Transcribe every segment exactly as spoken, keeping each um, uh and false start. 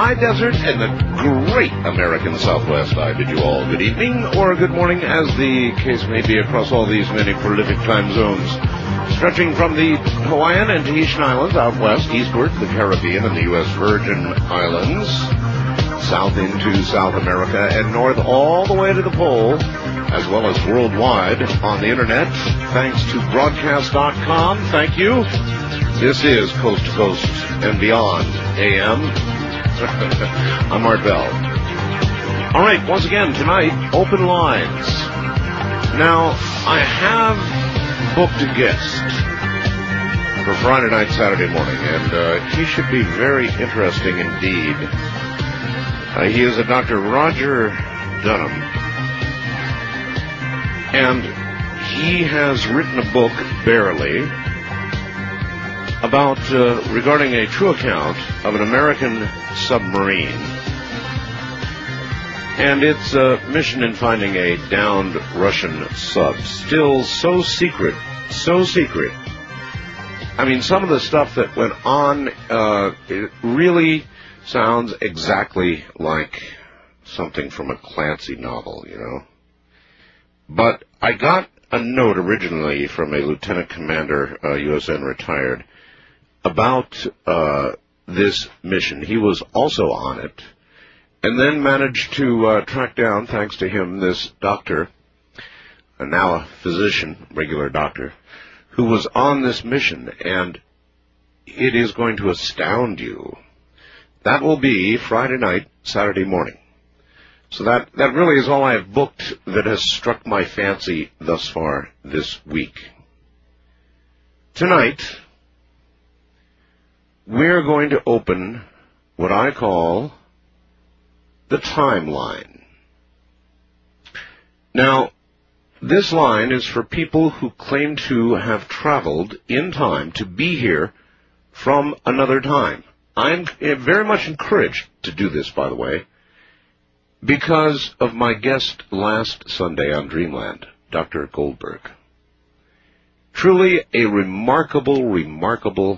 high desert and the great American Southwest. I bid you all good evening or good morning, as the case may be, across all these many prolific time zones. Stretching from the Hawaiian and Tahitian Islands out west, eastward, the Caribbean and the U S Virgin Islands, south into South America, and north all the way to the pole, as well as worldwide on the internet, thanks to broadcast dot com. Thank you. This is Coast to Coast and Beyond A M. I'm Art Bell. All right, once again, tonight, open lines. Now, I have booked a guest for Friday night, Saturday morning, and uh, he should be very interesting indeed. Uh, he is a Doctor Roger Dunham, and he has written a book, Barely, about, uh, regarding a true account of an American submarine and its uh, mission in finding a downed Russian sub. Still so secret, so secret. I mean, some of the stuff that went on, uh, it really sounds exactly like something from a Clancy novel, you know. But I got a note originally from a lieutenant commander, uh, U S N retired, about uh, this mission. He was also on it, and then managed to uh, track down, thanks to him, this doctor, uh, now a physician, regular doctor, who was on this mission, and it is going to astound you. That will be Friday night, Saturday morning. So that, that really is all I have booked that has struck my fancy thus far this week. Tonight, we're going to open what I call the timeline. Now, this line is for people who claim to have traveled in time to be here from another time. I'm very much encouraged to do this, by the way, because of my guest last Sunday on Dreamland, Doctor Goldberg. Truly a remarkable, remarkable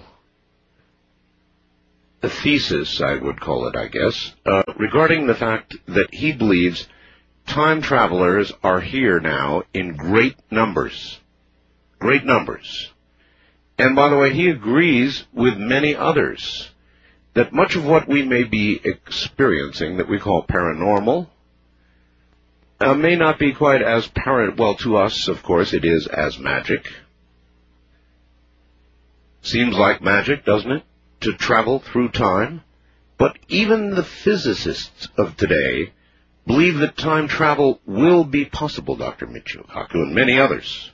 thesis, I would call it, I guess, uh, regarding the fact that he believes time travelers are here now in great numbers. Great numbers. And by the way, he agrees with many others that much of what we may be experiencing, that we call paranormal, uh, may not be quite as para- well, to us, of course, it is as magic. Seems like magic, doesn't it, to travel through time? But even the physicists of today believe that time travel will be possible, Doctor Michio Kaku, and many others.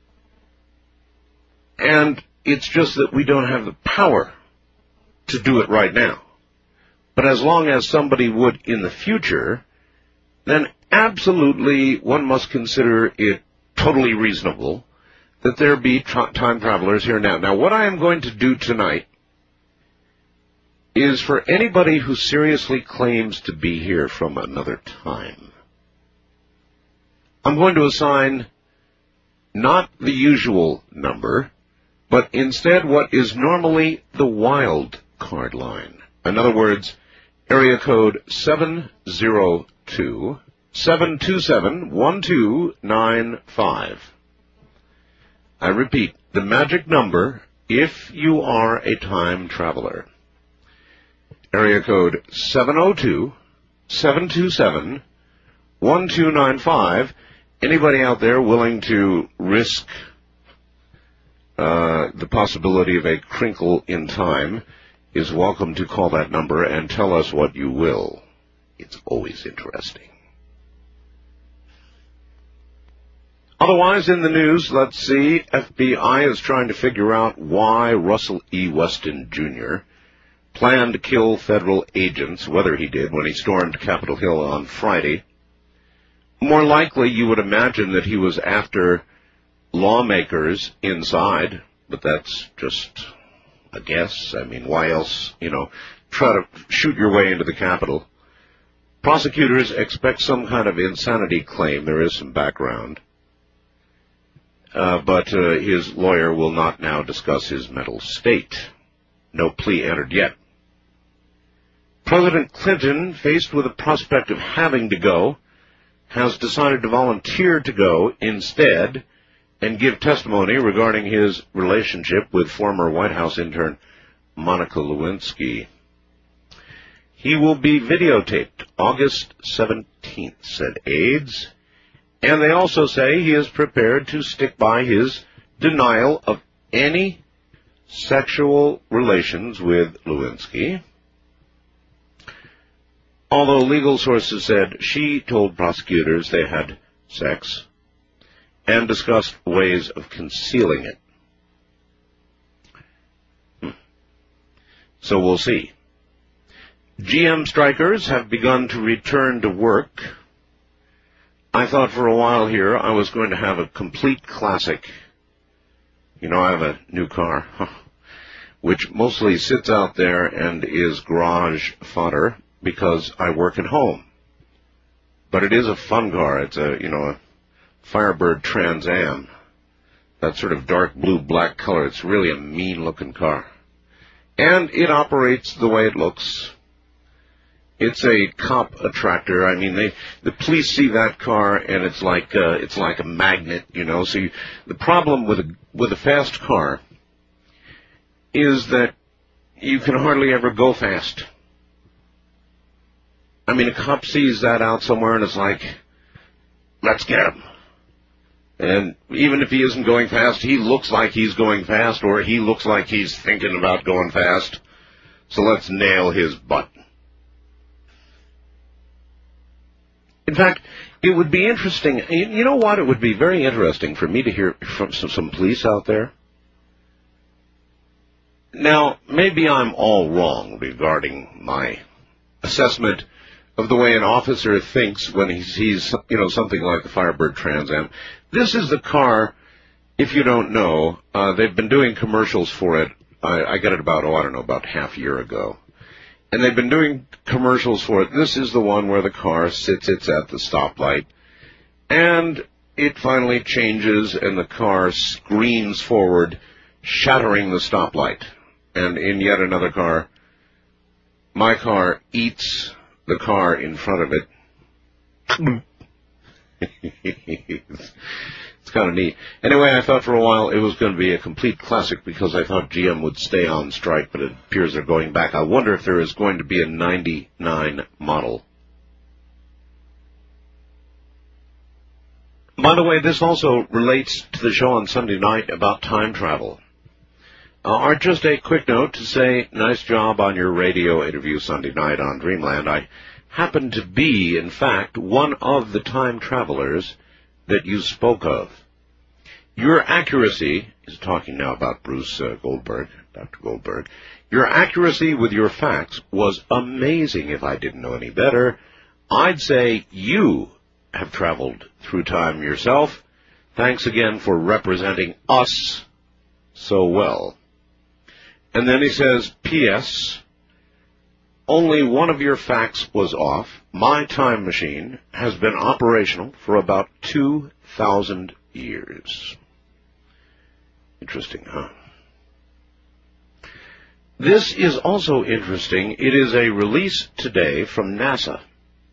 And it's just that we don't have the power to do it right now. But as long as somebody would in the future, then absolutely one must consider it totally reasonable that there be tra- time travelers here now. Now, what I am going to do tonight is for anybody who seriously claims to be here from another time, I'm going to assign not the usual number, but instead what is normally the wild card line. In other words, area code seven zero two, seven two seven, one two nine five. I repeat, the magic number if you are a time traveler. Area code seven zero two, seven two seven, one two nine five. Anybody out there willing to risk uh, the possibility of a crinkle in time is welcome to call that number and tell us what you will. It's always interesting. Otherwise, in the news, let's see, F B I is trying to figure out why Russell E. Weston, Junior planned to kill federal agents, whether he did, when he stormed Capitol Hill on Friday. More likely, you would imagine that he was after lawmakers inside, but that's just a guess. I mean, why else, you know, try to shoot your way into the Capitol? Prosecutors expect some kind of insanity claim. There is some background. Uh, but uh, his lawyer will not now discuss his mental state. No plea entered yet. President Clinton, faced with the prospect of having to go, has decided to volunteer to go instead and give testimony regarding his relationship with former White House intern Monica Lewinsky. He will be videotaped August seventeenth, said aides, and they also say he is prepared to stick by his denial of any sexual relations with Lewinsky, although legal sources said she told prosecutors they had sex and discussed ways of concealing it. Hmm. So we'll see. G M strikers have begun to return to work. I thought for a while here I was going to have a complete classic. You know, I have a new car, which mostly sits out there and is garage fodder because I work at home. But it is a fun car. It's a, you know, a Firebird Trans Am. That sort of dark blue, black color. It's really a mean-looking car. And it operates the way it looks. It's a cop attractor. I mean, they, the police see that car, and it's like uh, it's like a magnet, you know. So you, the problem with a with a fast car is that you can hardly ever go fast. I mean, a cop sees that out somewhere, and it's like, let's get him. And even if he isn't going fast, he looks like he's going fast, or he looks like he's thinking about going fast. So let's nail his butt. In fact, it would be interesting. You know what? It would be very interesting for me to hear from some police out there. Now, maybe I'm all wrong regarding my assessment of the way an officer thinks when he sees, you know, something like the Firebird Trans Am. This is the car, if you don't know, uh, they've been doing commercials for it. I, I got it about, oh, I don't know, about half a year ago. And they've been doing commercials for it. This is the one where the car sits, it's at the stoplight. And it finally changes and the car screams forward, shattering the stoplight. And in yet another car, my car eats the car in front of it. It's kind of neat. Anyway, I thought for a while it was going to be a complete classic because I thought G M would stay on strike, but it appears they're going back. I wonder if there is going to be a ninety-nine model. By the way, this also relates to the show on Sunday night about time travel. Uh, or just a quick note to say, nice job on your radio interview Sunday night on Dreamland. I happen to be, in fact, one of the time travelers that you spoke of. Your accuracy, he's talking now about Bruce uh, Goldberg, Doctor Goldberg, your accuracy with your facts was amazing. If I didn't know any better, I'd say you have traveled through time yourself. Thanks again for representing us so well. And then he says, P S, only one of your facts was off. My time machine has been operational for about two thousand years. Interesting, huh? This is also interesting. It is a release today from NASA.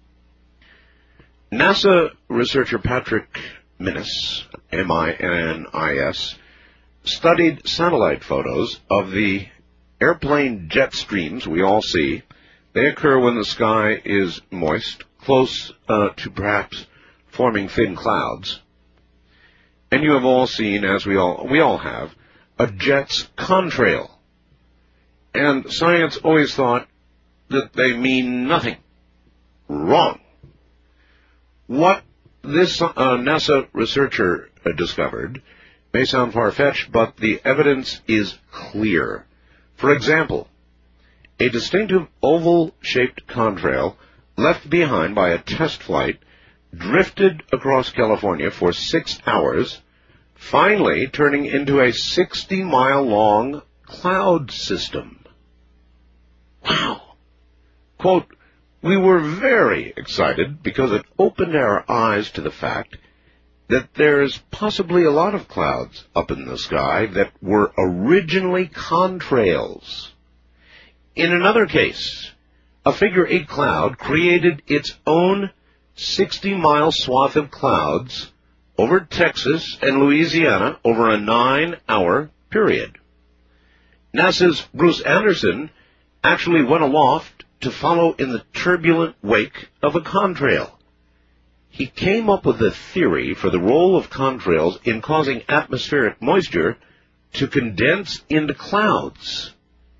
NASA researcher Patrick Minnis, M I N I S, studied satellite photos of the airplane jet streams we all see. They occur when the sky is moist, close uh, to perhaps forming thin clouds. And you have all seen, as we all we all have, a jet's contrail. And science always thought that they mean nothing. Wrong. What this uh, NASA researcher uh, discovered may sound far-fetched, but the evidence is clear. For example, a distinctive oval-shaped contrail left behind by a test flight drifted across California for six hours, finally turning into a sixty-mile-long cloud system. Wow. Quote, we were very excited because it opened our eyes to the fact that there's possibly a lot of clouds up in the sky that were originally contrails. In another case, a figure eight cloud created its own sixty-mile swath of clouds over Texas and Louisiana over a nine-hour period. NASA's Bruce Anderson actually went aloft to follow in the turbulent wake of a contrail. He came up with a theory for the role of contrails in causing atmospheric moisture to condense into clouds.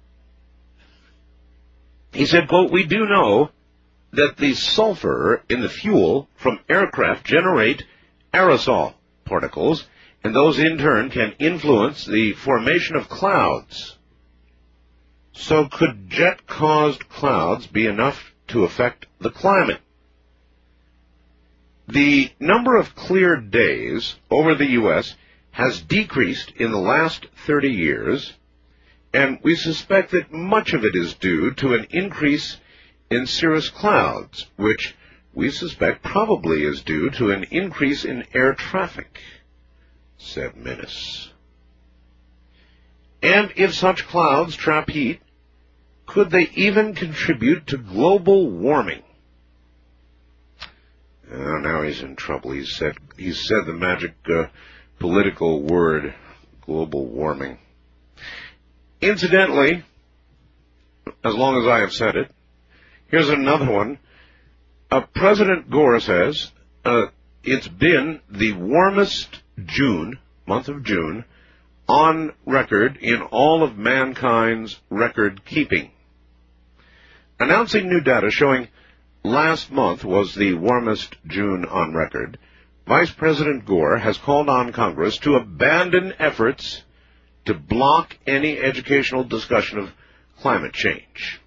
He said, quote, "We do know that the sulfur in the fuel from aircraft generate aerosol particles, and those in turn can influence the formation of clouds. So could jet-caused clouds be enough to affect the climate?" The number of clear days over the U S has decreased in the last thirty years, and we suspect that much of it is due to an increase in cirrus clouds, which we suspect probably is due to an increase in air traffic, said Minnis. And if such clouds trap heat, could they even contribute to global warming? Oh, now he's in trouble. He's said, he's said the magic uh, political word, global warming. Incidentally, as long as I have said it, here's another one. Uh, President Gore says uh, it's been the warmest June, month of June, on record in all of mankind's record keeping. Announcing new data showing last month was the warmest June on record, Vice President Gore has called on Congress to abandon efforts to block any educational discussion of climate change.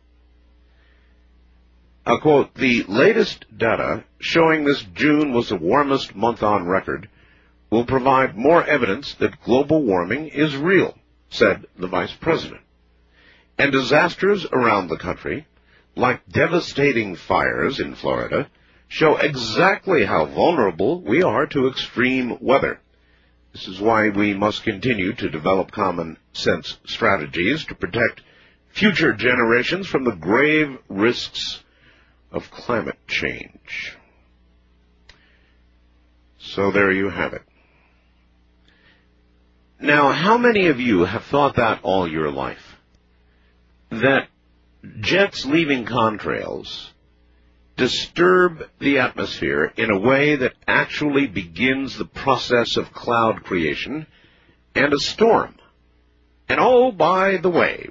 A quote, "The latest data showing this June was the warmest month on record will provide more evidence that global warming is real," said the Vice President. And disasters around the country, like devastating fires in Florida, show exactly how vulnerable we are to extreme weather. This is why we must continue to develop common sense strategies to protect future generations from the grave risks of climate change. So there you have it. Now, how many of you have thought that all your life? That jets leaving contrails disturb the atmosphere in a way that actually begins the process of cloud creation and a storm. And oh, by the way,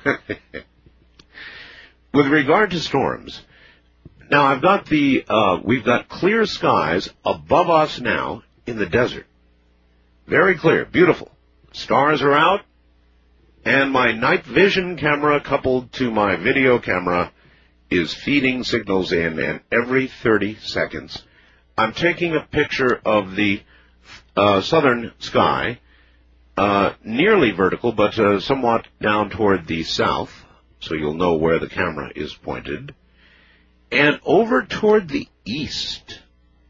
with regard to storms, now I've got the, uh, we've got clear skies above us now in the desert. Very clear, beautiful. Stars are out, and my night vision camera coupled to my video camera is feeding signals in, and every thirty seconds I'm taking a picture of the uh, southern sky, uh, nearly vertical, but uh, somewhat down toward the south, so you'll know where the camera is pointed, and over toward the east.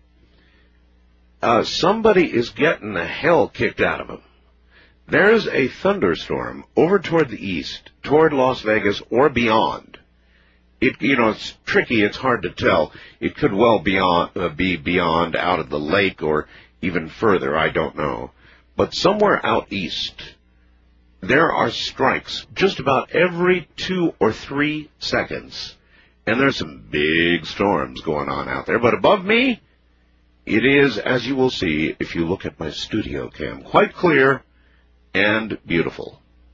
Uh, somebody is getting the hell kicked out of him. There's a thunderstorm over toward the east, toward Las Vegas or beyond. It, you know, it's tricky. It's hard to tell. It could well beyond, uh, be beyond out of the lake or even further. I don't know. But somewhere out east, there are strikes just about every two or three seconds. And there's some big storms going on out there. But above me, it is, as you will see if you look at my studio cam, quite clear and beautiful.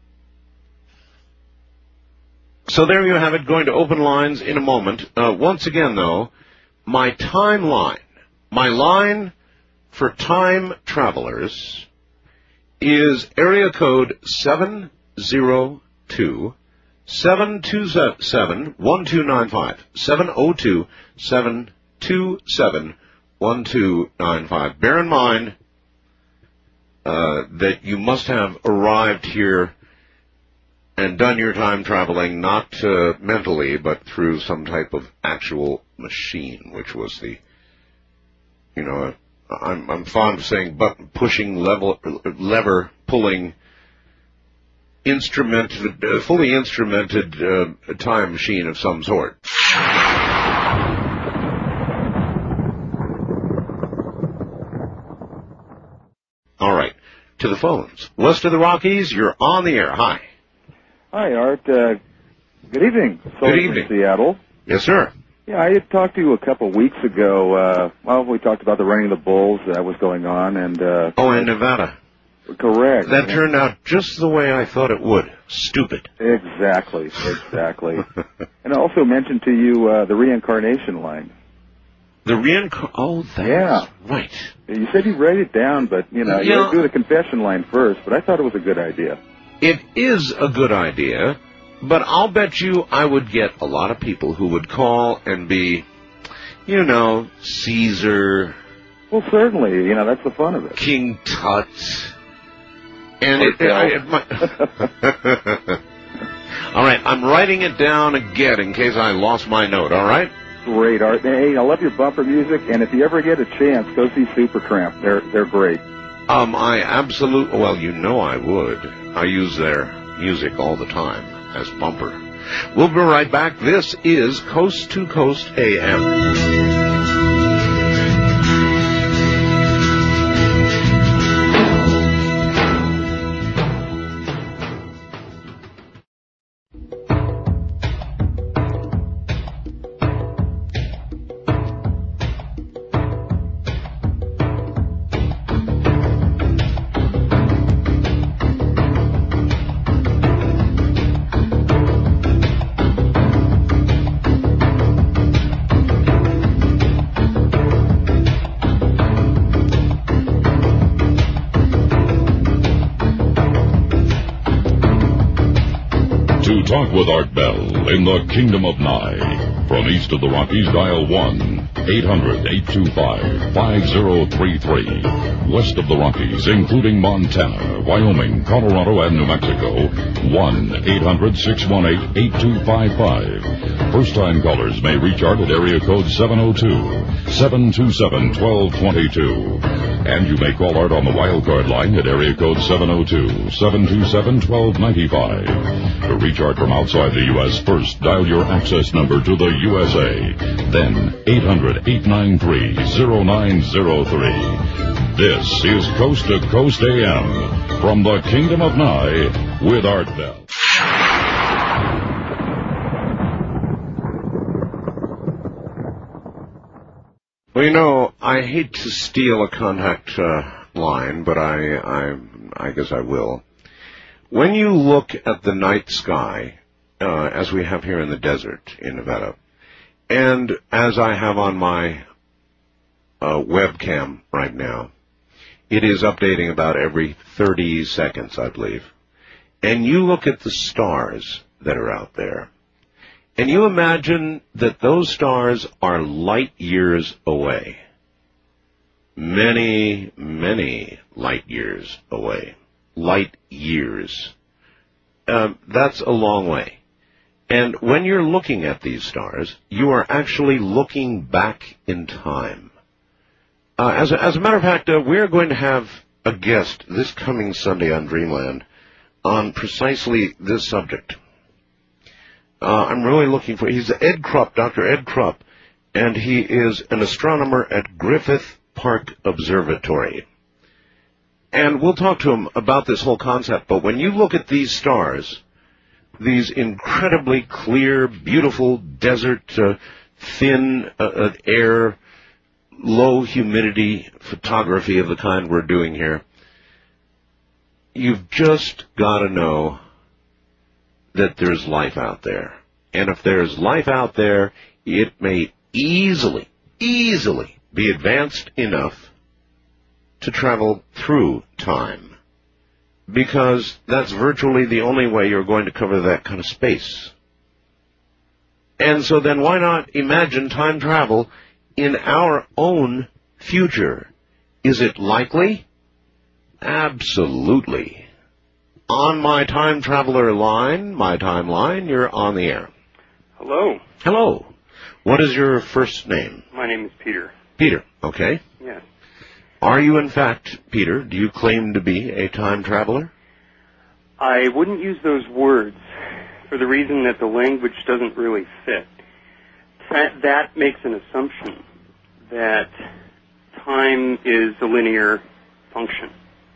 So there you have it, going to open lines in a moment. Uh, once again, though, my timeline, my line for time travelers is area code seven zero two, seven two seven, one two nine five, seven zero two, seven two seven, one two nine five. Bear in mind uh, that you must have arrived here and done your time traveling not uh, mentally, but through some type of actual machine, which was the, you know, I'm, I'm fond of saying button pushing, level, lever pulling, instrumented, uh, fully instrumented uh, time machine of some sort. All right. To the phones. West of the Rockies, you're on the air. Hi. Hi, Art. Uh, good evening. Sully Good evening. From Seattle. Yes, sir. Yeah, I had talked to you a couple of weeks ago. Uh, well, we talked about the running of the bulls that was going on, and uh, oh, in Nevada. Correct. That turned out just the way I thought it would. Stupid. Exactly. Exactly. And I also mentioned to you uh, the reincarnation line. The reincarnation. Oh, that's yeah. right. You said you'd write it down, but you know, yeah. you do the confession line first. But I thought it was a good idea. It is a good idea. But I'll bet you I would get a lot of people who would call and be, you know, Caesar. Well, certainly. You know, that's the fun of it. King Tut. And it, it, I, it might... All right, I'm writing it down again in case I lost my note, all right? Great, Art. Hey, I love your bumper music, and if you ever get a chance, go see Supertramp. They're, they're great. Um, I absolutely... Well, you know I would. I use their music all the time. As bumper. We'll be right back. This is Coast to Coast A M. Talk with Art Bell in the Kingdom of Nye. From east of the Rockies, dial one eight hundred eight two five five zero three three. West of the Rockies, including Montana, Wyoming, Colorado, and New Mexico, one eight hundred six one eight eight two five five. First-time callers may reach Art at area code seven oh two, seven two seven, one two two two. And you may call Art on the wildcard line at area code seven oh two, seven two seven, one two nine five. To reach Art from outside the U S, first dial your access number to the U S A. Then eight hundred eight nine three oh nine oh three. This is Coast to Coast A M from the Kingdom of Nye with Art Bell. Well, you know, I hate to steal a contact uh, line, but I, I, I guess I will. When you look at the night sky, uh, as we have here in the desert in Nevada, and as I have on my uh, webcam right now, it is updating about every thirty seconds, I believe. And you look at the stars that are out there, and you imagine that those stars are light years away. Many, many light years away. Light years. Um, that's a long way. And when you're looking at these stars, you are actually looking back in time. Uh, as, a, as a matter of fact, uh, we're going to have a guest this coming Sunday on Dreamland on precisely this subject. Uh, I'm really looking for... He's Ed Krupp, Doctor Ed Krupp, and he is an astronomer at Griffith Park Observatory. And we'll talk to him about this whole concept, but when you look at these stars, these incredibly clear, beautiful desert, uh, thin uh, uh, air, low humidity photography of the kind we're doing here, you've just got to know that there's life out there. And if there's life out there, it may easily, easily be advanced enough to travel through time, because that's virtually the only way you're going to cover that kind of space. And so then why not imagine time travel in our own future? Is it likely? Absolutely. On my time traveler line, my timeline, you're on the air. Hello. Hello. What is your first name? My name is Peter. Peter, okay. Yes. Are you, in fact, Peter, do you claim to be a time traveler? I wouldn't use those words for the reason that the language doesn't really fit. That, that makes an assumption that time is a linear function.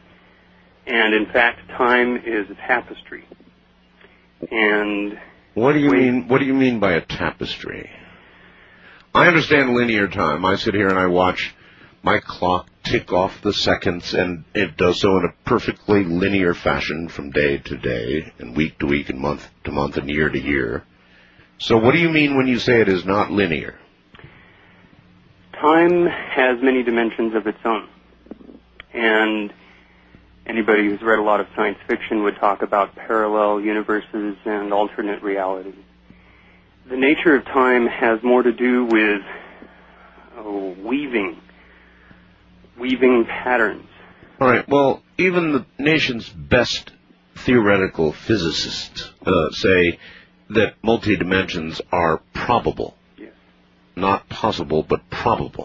And in fact, time is a tapestry. And what do you we, mean? What do you mean by a tapestry? I understand linear time. I sit here and I watch my clock tick off the seconds, and it does so in a perfectly linear fashion from day to day, and week to week, and month to month, and year to year. So what do you mean when you say it is not linear? Time has many dimensions of its own. And anybody who's read a lot of science fiction would talk about parallel universes and alternate realities. The nature of time has more to do with oh, weaving, weaving patterns. All right, well, even the nation's best theoretical physicists uh, say that multi-dimensions are probable. Yes. Not possible, but probable.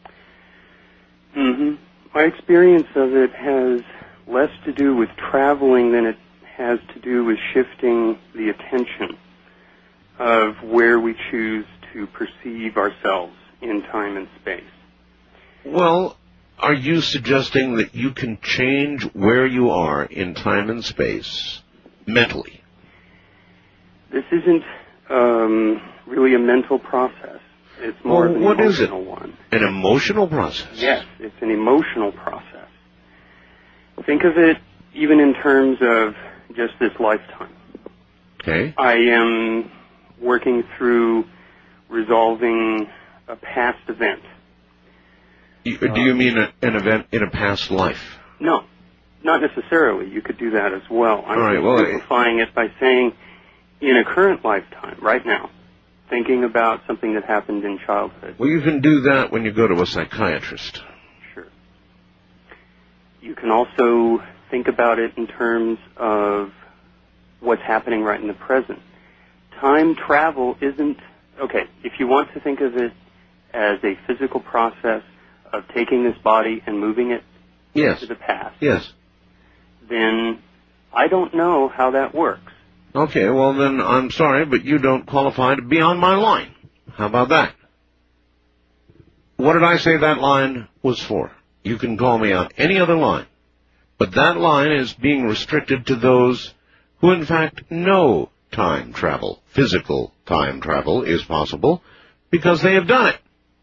Mm-hmm. My experience of it has less to do with traveling than it has to do with shifting the attention of where we choose to perceive ourselves in time and space. Well, are you suggesting that you can change where you are in time and space mentally? This isn't um, really a mental process. It's more well, of an what emotional is it? one. An emotional process? Yes, it's an emotional process. Think of it even in terms of just this lifetime. Okay. I am working through resolving a past event. You, do you mean a, an event in a past life? No, not necessarily. You could do that as well. I'm All right, well, simplifying it by saying in a current lifetime, right now, thinking about something that happened in childhood. Well, you can do that when you go to a psychiatrist. Sure. You can also think about it in terms of what's happening right in the present. Time travel isn't, okay, if you want to think of it as a physical process of taking this body and moving it yes. to the past, yes. then I don't know how that works. Okay, well then I'm sorry, but you don't qualify to be on my line. How about that? What did I say that line was for? You can call me on any other line. But that line is being restricted to those who in fact know time travel, physical time travel is possible, because they have done it.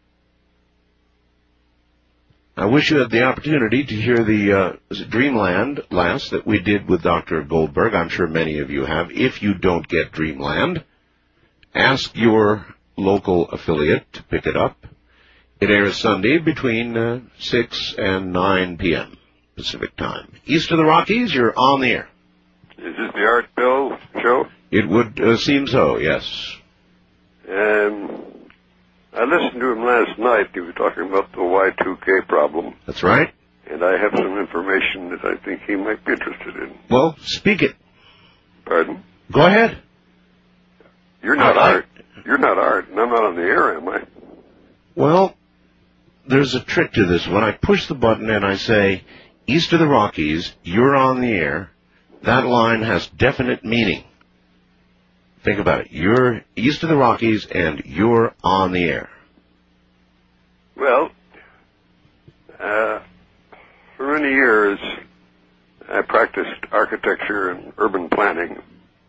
I wish you had the opportunity to hear the uh, Dreamland last that we did with Doctor Goldberg. I'm sure many of you have. If you don't get Dreamland, ask your local affiliate to pick it up. It airs Sunday between uh, six and nine p.m. Pacific time. East of the Rockies, you're on the air. Is this the Art Bell show? It would uh, seem so, yes. Um, I listened to him last night. He was talking about the Y two K problem. That's right. And I have some information that I think he might be interested in. Well, speak it. Pardon? Go ahead. You're not I, Art. You're not Art, and I'm not on the air, am I? Well, there's a trick to this. When I push the button and I say, East of the Rockies, you're on the air, that line has definite meaning. Think about it. You're east of the Rockies, and you're on the air. Well, uh, for many years, I practiced architecture and urban planning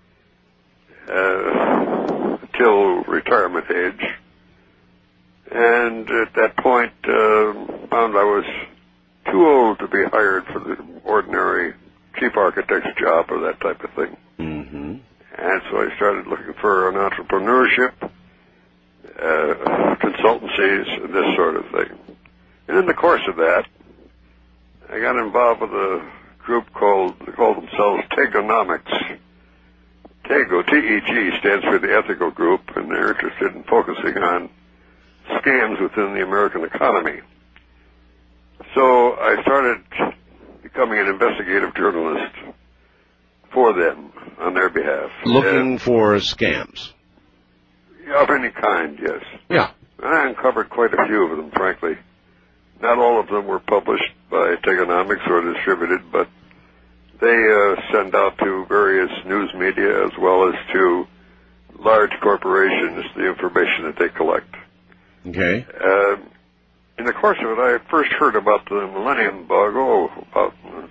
uh, till retirement age. And at that point, uh, found I was too old to be hired for the ordinary chief architect's job or that type of thing. Mm-hmm. And so I started looking for an entrepreneurship, uh, consultancies, and this sort of thing. And in the course of that, I got involved with a group called, they call themselves Tegonomics. Tego, T E G, stands for the Ethical Group, and they're interested in focusing on scams within the American economy. So I started becoming an investigative journalist for them on their behalf. Looking uh, for scams. Of any kind, yes. Yeah. And I uncovered quite a few of them, frankly. Not all of them were published by Tegonomics or distributed, but they uh, send out to various news media as well as to large corporations the information that they collect. Okay. Uh, in the course of it, I first heard about the Millennium Bug, oh, about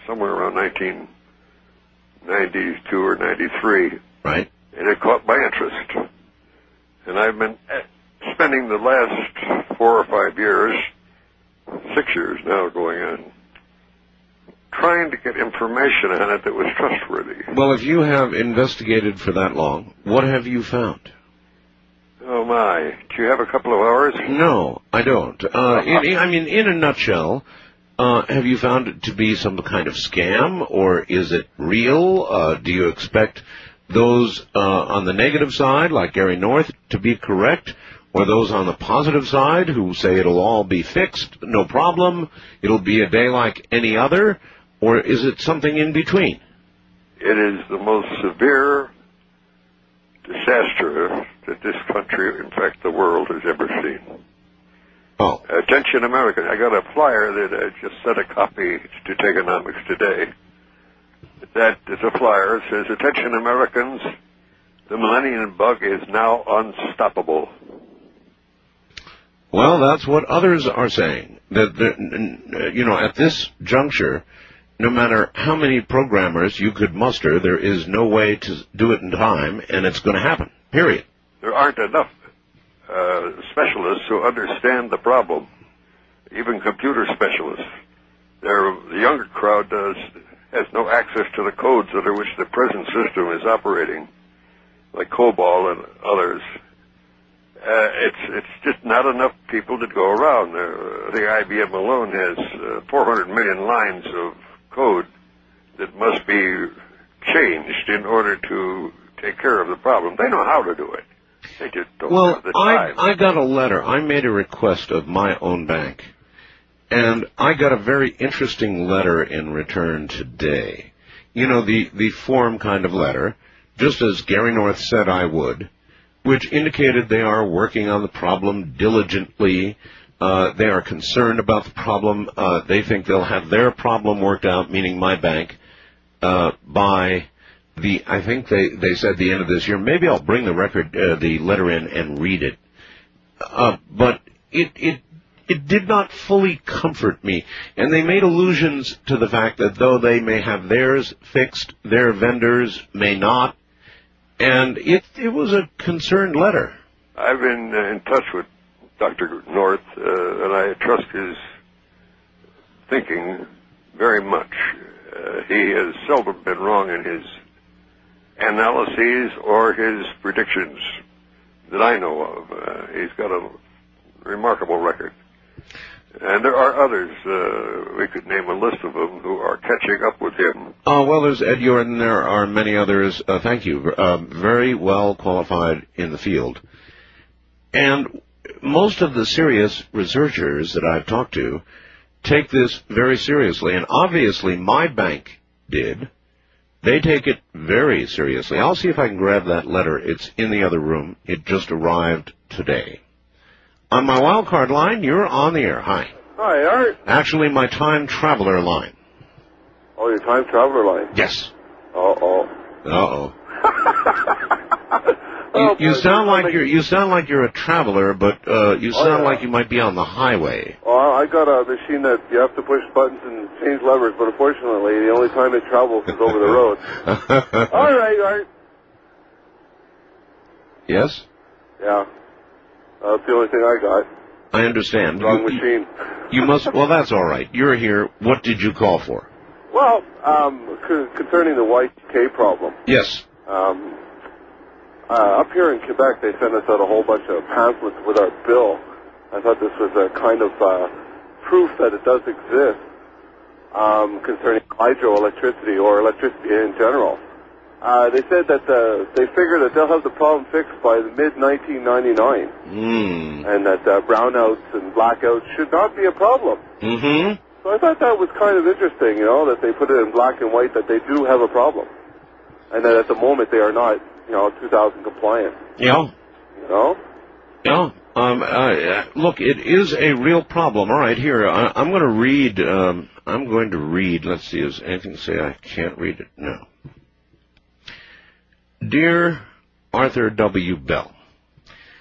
somewhere around nineteen ninety-two or ninety-three. Right. And it caught my interest. And I've been spending the last four or five years, six years now going on, trying to get information on it that was trustworthy. Well, if you have investigated for that long, what have you found? Oh, my. Do you have a couple of hours? No, I don't. Uh, in, I mean, in a nutshell, uh, have you found it to be some kind of scam, or is it real? Uh, do you expect those uh, on the negative side, like Gary North, to be correct, or those on the positive side who say it'll all be fixed, no problem, it'll be a day like any other, or is it something in between? It is the most severe disaster that this country, in fact the world, has ever seen. Oh. Attention America. I got a flyer that I just sent a copy to Tegonomics today. That is a flyer. It says, attention Americans, the millennium bug is now unstoppable. Well, that's what others are saying. That, that, you know, at this juncture, no matter how many programmers you could muster, there is no way to do it in time, and it's going to happen, period. There aren't enough uh, specialists who understand the problem, even computer specialists. They're, the younger crowd does has no access to the codes under which the present system is operating, like COBOL and others. Uh, it's it's just not enough people to go around. Uh, the I B M alone has uh, four hundred million lines of code that must be changed in order to take care of the problem. They know how to do it. They just don't well, have the time. I, I got a letter. I made a request of my own bank, and I got a very interesting letter in return today. You know, the, the form kind of letter, just as Gary North said I would, which indicated they are working on the problem diligently. Uh, they are concerned about the problem. Uh, they think they'll have their problem worked out, meaning my bank, uh, by the, I think they, they said the end of this year. Maybe I'll bring the record, uh, the letter in and read it. Uh, but it, it, it did not fully comfort me. And they made allusions to the fact that though they may have theirs fixed, their vendors may not. And it, it was a concerned letter. I've been uh, in touch with Doctor North, uh, and I trust his thinking very much. Uh, he has seldom been wrong in his analyses or his predictions that I know of. Uh, he's got a remarkable record. And there are others, uh, we could name a list of them, who are catching up with him. Oh, well, there's Ed Jordan. There are many others. Uh, thank you. Uh, very well qualified in the field. And most of the serious researchers that I've talked to take this very seriously. And obviously my bank did. They take it very seriously. I'll see if I can grab that letter. It's in the other room. It just arrived today. On my wildcard line, you're on the air. Hi. Hi, Art. Actually, my time traveler line. Oh, your time traveler line? Yes. Uh-oh. Uh-oh. oh you, you sound like you're you sound like you're a traveler, but uh, you sound oh, yeah. like you might be on the highway. Well, I got a machine that you have to push buttons and change levers, but unfortunately, the only time it travels is over the road. All right, Art. Yes? Yeah. Uh, that's the only thing I got. I understand. Wrong you, machine. You must. Well, that's all right. You're here. What did you call for? Well, um, c- concerning the Y two K problem. Yes. Um, uh, up here in Quebec, they sent us out a whole bunch of pamphlets with our bill. I thought this was a kind of uh, proof that it does exist um, concerning hydroelectricity or electricity in general. Uh, they said that uh, they figure that they'll have the problem fixed by the mid nineteen ninety-nine, mm. and that uh, brownouts and blackouts should not be a problem. Mm-hmm. So I thought that was kind of interesting, you know, that they put it in black and white, that they do have a problem, and that at the moment they are not, you know, two thousand compliant. Yeah. You know? Yeah. Um, uh, look, it is a real problem. All right, here, I, I'm going to read, um, I'm going to read, let's see, is anything to say I can't read it? No. Dear Arthur W. Bell,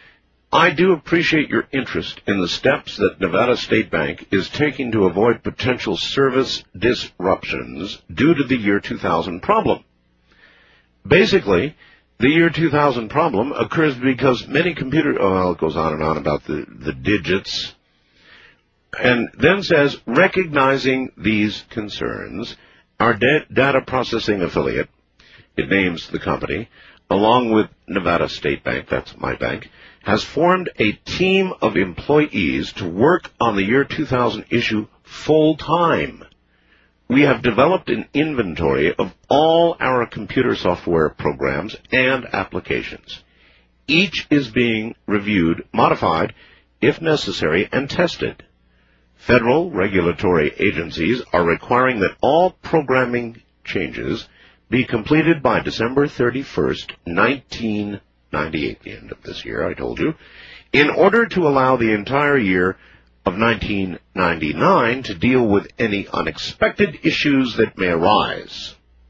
I do appreciate your interest in the steps that Nevada State Bank is taking to avoid potential service disruptions due to the year two thousand problem. Basically, the year two thousand problem occurs because many computer, oh, well, it goes on and on about the, the digits, and then says, recognizing these concerns, our da- data processing affiliate, it names the company, along with Nevada State Bank, that's my bank, has formed a team of employees to work on the year two thousand issue full-time. We have developed an inventory of all our computer software programs and applications. Each is being reviewed, modified, if necessary, and tested. Federal regulatory agencies are requiring that all programming changes be completed by December thirty-first, nineteen ninety-eight, the end of this year, I told you, in order to allow the entire year of nineteen ninety-nine to deal with any unexpected issues that may arise.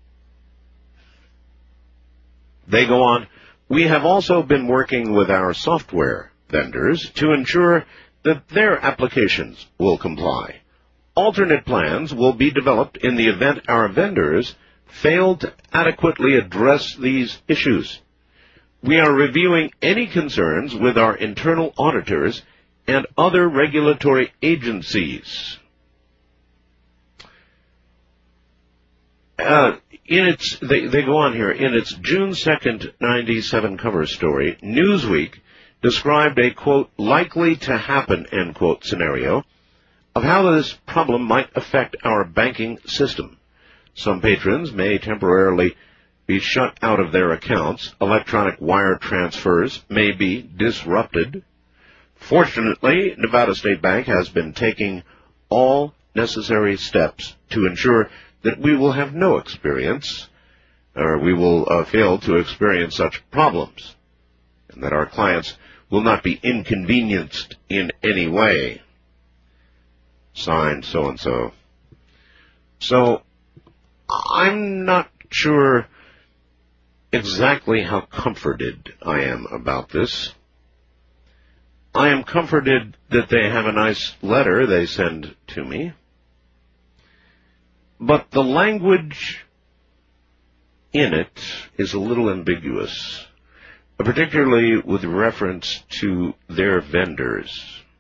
They go on, we have also been working with our software vendors to ensure that their applications will comply. Alternate plans will be developed in the event our vendors fail to adequately address these issues. We are reviewing any concerns with our internal auditors and other regulatory agencies. Uh, in its, they, they go on here, in its June second, ninety-seven cover story, Newsweek described a, quote, likely to happen, end quote, scenario of how this problem might affect our banking system. Some patrons may temporarily be shut out of their accounts. Electronic wire transfers may be disrupted. Fortunately, Nevada State Bank has been taking all necessary steps to ensure that we will have no experience, or we will uh, fail to experience such problems, and that our clients will not be inconvenienced in any way. Signed, so-and-so. So, I'm not sure exactly how comforted I am about this. I am comforted that they have a nice letter they send to me. But the language in it is a little ambiguous, particularly with reference to their vendors.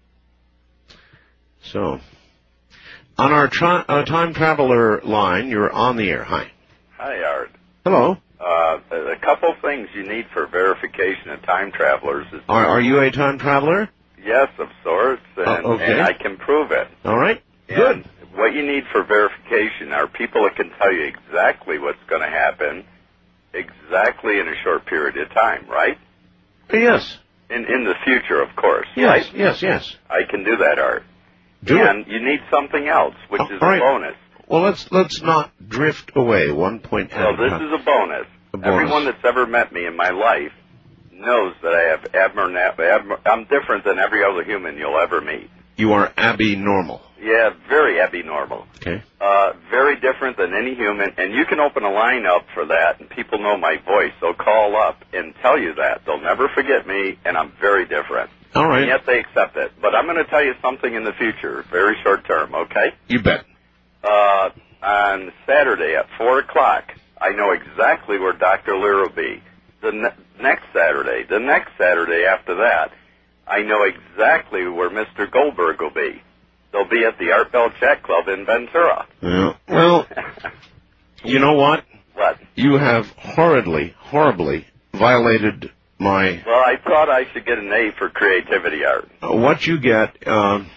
So, on our tri- uh, time traveler line, you're on the air. Hi. Hi, Art. Hello. Uh, a couple things you need for verification of time travelers is... Are, are you a time traveler? Yes, of sorts, and, uh, okay. and I can prove it. All right. And good. What you need for verification are people that can tell you exactly what's going to happen exactly in a short period of time, right? Yes. In in the future, of course, yes, right? Yes, yes, I can do that, Art. Do and it. you need something else, which oh, is right. a bonus. Well, let's let's not drift away. One point. Well, this is a bonus. a bonus. Everyone that's ever met me in my life knows that I have abnormal. Abnor- I'm different than every other human you'll ever meet. You are abnormal. Yeah, very abnormal. Okay. Uh, very different than any human, and you can open a line up for that, and people know my voice. They'll call up and tell you that. They'll never forget me, and I'm very different. All right. And yet they accept it. But I'm going to tell you something in the future, very short term, okay? You bet. Uh, on Saturday at four o'clock, I know exactly where Doctor Lear will be. The ne- next Saturday, the next Saturday after that, I know exactly where Mister Goldberg will be. They'll be at the Art Bell Chat Club in Ventura. Yeah. Well, you know what? What? You have horridly, horribly violated my... Well, I thought I should get an A for creativity, Art. What you get, um,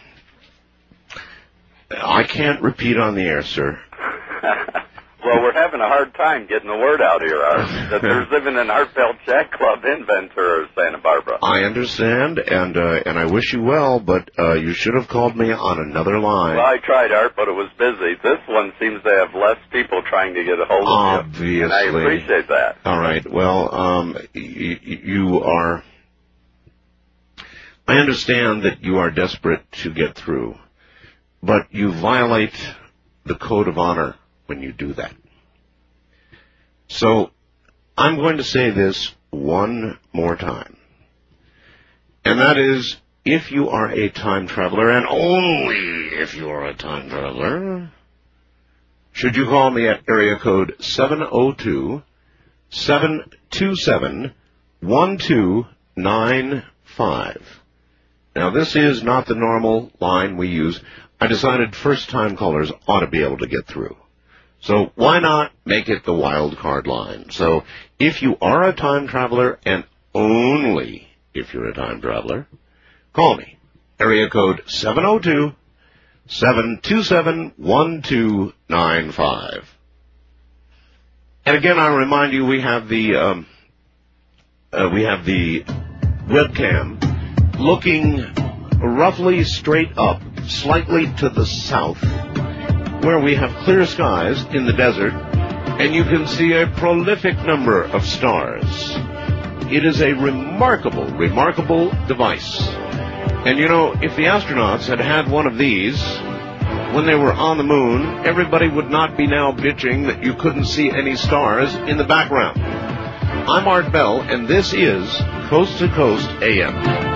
I can't repeat on the air, sir. Well, we're having a hard time getting the word out here, Art, that there's even an Art Bell Chat Club in Ventura, Santa Barbara. I understand, and uh, and I wish you well, but uh, you should have called me on another line. Well, I tried, Art, but it was busy. This one seems to have less people trying to get a hold of Obviously. you. And I appreciate that. All right. Well, um, y- you are... I understand that you are desperate to get through, but you violate the code of honor when you do that. So I'm going to say this one more time. And that is, if you are a time traveler, and only if you are a time traveler, should you call me at area code seven oh two, seven two seven, one two nine five. Now, this is not the normal line we use. I decided first-time callers ought to be able to get through. So why not make it the wild card line? So if you are a time traveler, and only if you're a time traveler, call me. Area code seven oh two, seven two seven, one two nine five. And again, I remind you, we have the um, uh, we have the webcam looking roughly straight up, slightly to the south, where we have clear skies in the desert, and you can see a prolific number of stars. It is a remarkable, remarkable device. And you know, if the astronauts had had one of these when they were on the moon, everybody would not be now bitching that you couldn't see any stars in the background. I'm Art Bell, and this is Coast to Coast A M.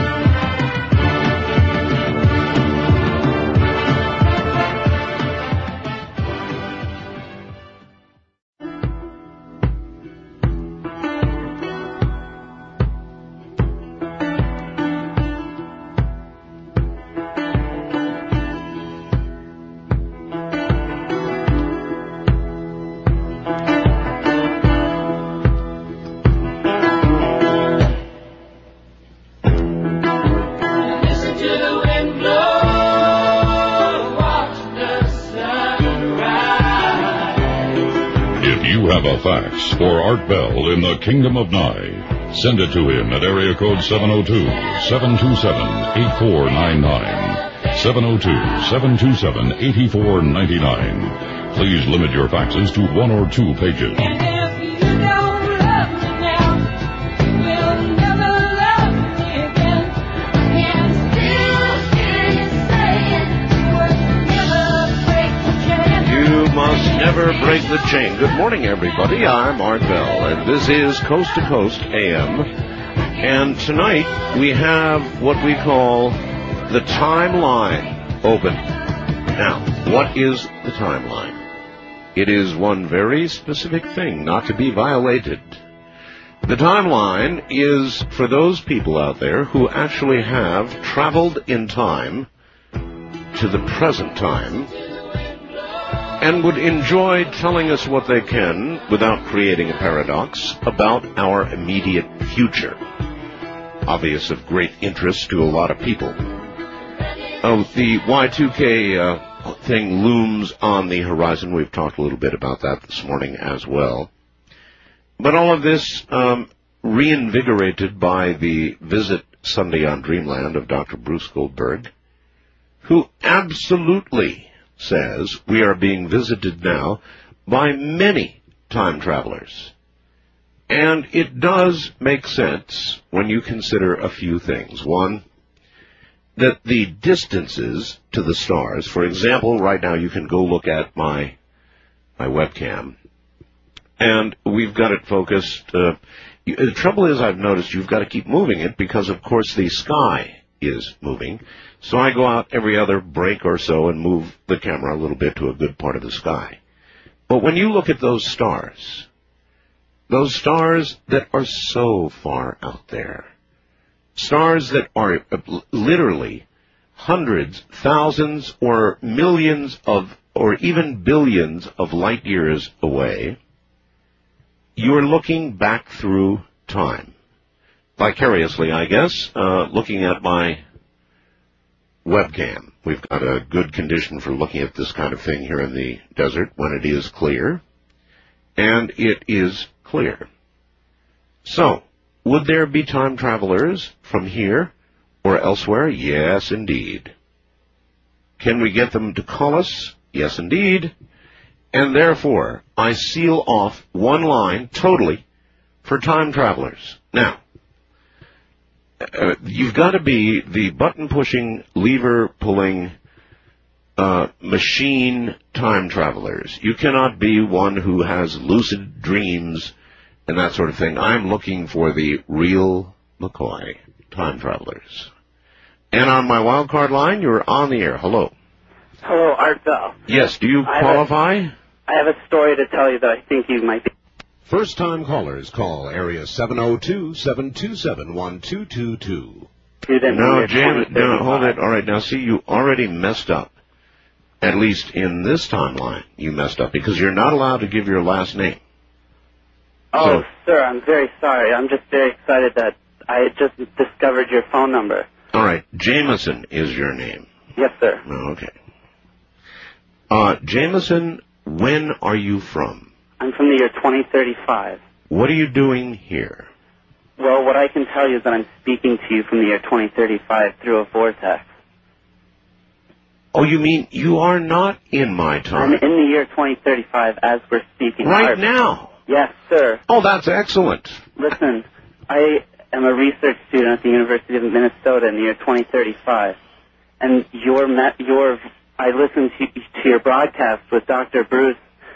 For Art Bell in the Kingdom of Nye. Send it to him at area code seven oh two, seven two seven, eight four nine nine. seven oh two, seven two seven, eight four nine nine. Please limit your faxes to one or two pages. Never break the chain. Good morning, everybody. I'm Art Bell, and this is Coast to Coast A M. And tonight we have what we call the timeline open. Now, what is the timeline? It is one very specific thing not to be violated. The timeline is for those people out there who actually have traveled in time to the present time and would enjoy telling us what they can, without creating a paradox, about our immediate future. Obvious of great interest to a lot of people. Oh, the Y two K uh, thing looms on the horizon. We've talked a little bit about that this morning as well. But all of this um, reinvigorated by the visit Sunday on Dreamland of Doctor Bruce Goldberg, who absolutely says we are being visited now by many time travelers. And it does make sense when you consider a few things. One, that the distances to the stars, for example, right now you can go look at my my webcam, and we've got it focused. Uh, the trouble is, I've noticed you've got to keep moving it because, of course, the sky is moving. So I go out every other break or so and move the camera a little bit to a good part of the sky. But when you look at those stars, those stars that are so far out there, stars that are literally hundreds, thousands, or millions of, or even billions of light years away, you're looking back through time. Vicariously, I guess, uh, looking at my webcam. We've got a good condition for looking at this kind of thing here in the desert when it is clear. And it is clear. So, would there be time travelers from here or elsewhere? Yes, indeed. Can we get them to call us? Yes, indeed. And therefore, I seal off one line totally for time travelers. Now, Uh, you've got to be the button-pushing, lever-pulling, uh, machine time travelers. You cannot be one who has lucid dreams and that sort of thing. I'm looking for the real McCoy. time travelers. And on my wild card line, you're on the air. Hello. Hello, Art Bell. Yes, do you I qualify? Have a, I have a story to tell you that I think you might be. First-time callers call area seven oh two, seven two seven, one two two two. No, James, no, hold it. All right, now see, you already messed up. At least in this timeline, you messed up because you're not allowed to give your last name. Oh, So, sir, I'm very sorry. I'm just very excited that I had just discovered your phone number. all right, Jameson is your name. Yes, sir. Oh, okay. Uh, Jameson, when are you from? I'm from the year twenty thirty-five. What are you doing here? Well, what I can tell you is that I'm speaking to you from the year twenty thirty-five through a vortex. Oh, you mean you are not in my I'm time? in the year twenty thirty-five as we're speaking. Right Art. now? Yes, sir. Oh, that's excellent. Listen, I am a research student at the University of Minnesota in the year twenty thirty-five, and your met, your I listened to, to your broadcast with Doctor Bruce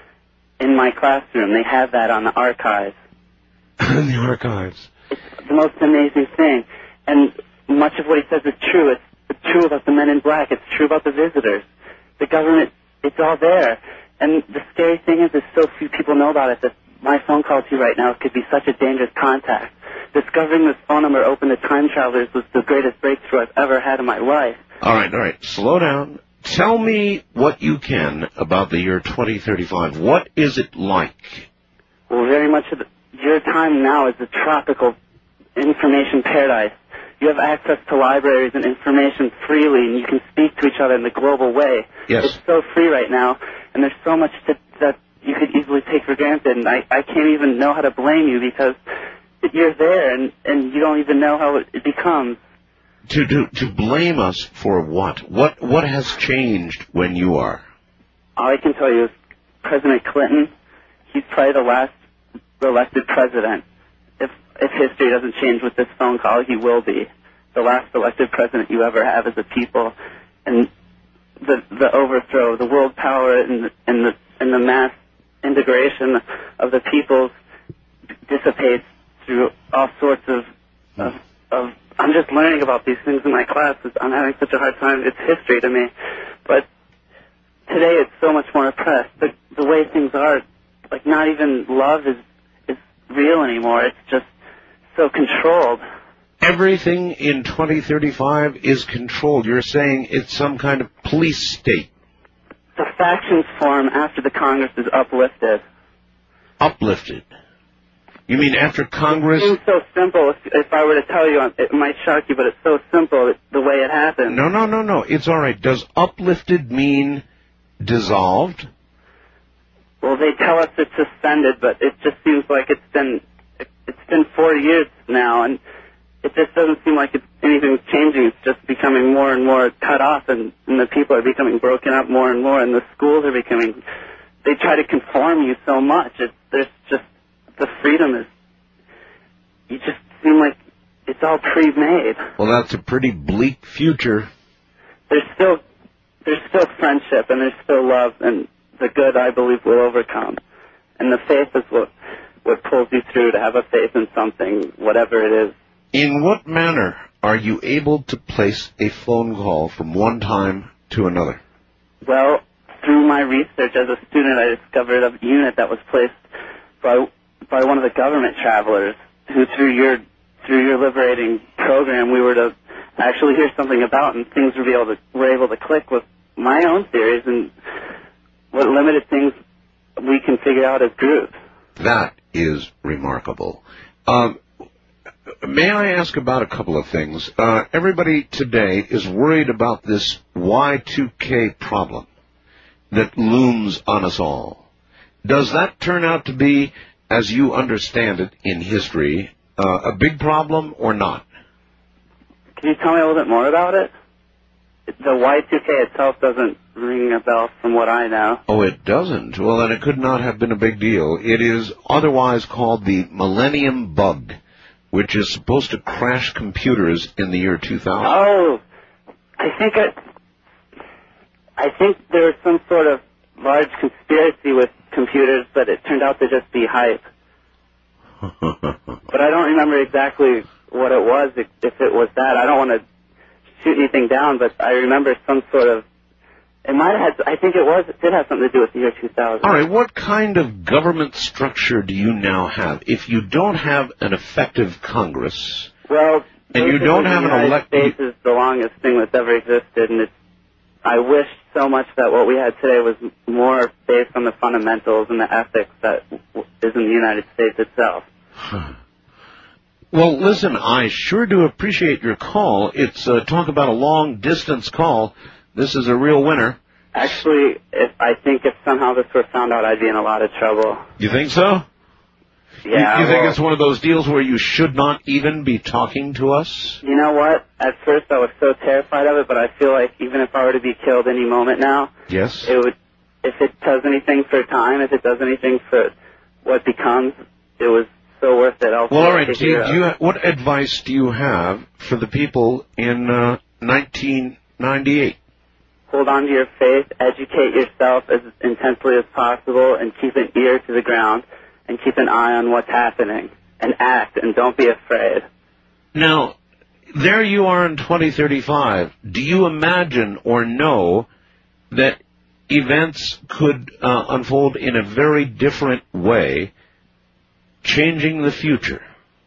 in my classroom. They have that on the archives. In the archives. It's the most amazing thing, and much of what he says is true. It's, it's true about the men in black. It's true about the visitors. The government, it's all there. And the scary thing is, is so few people know about it that my phone call to you right now could be such a dangerous contact. Discovering this phone number open to time travelers was the greatest breakthrough I've ever had in my life. All right, all right. Slow down. Tell me what you can about the year twenty thirty-five. What is it like? Well, very much of the, your time now is a tropical information paradise. You have access to libraries and information freely, and you can speak to each other in the global way. Yes. It's so free right now, and there's so much to, that you could easily take for granted, and I, I can't even know how to blame you because you're there, and, and you don't even know how it, it becomes. To, to to blame us for what? What what has changed when you are? All I can tell you is President Clinton, he's probably the last elected president. If if history doesn't change with this phone call, he will be the last elected president you ever have as a people. And the the overthrow, the world power, and the, and the and the mass integration of the peoples dissipates through all sorts of of, of I'm just learning about these things in my classes. I'm having such a hard time. It's history to me. But today it's so much more oppressed. The, the way things are, like not even love is, is real anymore. It's just so controlled. Everything in twenty thirty-five is controlled. You're saying it's some kind of police state. The factions form after the Congress is uplifted. Uplifted? You mean after Congress... It seems so simple. If, if I were to tell you, it might shock you, but it's so simple the way it happened. No, no, no, no. It's all right. Does uplifted mean dissolved? Well, they tell us it's suspended, but it just seems like it's been it's been four years now, and it just doesn't seem like it's anything's changing. It's just becoming more and more cut off, and, and the people are becoming broken up more and more, and the schools are becoming... They try to conform you so much. It's, there's just... The freedom is, you just seem like it's all pre-made. Well, that's a pretty bleak future. There's still, there's still friendship and there's still love, and the good, I believe, will overcome. And the faith is what, what pulls you through to have a faith in something, whatever it is. In what manner are you able to place a phone call from one time to another? Well, through my research as a student, I discovered a unit that was placed by by one of the government travelers who, through your through your liberating program, we were to actually hear something about, and things were be able to were able to click with my own theories and what limited things we can figure out as groups. That is remarkable. Um, may I ask about a couple of things? Uh, everybody today is worried about this Y two K problem that looms on us all. Does that turn out to be, as you understand it in history, uh, a big problem or not? Can you tell me a little bit more about it? The Y two K itself doesn't ring a bell from what I know. Oh, it doesn't? Well, then it could not have been a big deal. It is otherwise called the Millennium Bug, which is supposed to crash computers in the year two thousand. Oh, I think it, I think there was some sort of large conspiracy with computers, but it turned out to just be hype. But I don't remember exactly what it was, if, if it was that. I don't want to shoot anything down, but I remember some sort of, it might have had, I think it was, it did have something to do with the year two thousand. All right, what kind of government structure do you now have? If you don't have an effective Congress, well, and you don't have the an United elected... States is the longest thing that's ever existed, and it's, I wish so much that what we had today was more based on the fundamentals and the ethics that is in the United States itself. Well, listen, I sure do appreciate your call. It's uh, talk about a long-distance call. This is a real winner. Actually, if I think if somehow this were found out, I'd be in a lot of trouble. You think so? Yeah. You, you think well, it's one of those deals where you should not even be talking to us? You know what? At first I was so terrified of it, but I feel like even if I were to be killed any moment now, yes, it would. If it does anything for time, if it does anything for what becomes, it was so worth it. I'll well, all right. Do you, do you, what advice do you have for the people in uh, nineteen ninety-eight? Hold on to your faith, educate yourself as intensely as possible, and keep an ear to the ground, and keep an eye on what's happening, and act, and don't be afraid. Now, there you are in twenty thirty-five. Do you imagine or know that events could uh, unfold in a very different way, changing the future?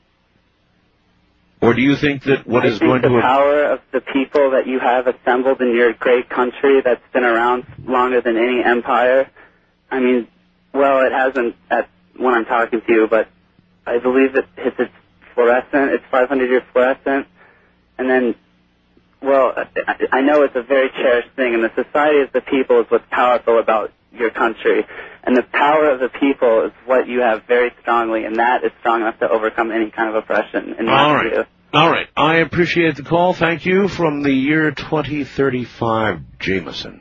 Or do you think that what I is think going the to... power of the people that you have assembled in your great country that's been around longer than any empire, I mean, well, it hasn't at when I'm talking to you, but I believe it hits its fluorescent, it's five hundred year fluorescent, and then, well, I know it's a very cherished thing, and the society of the people is what's powerful about your country, and the power of the people is what you have very strongly, and that is strong enough to overcome any kind of oppression, in my All right. view. All right. I appreciate the call. Thank you. From the year twenty thirty-five, Jameson.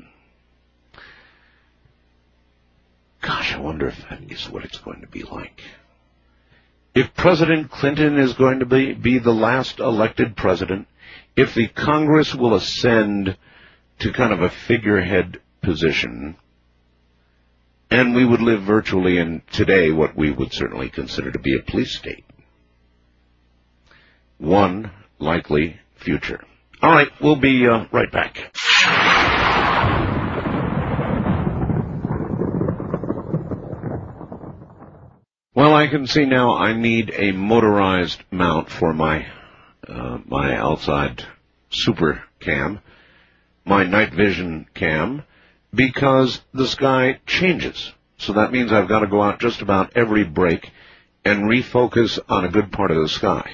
Gosh, I wonder if that is what it's going to be like. If President Clinton is going to be, be the last elected president, if the Congress will ascend to kind of a figurehead position, and we would live virtually in today what we would certainly consider to be a police state. One likely future. All right, we'll be uh, right back. Well, I can see now I need a motorized mount for my uh, my outside super cam, my night vision cam, because the sky changes. So that means I've got to go out just about every break and refocus on a good part of the sky.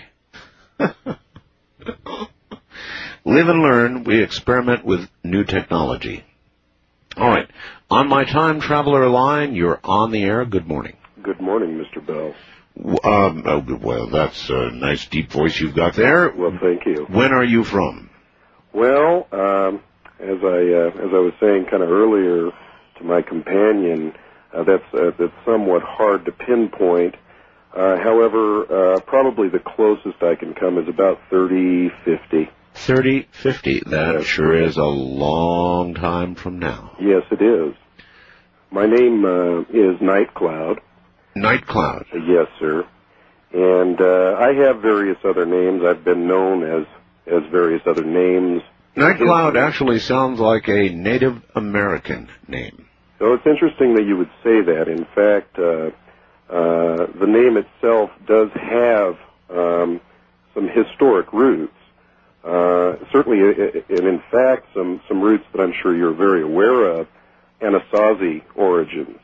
Live and learn. We experiment with new technology. All right. On my time traveler line, you're on the air. Good morning. Good morning, Mister Bell. Um, oh, good. Well, that's a nice deep voice you've got there. Well, thank you. When are you from? Well, um, as I uh, as I was saying kind of earlier to my companion, uh, that's uh, that's somewhat hard to pinpoint. Uh, however, uh, probably the closest I can come is about thirty fifty. thirty fifty. That Yes, sure correct. is a long time from now. Yes, it is. My name uh, is Night Cloud. Night Cloud. Uh, yes, sir. And uh, I have various other names. I've been known as as various other names. Night Cloud actually sounds like a Native American name. So it's interesting that you would say that. In fact, uh, uh, the name itself does have um, some historic roots. Uh, certainly, and in fact, some, some roots that I'm sure you're very aware of, Anasazi origins.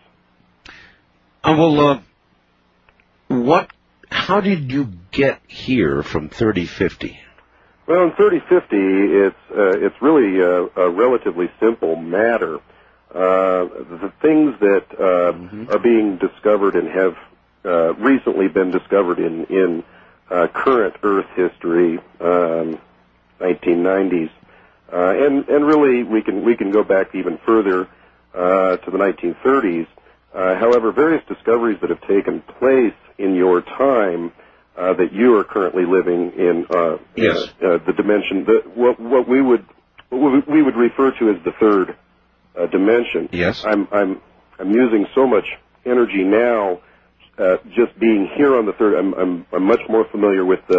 Uh, well, uh, what, how did you get here from thirty fifty? Well, in thirty fifty, it's uh, it's really a, a relatively simple matter. Uh, the things that uh, mm-hmm. are being discovered and have uh, recently been discovered in in uh, current Earth history, um, nineteen nineties, uh, and and really we can we can go back even further uh, to the nineteen thirties. Uh, however, various discoveries that have taken place in your time. Uh, that you are currently living in uh, yes. uh, uh, the dimension, the, what, what we would what we would refer to as the third uh, dimension. Yes. I'm I'm I'm using so much energy now, uh, just being here on the third. I'm I'm I'm much more familiar with the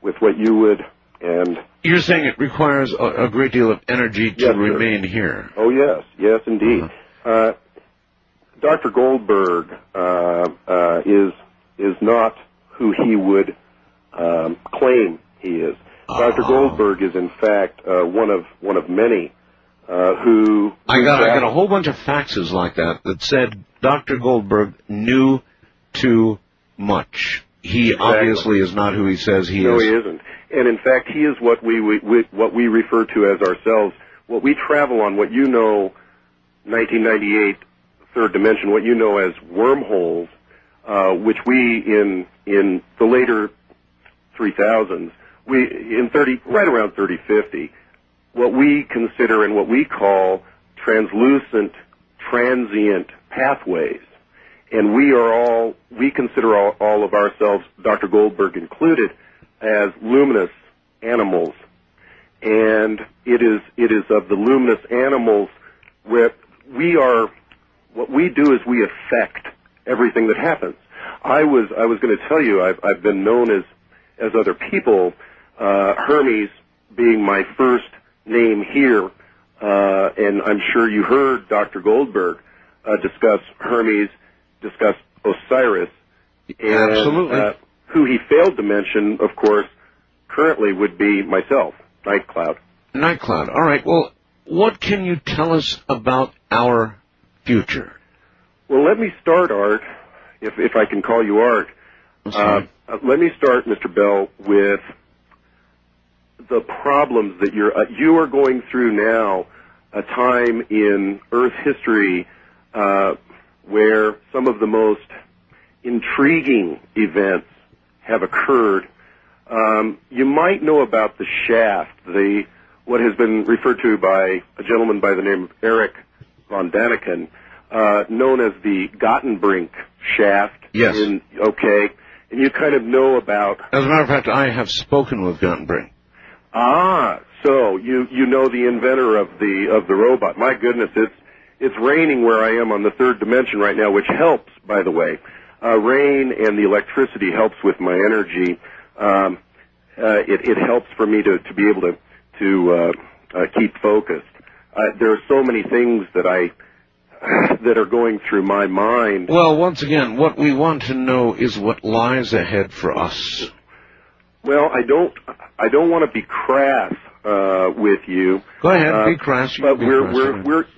with what you would. And you're saying it requires a, a great deal of energy to yes, remain sir. here. Oh yes, yes indeed. Uh-huh. Uh, Doctor Goldberg uh, uh, is is not who he would um, claim he is. Oh. Doctor Goldberg is in fact uh, one of one of many uh, who. I got I got a whole bunch of faxes like that that said Doctor Goldberg knew too much. He exactly. obviously is not who he says he no, is. No, he isn't. And in fact, he is what we, we, we what we refer to as ourselves. What we travel on, what you know, nineteen ninety-eight third dimension, what you know as wormholes, uh, which we in in the later three thousands, we in thirty right around thirty fifty, what we consider and what we call translucent, transient pathways. And we are all, we consider all, all of ourselves, Doctor Goldberg included, as luminous animals. And it is, it is of the luminous animals where we are, what we do is we affect everything that happens. I was, I was going to tell you, I've, I've been known as, as other people, uh, Hermes being my first name here, uh, and I'm sure you heard Doctor Goldberg, uh, discuss Hermes, discuss Osiris, and Absolutely. Uh, who he failed to mention, of course, currently would be myself, Nightcloud. Nightcloud. All right. Well, what can you tell us about our future? Well, let me start, Art, if if I can call you Art. Uh, let me start, Mister Bell, with the problems that you're uh, you are going through now, a time in Earth history uh, where some of the most intriguing events have occurred. Um, you might know about the shaft, the what has been referred to by a gentleman by the name of Eric von Daniken, uh, known as the Gottenbrink shaft. Yes. In, okay. And you kind of know about... As a matter of fact, I have spoken with Gottenbrink. Ah, so you you know the inventor of the of the robot. My goodness, it's it's raining where I am on the third dimension right now, which helps, by the way. Uh, rain and the electricity helps with my energy. Um, uh, it, it helps for me to, to be able to to uh, uh, keep focused. Uh, there are so many things that I that are going through my mind. Well, once again, what we want to know is what lies ahead for us. Well, I don't I don't want to be crass uh, with you. Go ahead, uh, be crass. You but be we're crass, we're right. we're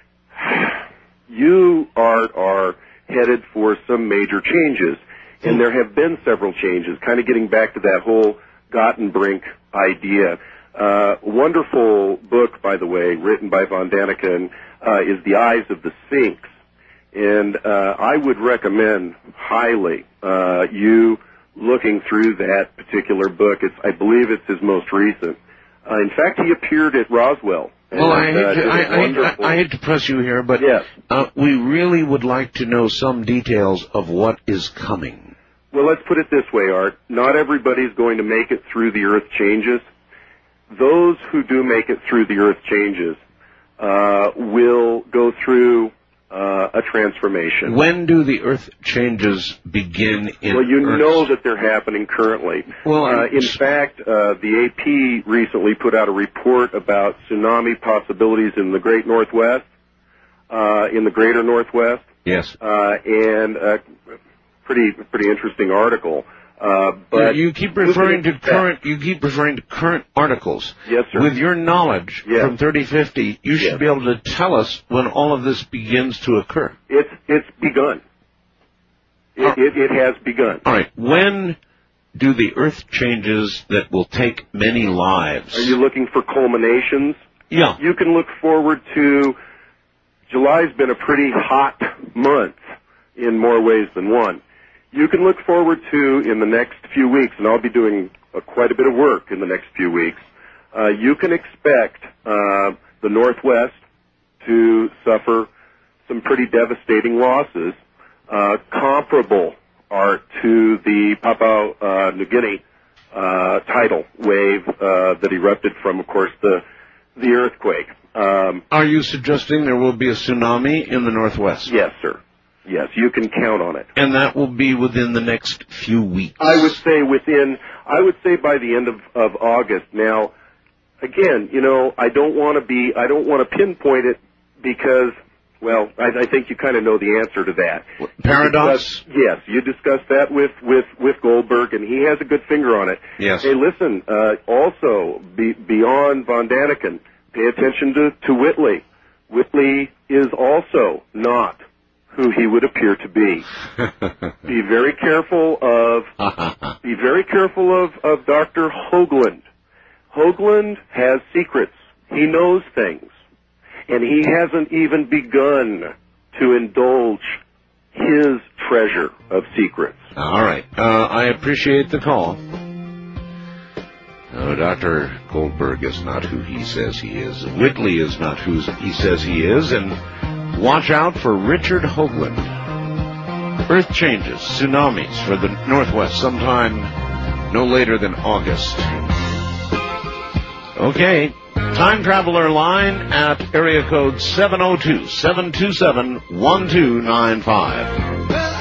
you are are headed for some major changes, and there have been several changes. Kind of getting back to that whole Gottenbrink idea. Uh, wonderful book, by the way, written by von Daniken, uh, is The Eyes of the Sphinx, and uh, I would recommend highly uh, you looking through that particular book. It's, I believe it's his most recent. Uh, in fact, he appeared at Roswell. And, well, I hate, uh, to, I, I, hate, I, I hate to press you here, but yes. uh, we really would like to know some details of what is coming. Well, let's put it this way, Art. Not everybody's going to make it through the Earth changes. Those who do make it through the Earth changes uh, will go through uh, a transformation. When do the Earth changes begin in Well, you earnest? know that they're happening currently. Well, uh, in fact, uh, the A P recently put out a report about tsunami possibilities in the Great Northwest, uh, in the Greater Northwest. Yes. Uh, and a pretty pretty interesting article. Uh, but you keep referring to current. You keep referring to current articles. Yes, sir. With your knowledge yes. from thirty fifty, you should yes. be able to tell us when all of this begins to occur. It's it's begun. It, oh. it, it has begun. All right. When do the Earth changes that will take many lives? Are you looking for culminations? Yeah. You can look forward to. July's been a pretty hot month in more ways than one. You can look forward to in the next few weeks, and I'll be doing uh, quite a bit of work in the next few weeks. Uh, you can expect uh, the Northwest to suffer some pretty devastating losses, uh, comparable are to the Papua uh, New Guinea uh, tidal wave uh, that erupted from, of course, the the earthquake. Um, Are you suggesting there will be a tsunami in the Northwest? Yes, sir. Yes, you can. can count on it. And that will be within the next few weeks. I would say within, I would say by the end of, of August. Now, again, you know, I don't want to be, I don't want to pinpoint it because, well, I, I think you kind of know the answer to that. Paradox? You discussed, yes, you discussed that with, with, with Goldberg, and he has a good finger on it. Yes. Hey, listen, uh, also, be, beyond Von Daniken, pay attention to, to Whitley. Whitley is also not who he would appear to be. Be very careful of, be very careful of, of Doctor Hoagland. Hoagland has secrets. He knows things. And he hasn't even begun to indulge his treasure of secrets. All right. Uh, I appreciate the call. No, Doctor Goldberg is not who he says he is. Whitley is not who he says he is. And watch out for Richard Hoagland. Earth changes, tsunamis for the Northwest sometime no later than August. Okay. Time Traveler line at area code seven oh two, seven two seven, one two nine five.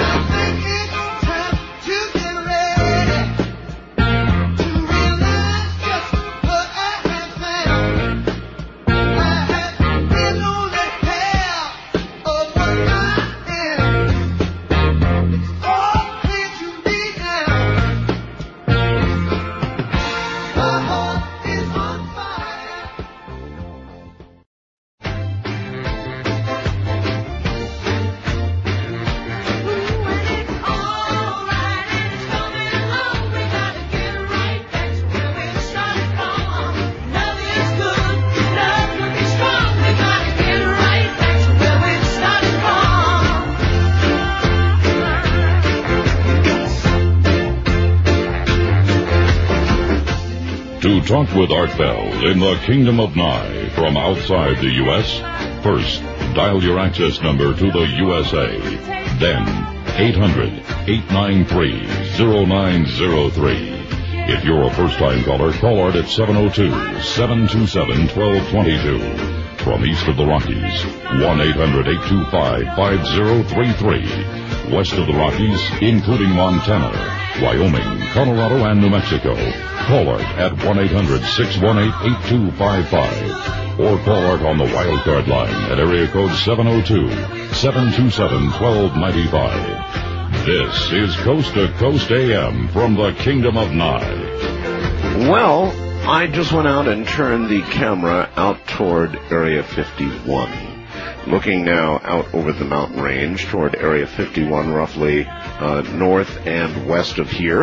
To talk with Art Bell in the Kingdom of Nye from outside the U S, first, dial your access number to the U S A. Then, eight hundred, eight nine three, oh nine oh three. If you're a first-time caller, call Art at seven oh two, seven two seven, one two two two. From east of the Rockies, one eight hundred, eight two five, five oh three three. West of the Rockies, including Montana, Wyoming, Colorado, and New Mexico, call Art at one eight hundred, six one eight, eight two five five. Or call Art on the wildcard line at area code seven oh two, seven two seven, one two nine five. This is Coast to Coast A M from the Kingdom of Nye. Well, I just went out and turned the camera out toward Area fifty-one. Looking now out over the mountain range toward Area fifty-one, roughly uh, north and west of here.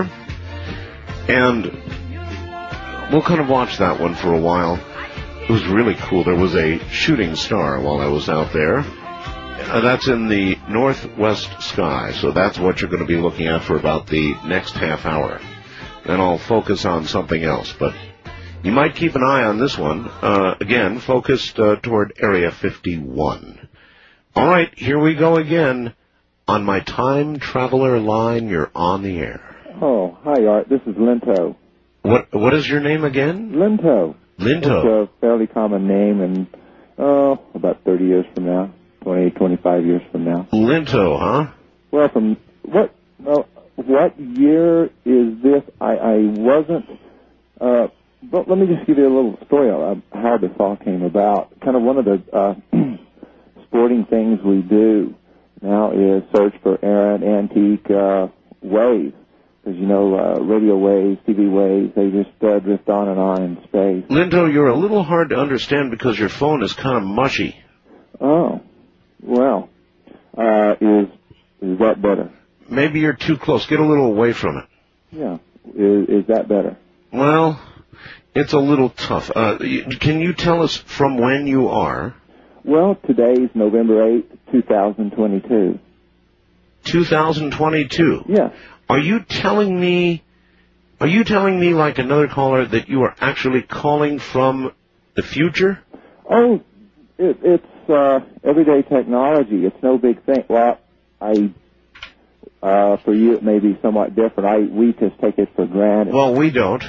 And we'll kind of watch that one for a while. It was really cool. There was a shooting star while I was out there. Uh, that's in the northwest sky, so that's what you're going to be looking at for about the next half hour. Then I'll focus on something else, but you might keep an eye on this one. Uh, again, focused uh, toward Area fifty-one. All right, here we go again. On my Time Traveler line, you're on the air. Oh, hi, Art. This is Linto. What What is your name again? Linto. Linto. It's a fairly common name, and oh, about thirty years from now, twenty, twenty-five years from now. Linto, huh? Well, from what? Well, what year is this? I, I wasn't. Uh, but let me just give you a little story of how this all came about. Kind of one of the uh, sporting things we do now is search for errant, antique uh, waves. Because, you know, uh, radio waves, T V waves, they just uh, drift on and on in space. Linto, you're a little hard to understand because your phone is kind of mushy. Oh, well, uh, is is that better? Maybe you're too close. Get a little away from it. Yeah. Is, is that better? Well, it's a little tough. Uh, can you tell us from when you are? Well, today's November eighth, twenty twenty-two. twenty twenty-two? Yeah. Are you telling me, are you telling me like another caller that you are actually calling from the future? Oh, it, it's uh, everyday technology. It's no big thing. Well, I, uh, for you it may be somewhat different. I we just take it for granted. Well, we don't.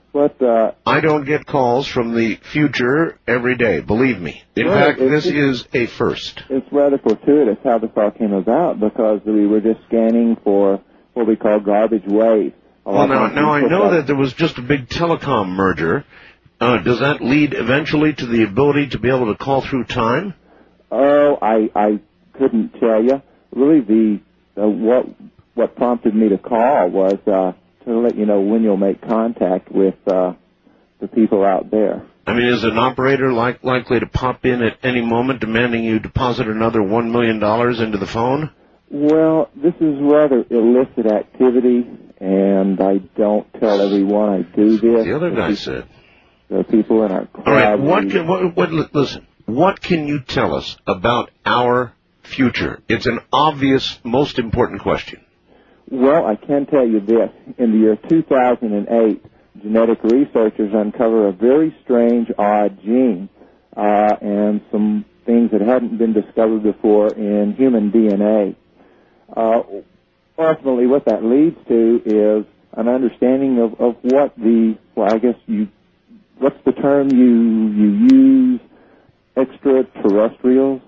But uh, I don't get calls from the future every day, believe me. In well, fact, this just, is a first. It's rather fortuitous how this all came about, because we were just scanning for what we call garbage waves. Well, now, now I know that there was just a big telecom merger. Uh, does that lead eventually to the ability to be able to call through time? Oh, I I couldn't tell you. Really, the uh, what what prompted me to call was uh, to let you know when you'll make contact with uh, the people out there. I mean, is an operator like, likely to pop in at any moment demanding you deposit another one million dollars into the phone? Well, this is rather illicit activity, and I don't tell everyone I do this. The other guy said. The people in our crowd. All right, what can, what, what, listen, what can you tell us about our future? It's an obvious, most important question. Well, I can tell you this. In the year two thousand eight, genetic researchers uncover a very strange, odd gene, uh, and some things that hadn't been discovered before in human D N A. Uh, ultimately, what that leads to is an understanding of, of what the, well, I guess you, what's the term you you use? Extraterrestrials?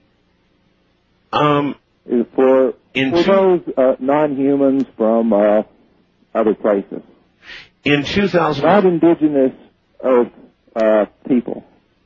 Um, for, in for two, those uh, non-humans from uh, other places. In two thousand, not indigenous Earth uh, people.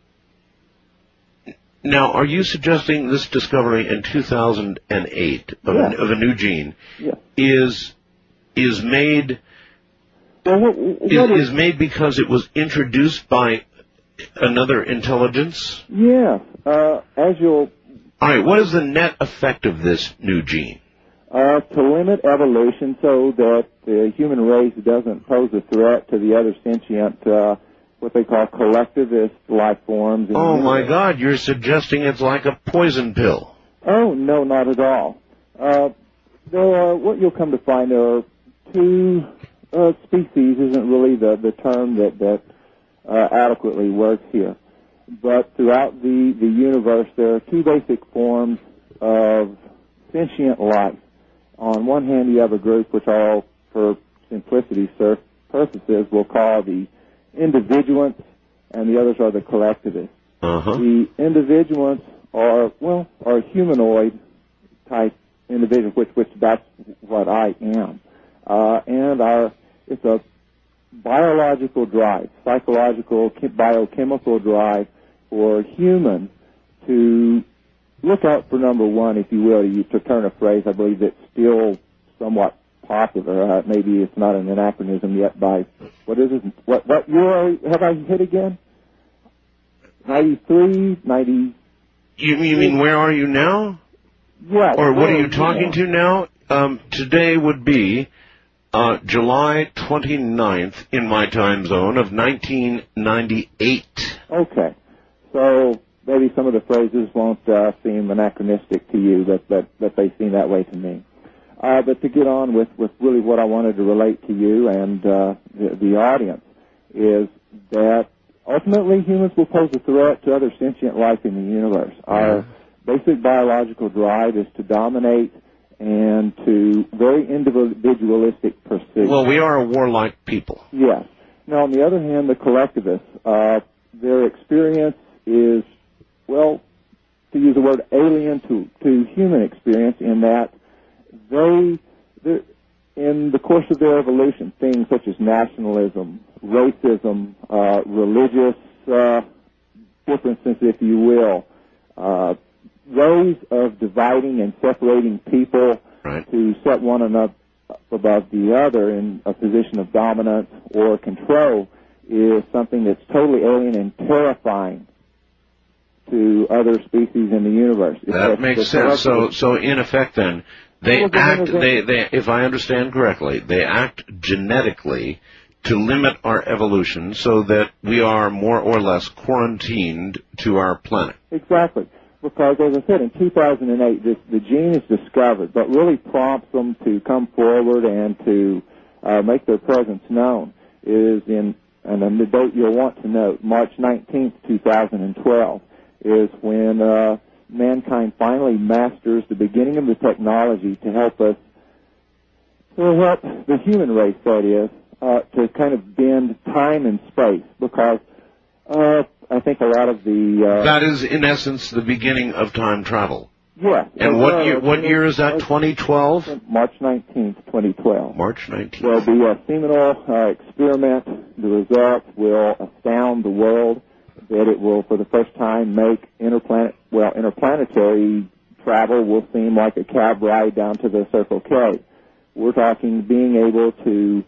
Now, are you suggesting this discovery in two thousand eight of, yeah. a, of a new gene yeah. is is made well, what, what is, is, is made because it was introduced by another intelligence? Yeah. Uh, as you'll. All right. What is the net effect of this new gene? Uh, to limit evolution so that the human race doesn't pose a threat to the other sentient. Uh, what they call collectivist life forms. Oh, my God, you're suggesting it's like a poison pill. Oh, no, not at all. Uh, there are, what you'll come to find, there are two uh, species, isn't really the, the term that, that uh, adequately works here. But throughout the, the universe, there are two basic forms of sentient life. On one hand, you have a group which all, for simplicity's purposes, we'll call the individuants, and the others are the collectivists. Uh-huh. The individuants are, well, are humanoid type individuals, which, which that's what I am. Uh, and our, it's a biological drive, psychological, biochemical drive for humans to look out for number one, if you will, to, to turn a phrase, I believe that's still somewhat popular. Uh, maybe it's not an anachronism yet by, what is it? What, what year have I hit again? ninety-three, ninety You, you mean where are you now? Yeah. Or what are you talking to now? Um, today would be uh, July twenty-ninth in my time zone of nineteen ninety-eight. Okay. So maybe some of the phrases won't uh, seem anachronistic to you, but, but, but they seem that way to me. Uh, but to get on with, with really what I wanted to relate to you and uh, the, the audience is that ultimately humans will pose a threat to other sentient life in the universe. Our basic biological drive is to dominate and to very individualistic pursuit. Well, we are a warlike people. Yes. Now, on the other hand, the collectivists, uh, their experience is, well, to use the word alien to, to human experience in that they, in the course of their evolution, things such as nationalism, racism, uh, religious uh, differences, if you will, uh, ways of dividing and separating people right. to set one another above the other in a position of dominance or control is something that's totally alien and terrifying to other species in the universe. That it's, makes it's sense. So, so in effect, then they act. They, they, if I understand correctly, they act genetically to limit our evolution, so that we are more or less quarantined to our planet. Exactly. Because, as I said, in two thousand eight, this, the gene is discovered, but really prompts them to come forward and to uh, make their presence known is in, and the date you'll want to note, March nineteenth, two thousand twelve, is when uh, mankind finally masters the beginning of the technology to help us, to help the human race, that is, uh, to kind of bend time and space, because uh, I think a lot of the... Uh, that is, in essence, the beginning of time travel. Yes. And what year, what year is that, twenty twelve? March nineteenth, twenty twelve. March nineteenth. There'll be a seminal uh, experiment. The results will astound the world, that it will, for the first time, make interplanet, well, interplanetary travel will seem like a cab ride down to the Circle K. We're talking being able to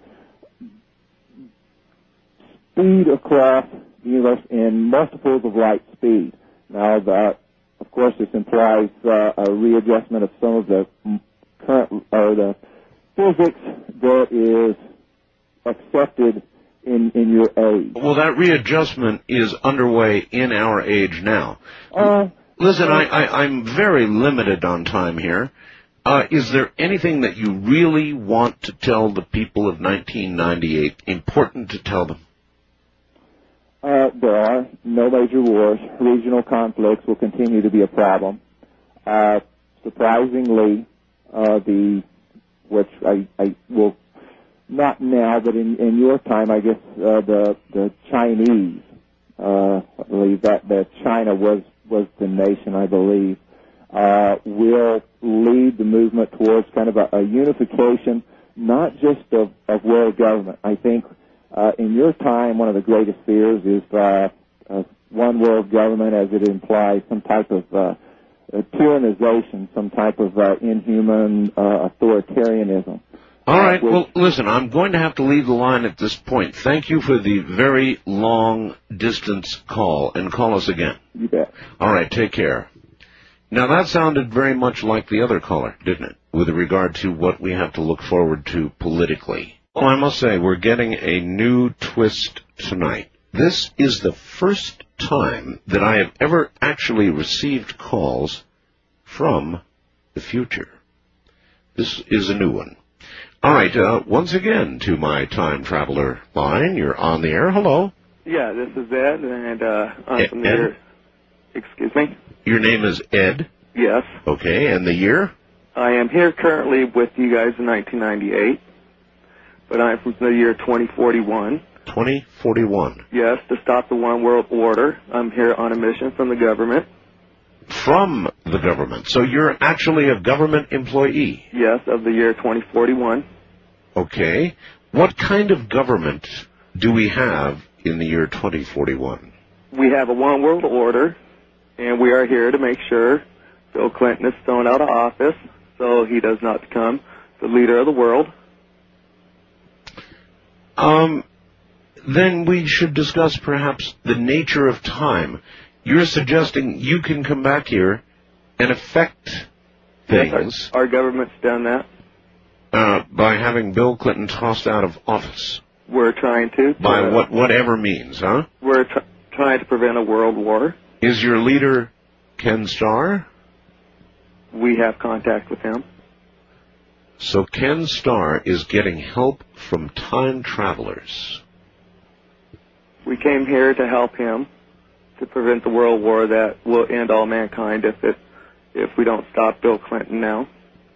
speed across the universe in multiples of light speed. Now, the, of course, this implies uh, a readjustment of some of the current or the physics that is accepted in, in your age. Well, that readjustment is underway in our age now. Uh, Listen, I, I, I'm very limited on time here. Uh, is there anything that you really want to tell the people of nineteen ninety-eight, important to tell them? Uh, there are no major wars. Regional conflicts will continue to be a problem. Uh, surprisingly, uh, the, which I, I will, not now, but in, in your time, I guess, uh, the, the Chinese, uh, I believe that, that China was, was the nation, I believe, uh, will lead the movement towards kind of a, a unification, not just of, of world government. I think, Uh, in your time, one of the greatest fears is uh, uh, one world government, as it implies some type of uh, uh, tyrannization, some type of uh, inhuman uh, authoritarianism. All right. Uh, well, listen, I'm going to have to leave the line at this point. Thank you for the very long-distance call, and call us again. You bet. All right. Take care. Now, that sounded very much like the other caller, didn't it, with regard to what we have to look forward to politically. Well, I must say, we're getting a new twist tonight. This is the first time that I have ever actually received calls from the future. This is a new one. All right, uh, once again, to my time traveler line. You're on the air. Hello. Yeah, this is Ed, and uh, I'm Ed, from the Ed? year... Excuse me? Your name is Ed? Yes. Okay, and the year? I am here currently with you guys in nineteen ninety-eight, but I'm from the year twenty forty-one. twenty forty-one. Yes, to stop the one world order. I'm here on a mission from the government. From the government. So you're actually a government employee? Yes, of the year twenty forty-one. Okay. What kind of government do we have in the year twenty forty-one? We have a one world order, and we are here to make sure Bill Clinton is thrown out of office so he does not become the leader of the world. Um, then we should discuss perhaps the nature of time. You're suggesting you can come back here and affect things. Yes, our, our government's done that. Uh, by having Bill Clinton tossed out of office. We're trying to. By uh, what whatever means, huh? We're tr- trying to prevent a world war. Is your leader Ken Starr? We have contact with him. So Ken Starr is getting help from time travelers. We came here to help him to prevent the world war that will end all mankind if it if we don't stop Bill Clinton now.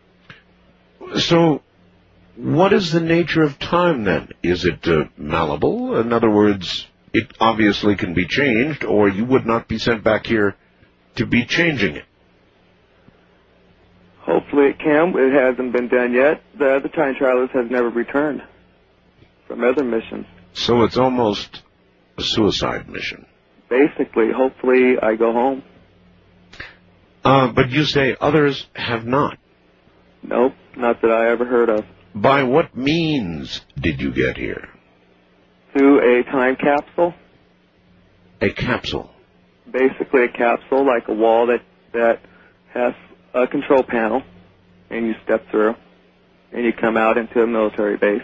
So what is the nature of time then? Is it uh, malleable? In other words, it obviously can be changed, or you would not be sent back here to be changing it. Hopefully it can. It hasn't been done yet. The other time travelers have never returned from other missions. So it's almost a suicide mission. Basically, hopefully I go home. Uh, but you say others have not. Nope, not that I ever heard of. By what means did you get here? Through a time capsule. A capsule? Basically a capsule, like a wall that, that has a control panel, and you step through, and you come out into a military base.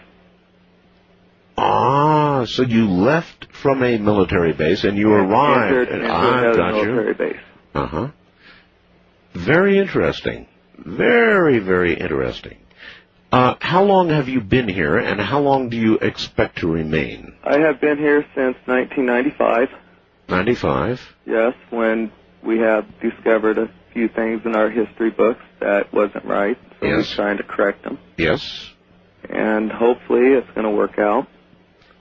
Ah, so you left from a military base, and you and arrived entered at into ah, another got military you. base. Uh-huh. Very interesting. Very, very interesting. Uh, how long have you been here, and how long do you expect to remain? I have been here since nineteen ninety-five. ninety-five? Yes, when we have discovered a few things in our history books that wasn't right, so Yes. we're trying to correct them. Yes. And hopefully it's going to work out.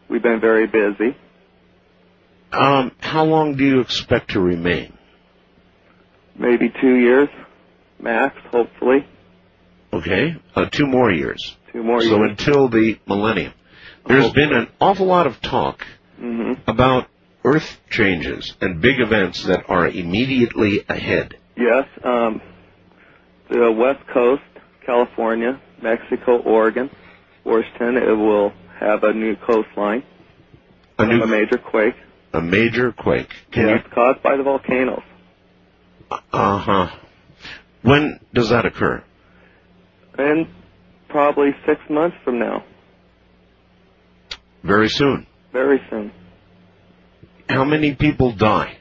we've been very busy. Um, how long do you expect to remain? Maybe two years, max, hopefully. Okay, uh, two more years. Two more so years. until the millennium. There's been an awful lot of talk Mm-hmm. about Earth changes and big events that are immediately ahead. Yes, um, the West Coast, California, Mexico, Oregon, Washington, it will have a new coastline. A new a major quake. A major quake. Can yes, caused by the volcanoes. you? Uh huh. When does that occur? And probably six months from now. Very soon. Very soon. How many people die?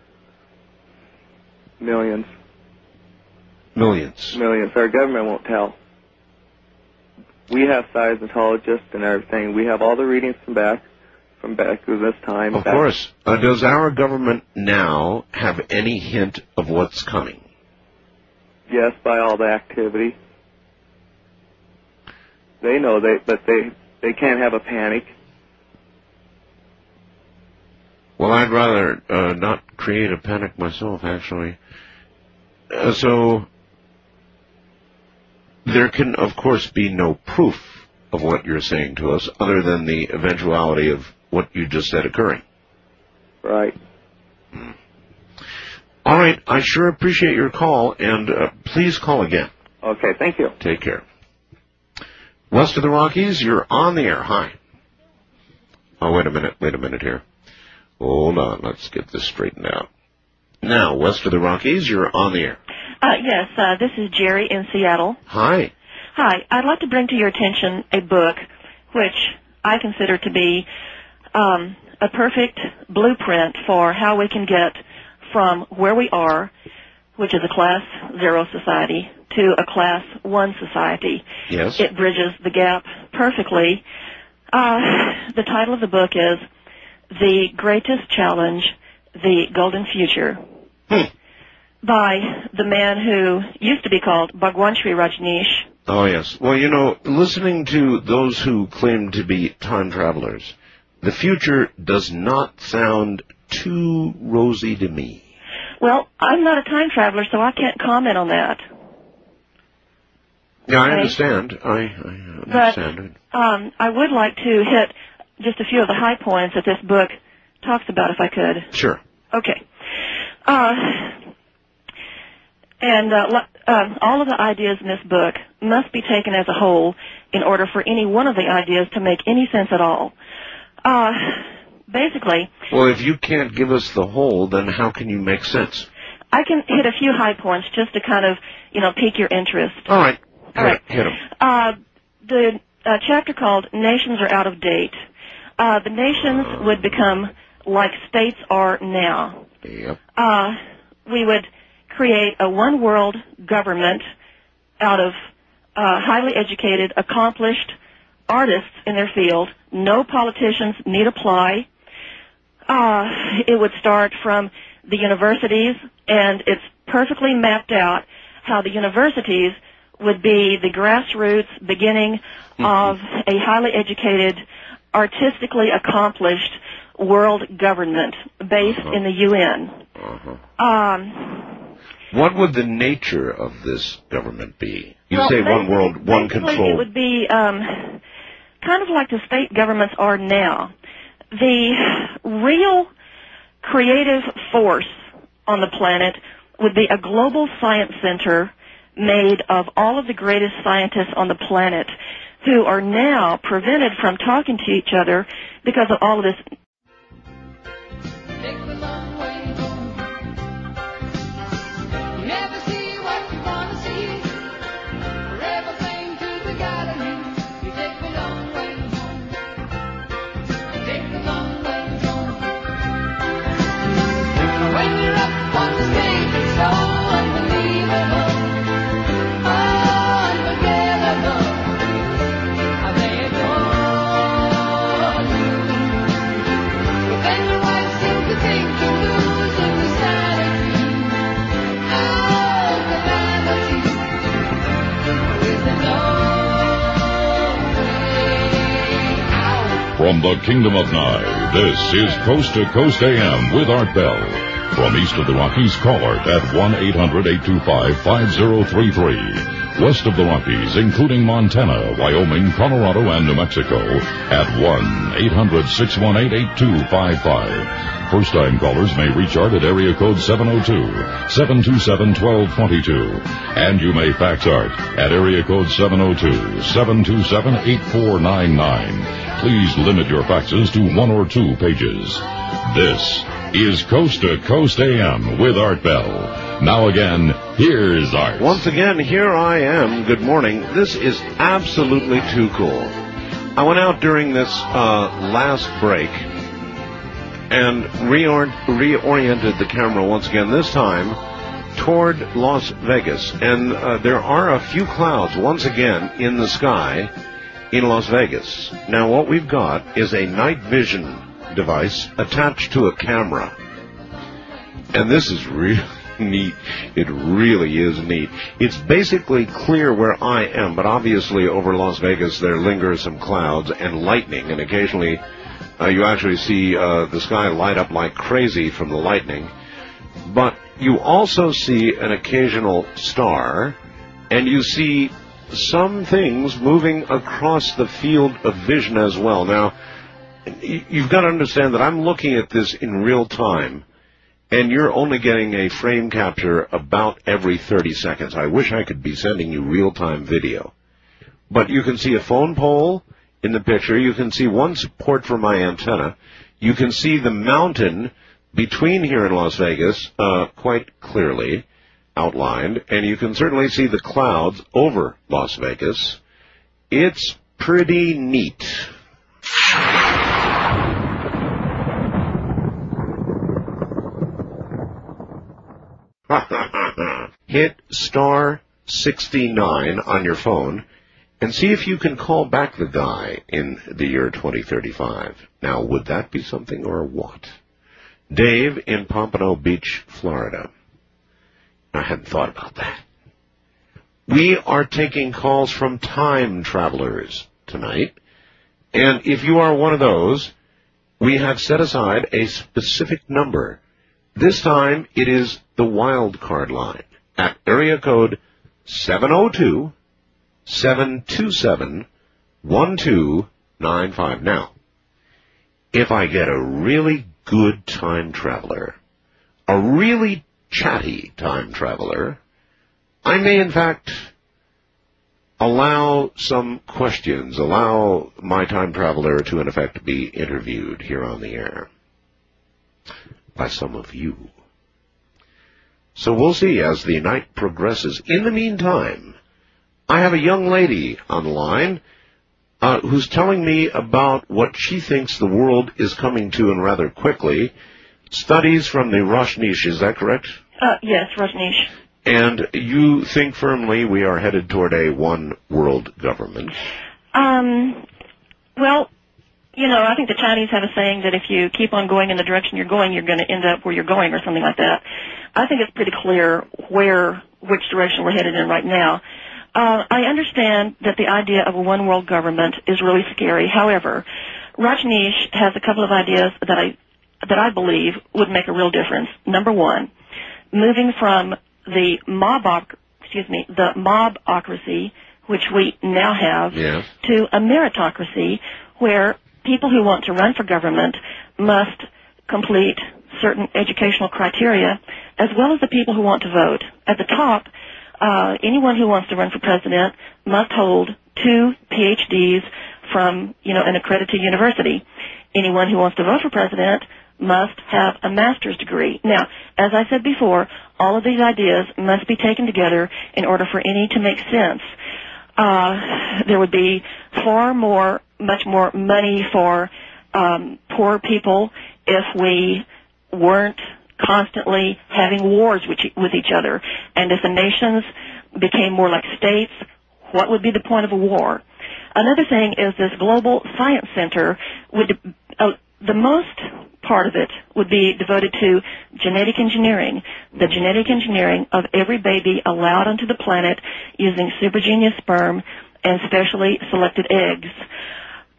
Millions. Millions. Millions. Our government won't tell. We have seismologists and everything. We have all the readings from back, from back to this time. Of back. course. Uh, does our government now have any hint of what's coming? Yes, by all the activity. They know, they, but they they can't have a panic. Well, I'd rather uh, not create a panic myself, actually. Uh, so, there can, of course, be no proof of what you're saying to us, other than the eventuality of what you just said occurring. Right. Hmm. All right, I sure appreciate your call, and uh, please call again. Okay, thank you. Take care. West of the Rockies, you're on the air. Hi. Oh, wait a minute, wait a minute here. Hold on, let's get this straightened out. Now, west of the Rockies, you're on the air. Uh, yes, uh, this is Jerry in Seattle. Hi. Hi, I'd like to bring to your attention a book which I consider to be um, a perfect blueprint for how we can get from where we are, which is a Class Zero society, to a Class One society. Yes. It bridges the gap perfectly. Uh, the title of the book is The Greatest Challenge, The Golden Future, hmm. by the man who used to be called Bhagwan-Sri Rajneesh. Oh, yes. Well, you know, listening to those who claim to be time travelers, the future does not sound too rosy to me. Well, I'm not a time traveler, so I can't comment on that. Yeah, I Okay. understand. I, I understand. But um, I would like to hit just a few of the high points that this book talks about, if I could. Sure. Okay. Uh, and uh, uh, all of the ideas in this book must be taken as a whole in order for any one of the ideas to make any sense at all. Uh, basically... Well, if you can't give us the whole, then how can you make sense? I can hit a few high points just to kind of, you know, pique your interest. All right. All right. Hit them. Uh, the uh, chapter called Nations Are Out of Date. Uh, the nations would become like states are now. Yep. Uh, we would create a one-world government out of uh, highly educated, accomplished artists in their field. No politicians need apply. Uh, it would start from the universities, and it's perfectly mapped out how the universities would be the grassroots beginning mm-hmm. of a highly educated, artistically accomplished world government based uh-huh. in the U N. Uh-huh. Um, what would the nature of this government be? You well, say one world, one basically control. It would be um, kind of like the state governments are now. The real creative force on the planet would be a global science center made of all of the greatest scientists on the planet who are now prevented from talking to each other because of all of this. From the Kingdom of Nye, this is Coast to Coast A M with Art Bell. From east of the Rockies, call Art at one eight hundred eight two five five zero three three. West of the Rockies, including Montana, Wyoming, Colorado, and New Mexico, at one eight hundred six one eight eight two five five. First-time callers may reach Art at area code seven oh two, seven two seven, one two two two. And you may fax Art at area code seven oh two, seven two seven, eight four nine nine. Please limit your faxes to one or two pages. This is Coast to Coast A M with Art Bell. Now again, here's Art. Once again, here I am. Good morning. This is absolutely too cool. I went out during this uh, last break and reor- reoriented the camera once again, this time toward Las Vegas. And uh, there are a few clouds once again in the sky in Las Vegas. Now, what we've got is a night vision device attached to a camera. And this is really neat. It really is neat. It's basically clear where I am, but obviously over Las Vegas there linger some clouds and lightning, and occasionally uh, you actually see uh, the sky light up like crazy from the lightning. But you also see an occasional star, and you see some things moving across the field of vision as well. Now, you've got to understand that I'm looking at this in real time, and you're only getting a frame capture about every thirty seconds. I wish I could be sending you real-time video. But you can see a phone pole in the picture. You can see one support for my antenna. You can see the mountain between here and Las Vegas uh, quite clearly outlined, and you can certainly see the clouds over Las Vegas. It's pretty neat. Hit star sixty-nine on your phone and see if you can call back the guy in the year twenty thirty-five. Now, would that be something or what? Dave in Pompano Beach, Florida. I hadn't thought about that. We are taking calls from time travelers tonight, and if you are one of those, we have set aside a specific number. This time, it is the wild card line at area code seven oh two, seven two seven, one two nine five. Now, if I get a really good time traveler, a really chatty time traveler, I may in fact allow some questions, allow my time traveler to in effect be interviewed here on the air by some of you. So we'll see as the night progresses. In the meantime, I have a young lady on the line uh, who's telling me about what she thinks the world is coming to, and rather quickly. Studies from the Rajneesh, is that correct? Uh, yes, Rajneesh. And you think firmly we are headed toward a one-world government? Um, well, you know, I think the Chinese have a saying that if you keep on going in the direction you're going, you're going to end up where you're going, or something like that. I think it's pretty clear where, which direction we're headed in right now. Uh, I understand that the idea of a one-world government is really scary. However, Rajneesh has a couple of ideas that I, that I believe would make a real difference. Number one, moving from the mob, excuse me, the mobocracy, which we now have, yes, to a meritocracy where people who want to run for government must complete certain educational criteria, as well as the people who want to vote. At the top, uh, anyone who wants to run for president must hold two P H Ds from, you know, an accredited university. Anyone who wants to vote for president must have a master's degree. Now, as I said before, all of these ideas must be taken together in order for any to make sense. Uh, there would be far more, much more money for um, poor people if we weren't constantly having wars with, with each other. And if the nations became more like states, what would be the point of a war? Another thing is this global science center would, uh, the most part of it would be devoted to genetic engineering, the genetic engineering of every baby allowed onto the planet using super genius sperm and specially selected eggs.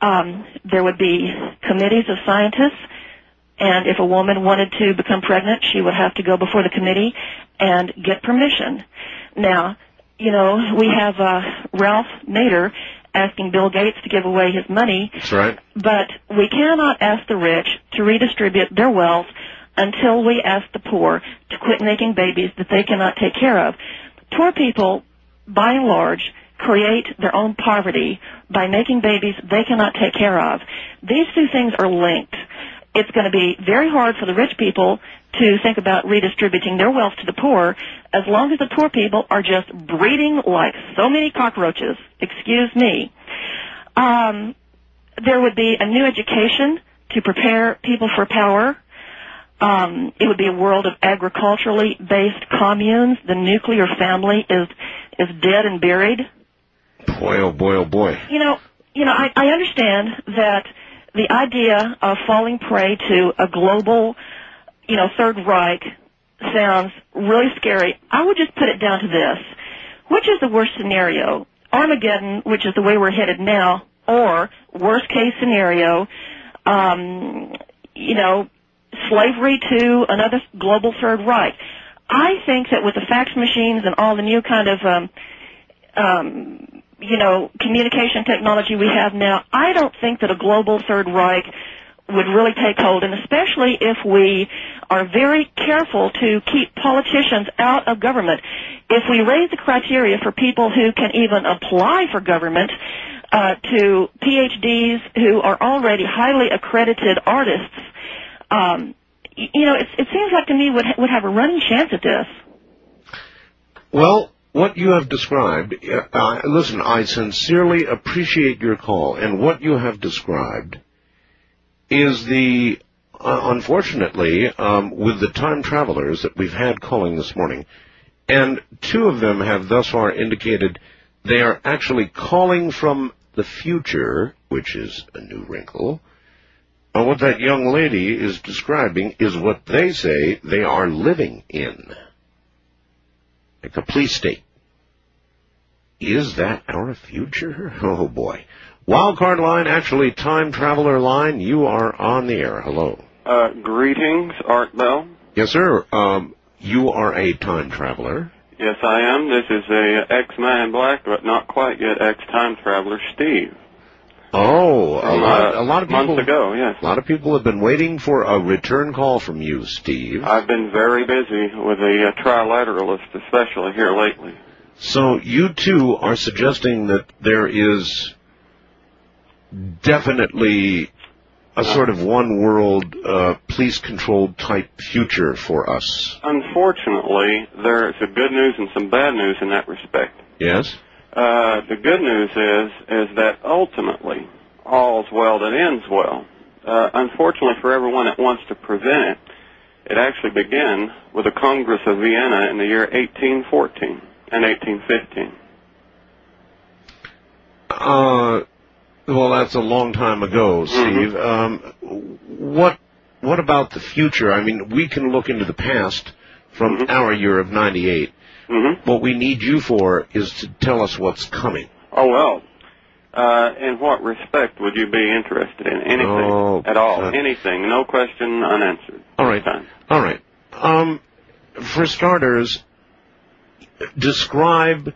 Um, there would be committees of scientists, and if a woman wanted to become pregnant, she would have to go before the committee and get permission. Now, you know, we have uh, Ralph Nader asking Bill Gates to give away his money. That's right. But we cannot ask the rich to redistribute their wealth until we ask the poor to quit making babies that they cannot take care of. Poor people, by and large, create their own poverty by making babies they cannot take care of. These two things are linked. It's going to be very hard for the rich people to think about redistributing their wealth to the poor as long as the poor people are just breeding like so many cockroaches. Excuse me. Um, there would be a new education to prepare people for power. Um, it would be a world of agriculturally based communes. The nuclear family is is dead and buried. Boy, oh boy, oh boy. You know, you know, I, I understand that the idea of falling prey to a global, you know, Third Reich sounds really scary. I would just put it down to this. Which is the worst scenario? Armageddon, which is the way we're headed now, or worst case scenario, um, you know, slavery to another global Third Reich. I think that with the fax machines and all the new kind of, um, um, you know, communication technology we have now, I don't think that a global Third Reich would really take hold, and especially if we are very careful to keep politicians out of government. If we raise the criteria for people who can even apply for government uh, to P H Ds who are already highly accredited artists, um, you know, it, it seems like to me would would have a running chance at this. Well, what you have described, uh, listen, I sincerely appreciate your call, and what you have described is the, uh, unfortunately, um, with the time travelers that we've had calling this morning, and two of them have thus far indicated they are actually calling from the future, which is a new wrinkle. Uh, what that young lady is describing is what they say they are living in. Like a police state. Is that our future? Oh, boy. Wildcard line, actually time traveler line, you are on the air. Hello. Uh, greetings, Art Bell. Yes, sir. Um, you are a time traveler. Yes, I am. This is a ex-Man in Black, but not quite yet ex-time traveler, Steve. Oh, a From, lot, uh, a lot of people. months ago, yes. A lot of people have been waiting for a return call from you, Steve. I've been very busy with the uh, trilateralist, especially here lately. So you too are suggesting that there is definitely a sort of one-world, uh, police-controlled type future for us. Unfortunately, there's a good news and some bad news in that respect. Yes? Uh, the good news is, is that ultimately, all's well that ends well. Uh, unfortunately for everyone that wants to prevent it, it actually began with the Congress of Vienna in the year eighteen fourteen and eighteen fifteen. Uh, well, that's a long time ago, Steve. Mm-hmm. Um, what, what about the future? I mean, we can look into the past from Mm-hmm. our year of ninety-eight. Mm-hmm. What we need you for is to tell us what's coming. Oh, well. Uh, in what respect would you be interested in? Anything Oh, at all. uh, Anything. No question unanswered. All right. Time. All right. Um, for starters, describe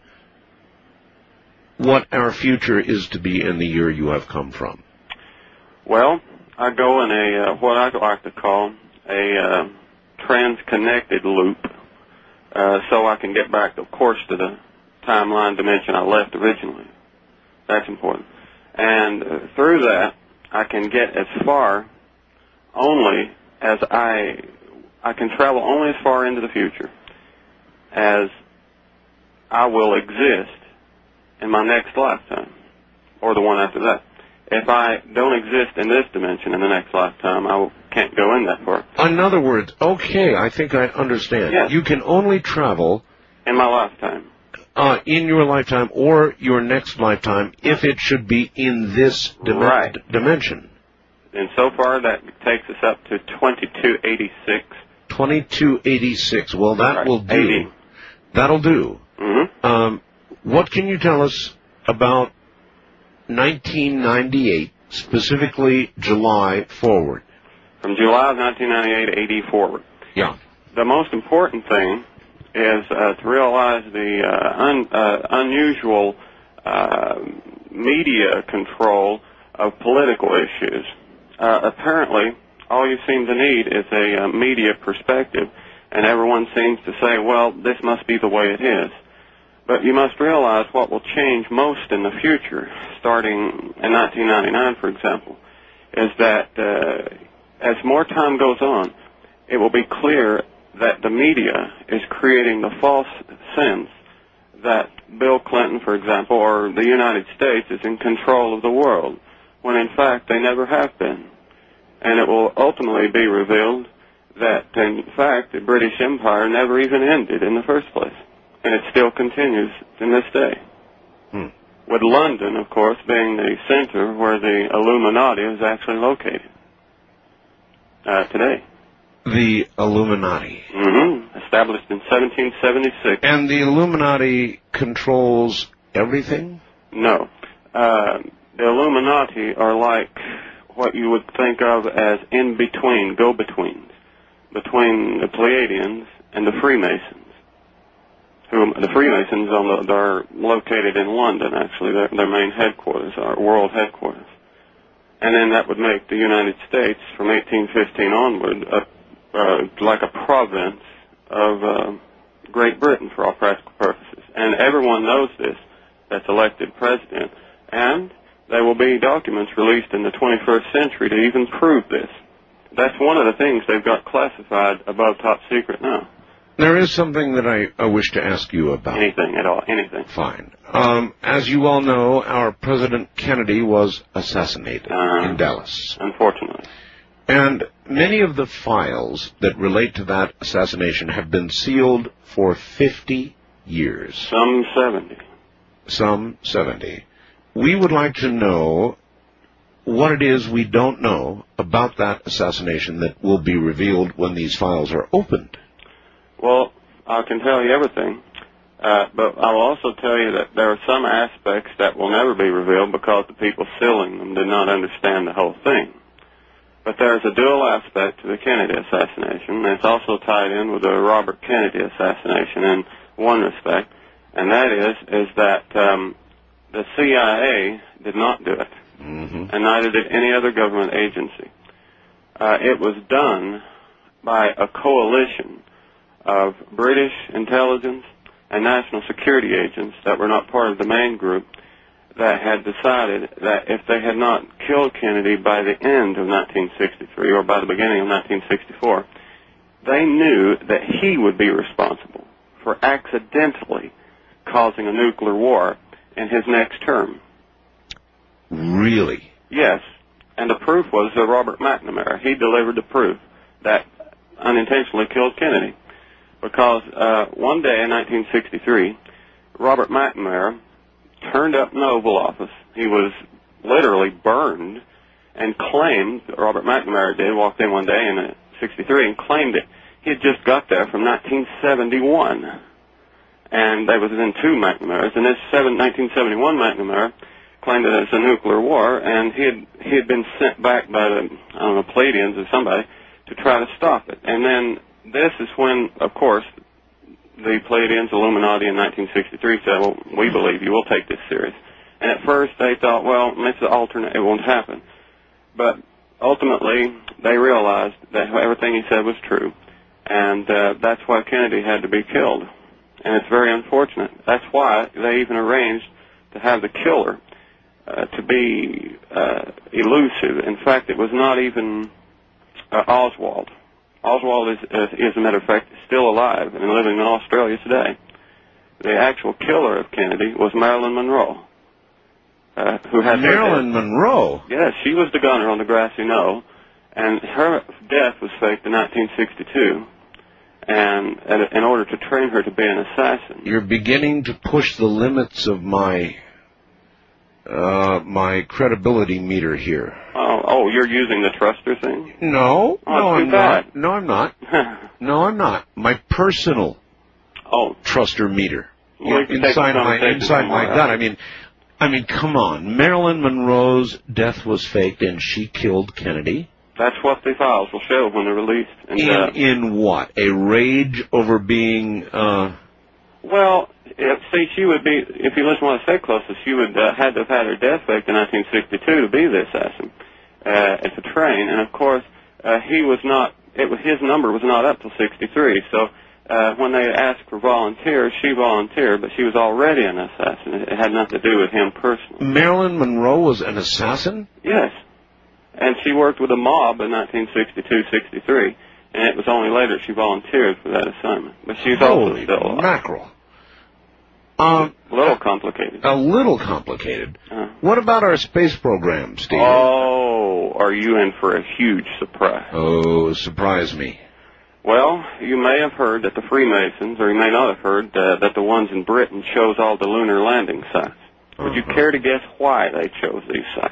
what our future is to be in the year you have come from. Well, I go in a, uh, what I like to call a uh, trans-connected loop, uh, so I can get back, of course, to the timeline dimension I left originally. That's important. And uh, through that, I can get as far only as I, I can travel only as far into the future as I will exist in my next lifetime, or the one after that. If I don't exist in this dimension in the next lifetime, I can't go in that far. In other words, okay, I think I understand. Yes. You can only travel In my lifetime. uh, in your lifetime or your next lifetime if it should be in this dim- Right. d- dimension. And so far, that takes us up to twenty-two eighty-six. twenty-two eighty-six. Well, that Right. will do. eighty. That'll do. Mm-hmm. Um, what can you tell us about nineteen ninety-eight specifically July forward. From July of nineteen ninety-eight A D forward. Yeah. The most important thing is uh, to realize the uh, un, uh, unusual uh, media control of political issues. Uh, apparently, all you seem to need is a uh, media perspective, and everyone seems to say, well, this must be the way it is. But you must realize what will change most in the future, starting in nineteen ninety-nine, for example, is that uh, as more time goes on, it will be clear that the media is creating the false sense that Bill Clinton, for example, or the United States is in control of the world, when in fact they never have been. And it will ultimately be revealed that, in fact, the British Empire never even ended in the first place. And it still continues in this day. Hmm. With London, of course, being the center where the Illuminati is actually located uh, today. The Illuminati. Mm-hmm. Established in seventeen seventy-six. And the Illuminati controls everything? No. Uh, the Illuminati are like what you would think of as in-between, go-betweens, between the Pleiadians and the Freemasons. Who, the Freemasons on the, are located in London, actually. Their, their main headquarters are world headquarters. And then that would make the United States, from eighteen fifteen onward, a Uh, like a province of uh, Great Britain for all practical purposes. And everyone knows this that's elected president. And there will be documents released in the twenty-first century to even prove this. That's one of the things they've got classified above top secret now. There is something that I, I wish to ask you about. Anything at all, anything. Fine. Um, as you all know, our President Kennedy was assassinated uh, in Dallas. Unfortunately. And many of the files that relate to that assassination have been sealed for fifty years. Some seventy. Some seventy. We would like to know what it is we don't know about that assassination that will be revealed when these files are opened. Well, I can tell you everything, uh, but I'll also tell you that there are some aspects that will never be revealed because the people sealing them did not understand the whole thing. But there's a dual aspect to the Kennedy assassination, and it's also tied in with the Robert Kennedy assassination in one respect, and that is is that um, the C I A did not do it, mm-hmm. and neither did any other government agency. Uh, it was done by a coalition of British intelligence and national security agents that were not part of the main group, that had decided that if they had not killed Kennedy by the end of nineteen sixty-three or by the beginning of nineteen sixty-four, they knew that he would be responsible for accidentally causing a nuclear war in his next term. Really? Yes. And the proof was uh, Robert McNamara. He delivered the proof that unintentionally killed Kennedy. Because uh, one day in nineteen sixty-three, Robert McNamara turned up in the Oval Office. He was literally burned and claimed, Robert McNamara did, walked in one day in sixty-three and claimed it. He had just got there from nineteen seventy-one. And there was then two McNamaras. And this nineteen seventy-one McNamara claimed it as a nuclear war, and he had, he had been sent back by the, I don't know, Pleiadians or somebody to try to stop it. And then this is when, of course, the Pleiadians, Illuminati in nineteen sixty-three said, well, we believe you, we'll take this serious. And at first they thought, well, it's an alternate, it won't happen. But ultimately they realized that everything he said was true. And uh, that's why Kennedy had to be killed. And it's very unfortunate. That's why they even arranged to have the killer uh, to be uh, elusive. In fact, it was not even uh, Oswald. Oswald is, is, as a matter of fact, still alive and living in Australia today. The actual killer of Kennedy was Marilyn Monroe, uh, who had Marilyn Monroe. Yes, she was the gunner on the grassy knoll, and her death was faked in nineteen sixty-two. And, and in order to train her to be an assassin, you're beginning to push the limits of my uh, my credibility meter here. Oh, oh, you're using the truster thing? No, oh, no, I'm bad. not. No, I'm not. No, I'm not. My personal oh truster meter well, inside my inside my gun. I mean, I mean, come on. Marilyn Monroe's death was faked, and she killed Kennedy. That's what the files will show when they're released. And, in, uh, in what? A rage over being... Uh, well, if, see, she would be, if you listen to what I said closest, she would uh, had to have had her death faked in nineteen sixty-two to be the assassin uh, at the train. And, of course, uh, he was not, it was, his number was not up till sixty-three. So uh, when they asked for volunteers, she volunteered, but she was already an assassin. It had nothing to do with him personally. Marilyn Monroe was an assassin? Yes. And she worked with a mob in nineteen sixty-two sixty-three, and it was only later she volunteered for that assignment. But she's also Holy still alive. mackerel. Um, a little complicated. A little complicated. Uh, what about our space program, Steve? Oh, are you in for a huge surprise? Oh, surprise me. Well, you may have heard that the Freemasons, or you may not have heard uh, that the ones in Britain chose all the lunar landing sites. Would you Uh-huh. care to guess why they chose these sites?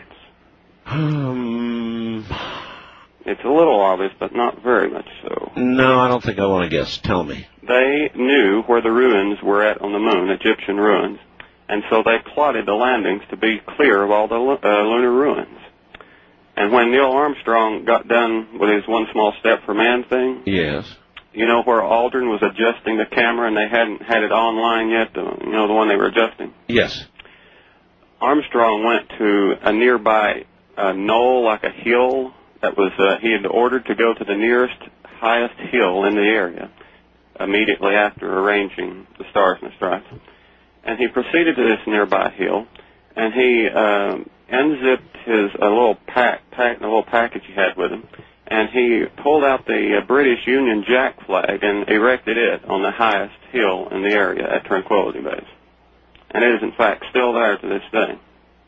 Um, It's a little obvious, but not very much so. no, I don't think I want to guess. Tell me. They knew where the ruins were at on the moon, Egyptian ruins, and so they plotted the landings to be clear of all the lu- uh, lunar ruins. And when Neil Armstrong got done with his one small step for man thing, Yes. you know where Aldrin was adjusting the camera and they hadn't had it online yet, the, you know, the one they were adjusting? Yes. Armstrong went to a nearby uh, knoll, like a hill, that was, uh, he had ordered to go to the nearest, highest hill in the area immediately after arranging the stars and the stripes. And he proceeded to this nearby hill, and he uh, unzipped his a little pack, pack, a little package he had with him, and he pulled out the uh, British Union Jack flag and erected it on the highest hill in the area at Tranquility Base. And it is, in fact, still there to this day.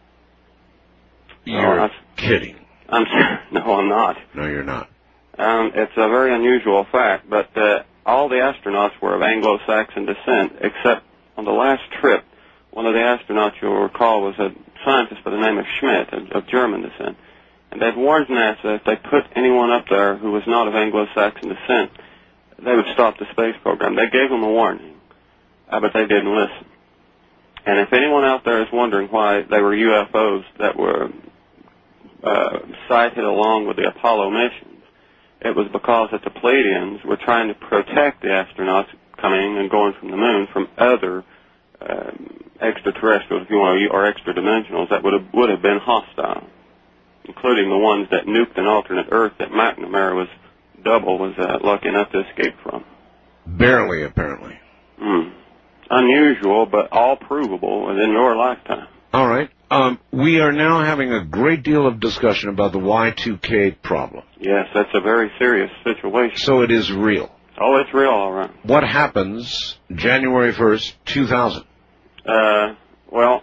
You're Oh, kidding. I'm no, I'm not. No, you're not. Um, it's a very unusual fact, but uh, all the astronauts were of Anglo-Saxon descent, except on the last trip, one of the astronauts, you'll recall, was a scientist by the name of Schmidt, of, of German descent. And they'd warned NASA if they put anyone up there who was not of Anglo-Saxon descent, they would stop the space program. They gave them a warning, uh, but they didn't listen. And if anyone out there is wondering why they were U F Os that were uh, sighted along with the Apollo missions, it was because that the Pleiadians were trying to protect the astronauts coming and going from the moon from other uh, extraterrestrials, if you want, or extra-dimensionals that would have, would have been hostile, including the ones that nuked an alternate Earth that McNamara was double was uh, lucky enough to escape from. Barely, apparently. Hmm. Unusual, but all provable within your lifetime. All right. Um, we are now having a great deal of discussion about the Y two K problem. Yes, that's a very serious situation. So it is real. Oh, it's real, all right. What happens January first, two thousand? Uh, well,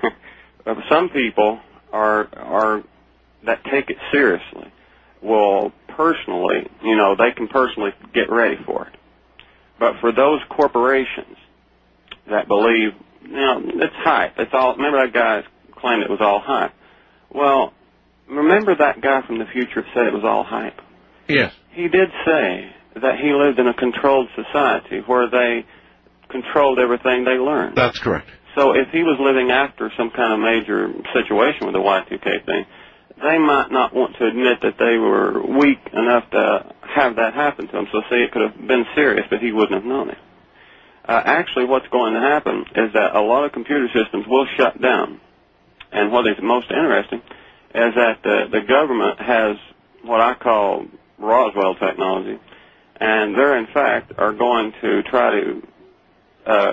some people are are that take it seriously will personally, you know, they can personally get ready for it. But for those corporations that believe, you know, it's hype. It's all. Remember that guy claimed it was all hype. Well, remember that guy from the future said it was all hype. Yes. He did say that he lived in a controlled society where they controlled everything they learned. That's correct. So if he was living after some kind of major situation with the Y two K thing, they might not want to admit that they were weak enough to have that happen to them. So see, it could have been serious, but he wouldn't have known it. Uh, actually, what's going to happen is that a lot of computer systems will shut down. And what is most interesting is that the, the government has what I call Roswell technology, and they in fact are going to try to uh,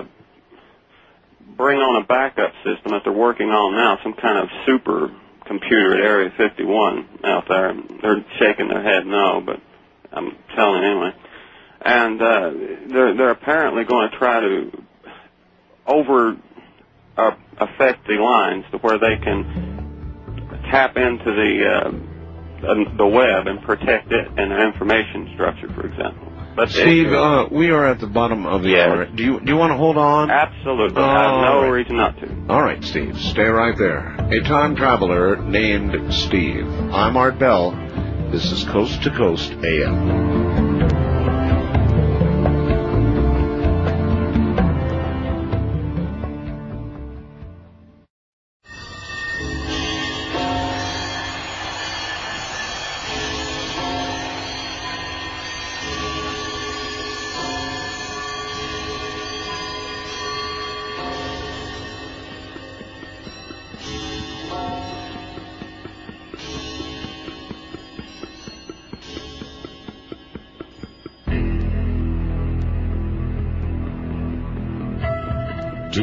bring on a backup system that they're working on now, some kind of super computer at Area fifty-one out there. They're shaking their head no, but I'm telling anyway. And uh, they're, they're apparently going to try to over uh, affect the lines to where they can tap into the uh, the, the web and protect it and the information structure, for example. But Steve, it, uh, we are at the bottom of the Yes. hour. Do you do you want to hold on? Absolutely. I have All no right. reason not to. All right, Steve, stay right there. A time traveler named Steve. I'm Art Bell. This is Coast to Coast A M.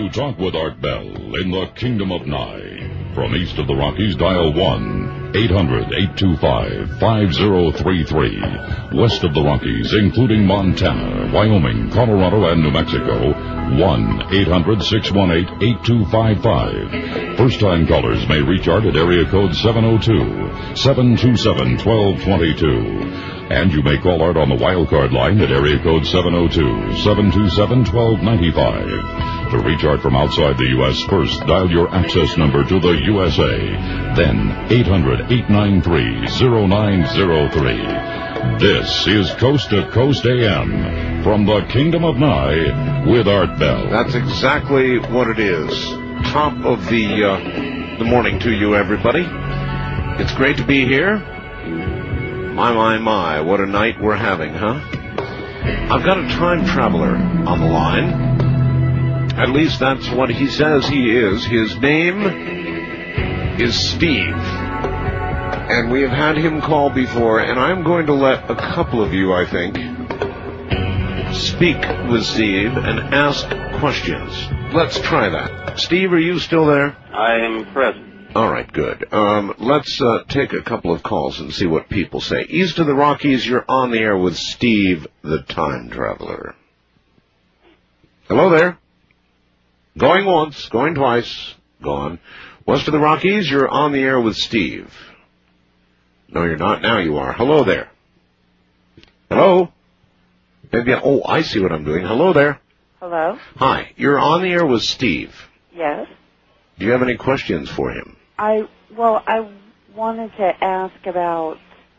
talk with Art Bell in the Kingdom of Nye. From east of the Rockies, dial one eight hundred eight two five five zero three three. West of the Rockies, including Montana, Wyoming, Colorado, and New Mexico, one eight hundred six one eight eight two five five. First-time callers may reach Art at area code seven oh two, seven two seven, one two two two. And you may call Art on the wildcard line at area code seven oh two, seven two seven, one two nine five. To reach Art from outside the U S, first dial your access number to the U S A. Then eight hundred eight nine three oh nine oh three. This is Coast to Coast A M from the Kingdom of Nye with Art Bell. That's exactly what it is. Top of the, uh, the morning to you, everybody. It's great to be here. My, my, my, what a night we're having, huh? I've got a time traveler on the line. At least that's what he says he is. His name is Steve. And we have had him call before, and I'm going to let a couple of you, I think, speak with Steve and ask questions. Let's try that. Steve, are you still there? I am present. All right, good. Um, let's uh, take a couple of calls and see what people say. East of the Rockies, you're on the air with Steve, the time traveler. Hello there. Going once, going twice, gone. West of the Rockies, you're on the air with Steve. No, you're not. Now you are. Hello there. Hello? Maybe I, oh, I see what I'm doing. Hello there. Hello? Hi. You're on the air with Steve. Yes. Do you have any questions for him? I, well, I wanted to ask about...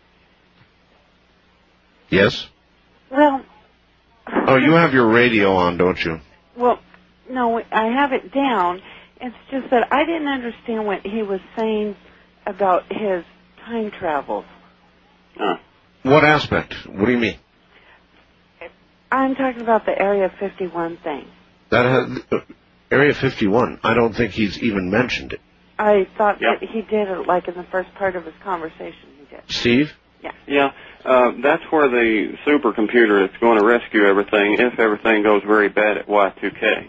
Yes? Well... Oh, you have your radio on, don't you? Well, no, I have it down. It's just that I didn't understand what he was saying about his time travels. Huh. What aspect? What do you mean? I'm talking about the Area fifty-one thing. That has... Uh, Area fifty-one, I don't think he's even mentioned it. I thought Yep. that he did it, like in the first part of his conversation he did. Steve? Yeah. Yeah, uh, that's where the supercomputer is going to rescue everything if everything goes very bad at Y two K.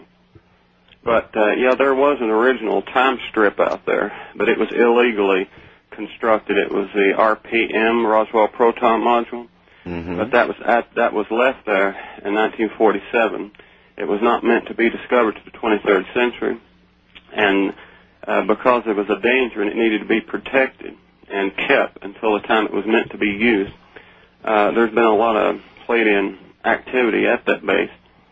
But, uh, yeah, there was an original time strip out there, but it was illegally constructed. It was the R P M, Roswell Proton Module, Mm-hmm. but that was at, that was left there in nineteen forty-seven. It was not meant to be discovered to the twenty-third century, and uh, because it was a danger and it needed to be protected and kept until the time it was meant to be used, uh, there's been a lot of Pleiadian activity at that base,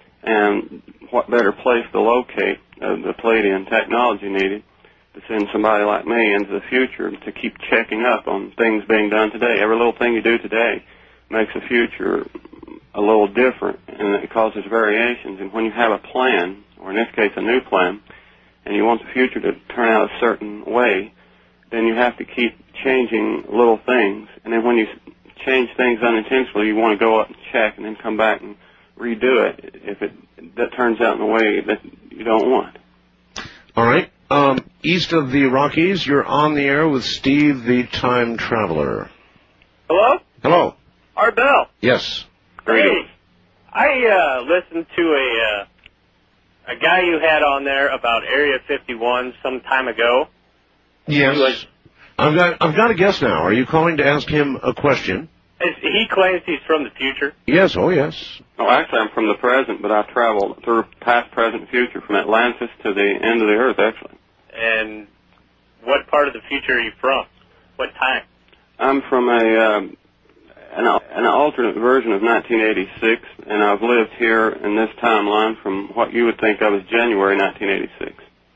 and what better place to locate uh, the Pleiadian technology needed to send somebody like me into the future to keep checking up on things being done today. Every little thing you do today makes the future a little different, and it causes variations. And when you have a plan, or in this case a new plan, and you want the future to turn out a certain way, then you have to keep changing little things. And then when you change things unintentionally, you want to go up and check and then come back and redo it if it that turns out in a way that you don't want. All right. Um, east of the Rockies, you're on the air with Steve, the time traveler. Hello? Hello. Art Bell. Yes. Hey, I uh, listened to a uh, a guy you had on there about Area fifty-one some time ago. Yes. He, was, I've got I've got a guess now. Are you calling to ask him a question? is, he claims he's from the future. Yes. Oh, yes. Oh, actually, I'm from the present, but I traveled through past, present, future, from Atlantis to the end of the Earth, actually. And what part of the future are you from? What time? I'm from a um, an, an alternate version of nineteen eighty-six, and I've lived here in this timeline from what you would think of as January nineteen eighty-six.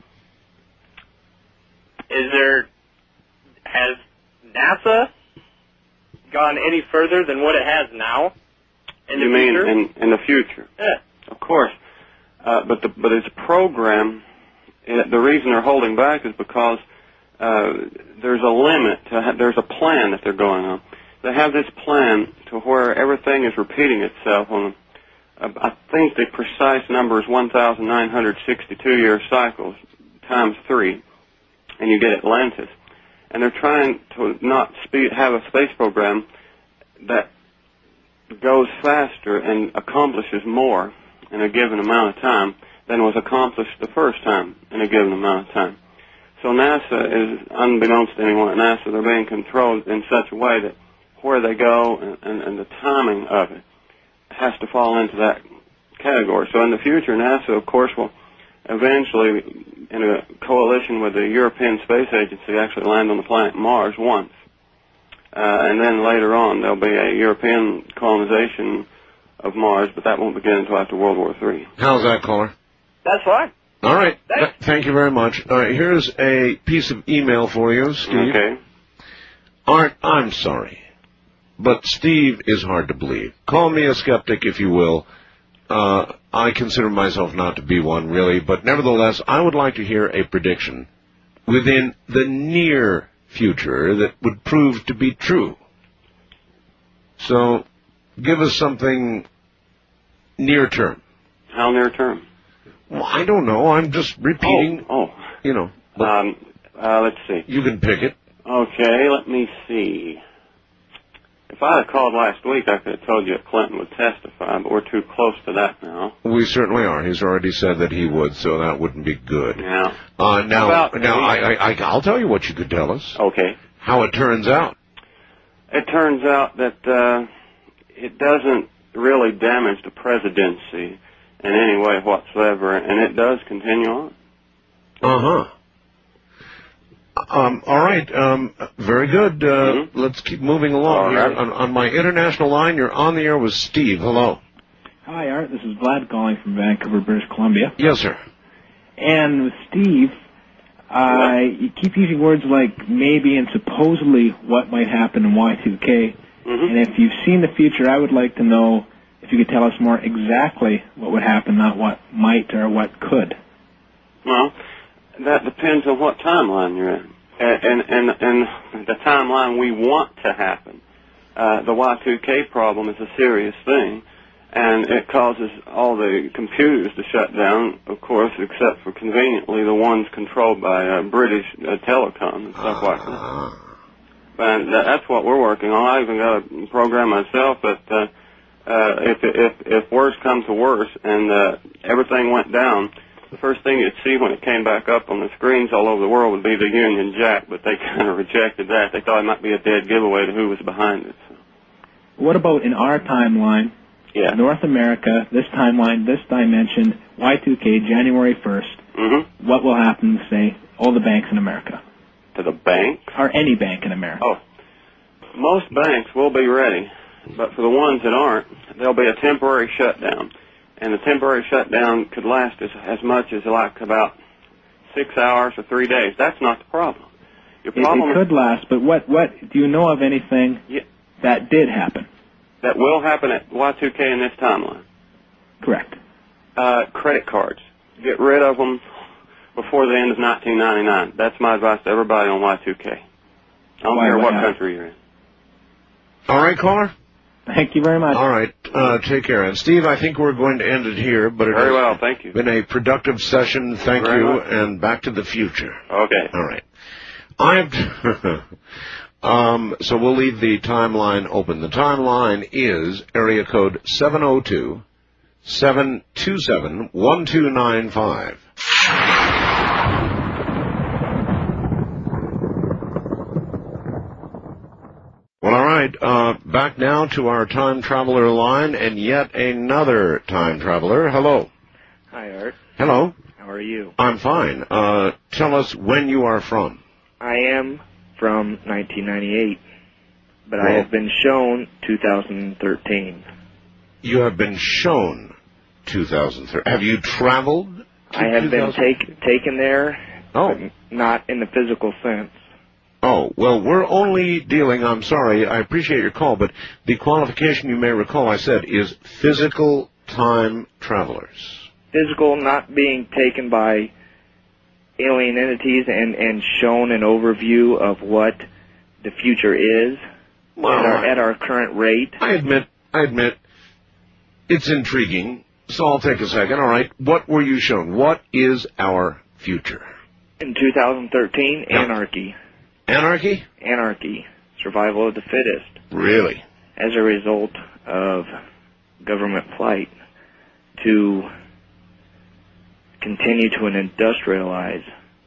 Is there, has NASA gone any further than what it has now? In you the mean future? in, in the future? Yeah. Of course. Uh, but the, but it's a program. It, the reason they're holding back is because uh, there's a limit. To ha- there's a plan that they're going on. They have this plan to where everything is repeating itself on, uh, I think the precise number is one thousand nine hundred sixty-two year cycles times three, and you get Atlantis. And they're trying to not speed, have a space program that goes faster and accomplishes more in a given amount of time than was accomplished the first time in a given amount of time. So NASA is, unbeknownst to anyone at NASA, they're being controlled in such a way that where they go and, and, and the timing of it has to fall into that category. So in the future, NASA, of course, will eventually, in a coalition with the European Space Agency, actually land on the planet Mars once. Uh, and then later on, there'll be a European colonization of Mars, but that won't begin until after World War Three. How's that, caller? That's fine. All right. Th- thank you very much. All right, here's a piece of email for you, Steve. Okay. Art, I'm sorry, but Steve is hard to believe. Call me a skeptic, if you will. Uh, I consider myself not to be one, really, but nevertheless, I would like to hear a prediction within the near future that would prove to be true. So, give us something near term. How near term? Well, I don't know. I'm just repeating. Oh, oh. You know. Um, uh, let's see. You can pick it. Okay, let me see. If I had called last week, I could have told you that Clinton would testify, but we're too close to that now. We certainly are. He's already said that he would, so that wouldn't be good. Yeah. Uh, now, About, now I, I, I'll tell you what you could tell us. Okay. How it turns out. It turns out that uh, it doesn't really damage the presidency in any way whatsoever, and it does continue on. Uh-huh. Um, all right. Um, very good. Uh, mm-hmm. Let's keep moving along All here. right. On, on my international line, you're on the air with Steve. Hello. Hi, Art. This is Vlad calling from Vancouver, British Columbia. Yes, sir. And with Steve, uh, you keep using words like maybe and supposedly what might happen in Y two K. Mm-hmm. And if you've seen the future, I would like to know if you could tell us more exactly what would happen, not what might or what could. Well, that depends on what timeline you're in. And, and, and the timeline we want to happen. Uh, the Y two K problem is a serious thing, and it causes all the computers to shut down, of course, except for conveniently the ones controlled by uh, British uh, Telecom and stuff like that. And that's what we're working on. I even got a program myself that uh, uh, if, if, if worse comes to worse and uh, everything went down, the first thing you'd see when it came back up on the screens all over the world would be the Union Jack, but they kind of rejected that. They thought it might be a dead giveaway to who was behind it. So. What about in our timeline, yeah. North America, this timeline, this dimension, Y two K, January first, mm-hmm. what will happen to, say, all the banks in America? To the bank? Or any bank in America. Oh, most banks will be ready, but for the ones that aren't, there'll be a temporary shutdown. And the temporary shutdown could last as, as much as like about six hours or three days. That's not the problem. Your problem it, it could last, but what, what, do you know of anything yeah, that did happen? That will happen at Y two K in this timeline? Correct. Uh, credit cards. Get rid of them before the end of nineteen ninety-nine. That's my advice to everybody on Y two K. I don't Why, care what not? country you're in. All right, caller? Thank you very much. All right. Uh, take care. And, Steve, I think we're going to end it here. But it Very has well. Thank you. been a productive session. Thank Very you. much. And back to the future. Okay. All right. I've... um, so we'll leave the timeline open. The timeline is area code seven oh two, seven two seven, one two nine five. Well, all right, uh, back now to our time traveler line, and yet another time traveler. Hello. Hi, Art. Hello. How are you? I'm fine. Uh, tell us when you are from. I am from nineteen ninety-eight, but Well- I have been shown two thousand thirteen. You have been shown two thousand thirteen. Have you traveled to I have been two thousand? take, taken there, Oh. but not in the physical sense. Oh, well, we're only dealing, I'm sorry, I appreciate your call, but the qualification you may recall I said is physical time travelers. Physical, not being taken by alien entities and, and shown an overview of what the future is Well, at, our, at our current rate. I admit, I admit, it's intriguing, so I'll take a second. All right, what were you shown? What is our future? In two thousand thirteen, Yeah. anarchy. Anarchy? Anarchy. Survival of the fittest. Really? As a result of government flight to continue to industrialize.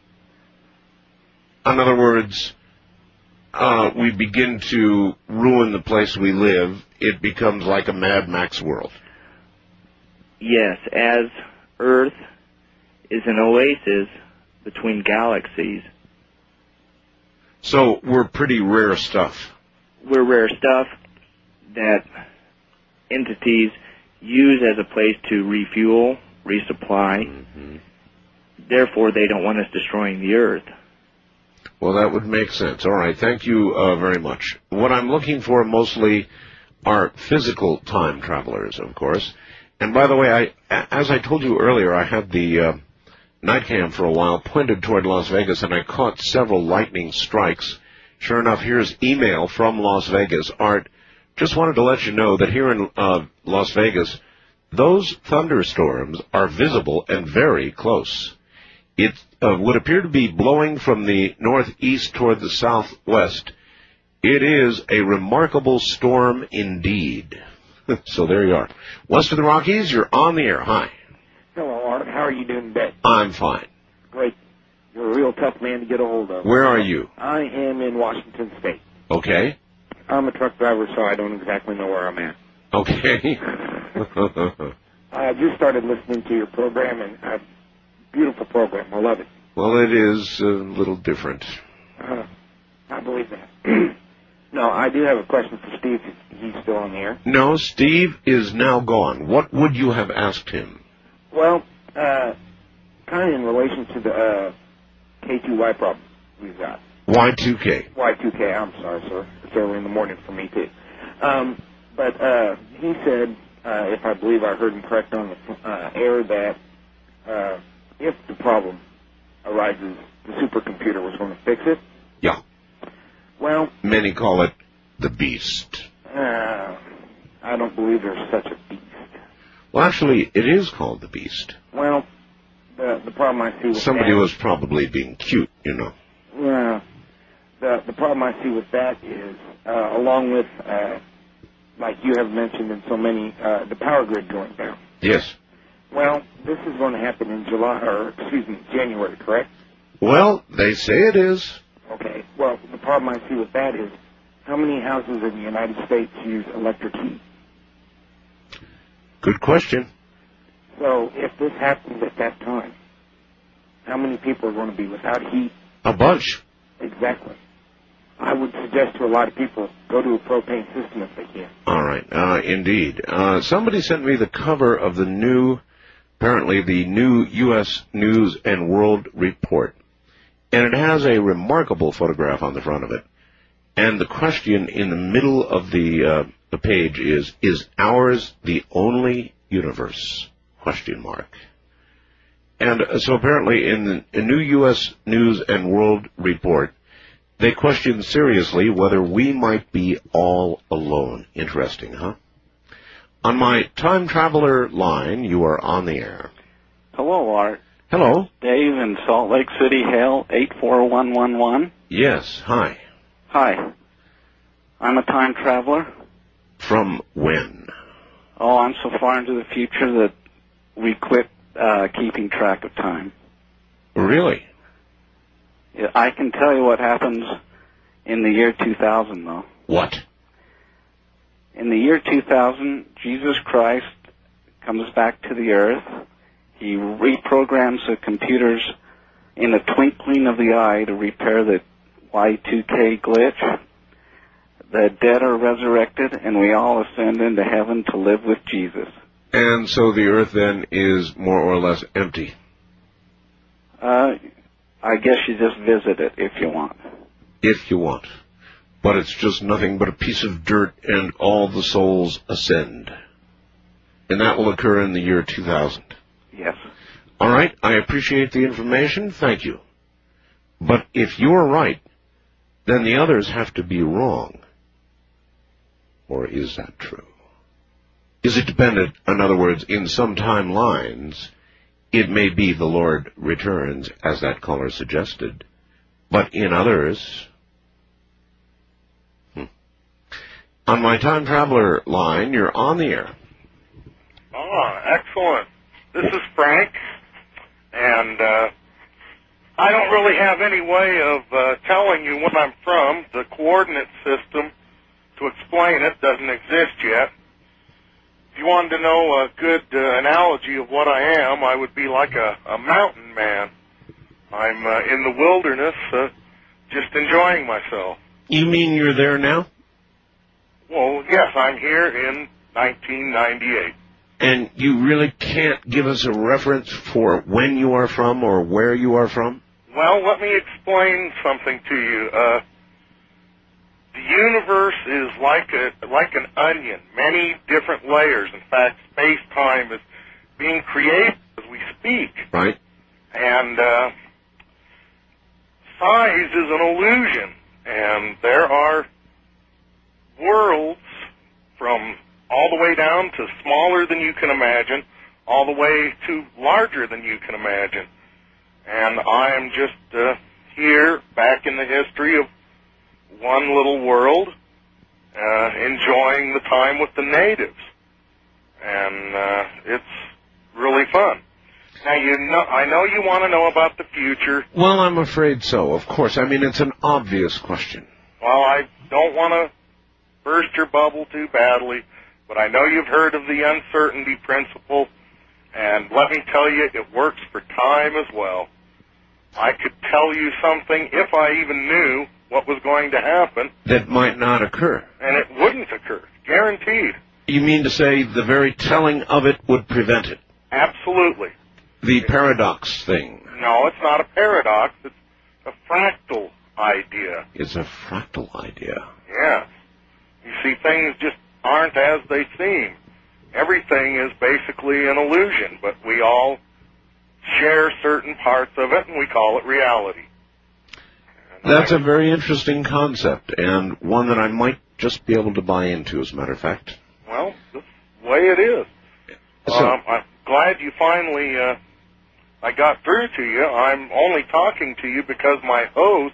In other words, uh, we begin to ruin the place we live. It becomes like a Mad Max world. Yes, as Earth is an oasis between galaxies. So we're pretty rare stuff. We're rare stuff that entities use as a place to refuel, resupply. Mm-hmm. Therefore, they don't want us destroying the Earth. Well, that would make sense. All right, thank you uh, very much. What I'm looking for mostly are physical time travelers, of course. And by the way, I, as I told you earlier, I had the uh, night cam for a while pointed toward Las Vegas, and I caught several lightning strikes. Sure enough, here's email from Las Vegas. Art, just wanted to let you know that here in uh, Las Vegas, those thunderstorms are visible and very close. It uh, would appear to be blowing from the northeast toward the southwest. It is a remarkable storm indeed. So there you are. West of the Rockies, you're on the air. Hi. Hello, Art. How are you doing today? I'm fine. Great. You're a real tough man to get a hold of. Where are you? I am in Washington State. Okay. I'm a truck driver, so I don't exactly know where I'm at. Okay. I just started listening to your program, and uh, beautiful program. I love it. Well, it is a little different. Uh, I believe that. No, I do have a question for Steve. He's still on the air. No, Steve is now gone. What would you have asked him? Well, uh, kind of in relation to the uh, K two Y problem we've got. Y two K. Y two K, I'm sorry, sir. It's early in the morning for me, too. Um, but uh, he said, uh, if I believe I heard him correct on the uh, air, that uh, if the problem arises, the supercomputer was going to fix it. Yeah. Well, many call it the beast. Uh, I don't believe there's such a beast. Well, actually, it is called the beast. Well, the the problem I see with somebody that, was probably being cute, you know. Yeah. The the problem I see with that is, uh, along with, uh, like you have mentioned in so many, uh, the power grid going down. Yes. Well, this is going to happen in July, or excuse me, January, correct? Well, they say it is. Okay. Well, the problem I see with that is, how many houses in the United States use electric heat? Good question. So, if this happens at that time, how many people are going to be without heat? A bunch. Exactly. I would suggest to a lot of people, go to a propane system if they can. All right. Uh, indeed. Uh, somebody sent me the cover of the new, apparently the new U S News and World Report. And it has a remarkable photograph on the front of it. And the question in the middle of the uh, the page is, is ours the only universe? Question mark. And uh, so apparently in the a new U S News and World Report, they question seriously whether we might be all alone. Interesting, huh? On my time traveler line, you are on the air. Hello, Art. Hello. Dave in Salt Lake City, Hale, eight four one one one. Yes, hi. Hi. I'm a time traveler. From when? Oh, I'm so far into the future that we quit uh, keeping track of time. Really? Yeah, I can tell you what happens in the year two thousand, though. What? In the year two thousand, Jesus Christ comes back to the earth. He reprograms the computers in a twinkling of the eye to repair the Y two K glitch. The dead are resurrected, and we all ascend into heaven to live with Jesus. And so the earth then is more or less empty. Uh, I guess you just visit it if you want. If you want. But it's just nothing but a piece of dirt, and all the souls ascend. And that will occur in the year two thousand. Yes. All right, I appreciate the information. Thank you. But if you're right, then the others have to be wrong. Or is that true? Is it dependent, in other words, in some timelines, it may be the Lord returns, as that caller suggested, but in others... Hmm. On my time traveler line, you're on the air. Oh, excellent. This is Frank, And uh, I don't really have any way of uh, telling you where I'm from. The coordinate system to explain it doesn't exist yet. If you wanted to know a good uh, analogy of what I am, I would be like a, a mountain man. I'm uh, in the wilderness, uh, just enjoying myself. You mean you're there now? Well, yes, I'm here in nineteen ninety-eight. And you really can't give us a reference for when you are from or where you are from? Well, let me explain something to you. Uh, the universe is like a like an onion, many different layers. In fact, space-time is being created as we speak. Right. And uh, size is an illusion, and there are worlds from all the way down to smaller than you can imagine, all the way to larger than you can imagine. And I am just uh, here, back in the history of one little world, uh, enjoying the time with the natives. And uh, it's really fun. Now, you know, I know you want to know about the future. Well, I'm afraid so, of course. I mean, it's an obvious question. Well, I don't want to burst your bubble too badly, but I know you've heard of the uncertainty principle, and let me tell you, it works for time as well. I could tell you something if I even knew what was going to happen. That might not occur. And it wouldn't occur, guaranteed. You mean to say the very telling of it would prevent it? Absolutely. The paradox thing. No, it's not a paradox. It's a fractal idea. It's a fractal idea. Yeah. You see, things just aren't as they seem. Everything is basically an illusion, but we all share certain parts of it, and we call it reality. And That's I, a very interesting concept, and one that I might just be able to buy into, as a matter of fact. Well, that's the way it is. So, um, I'm glad you finally, uh, I got through to you. I'm only talking to you because my host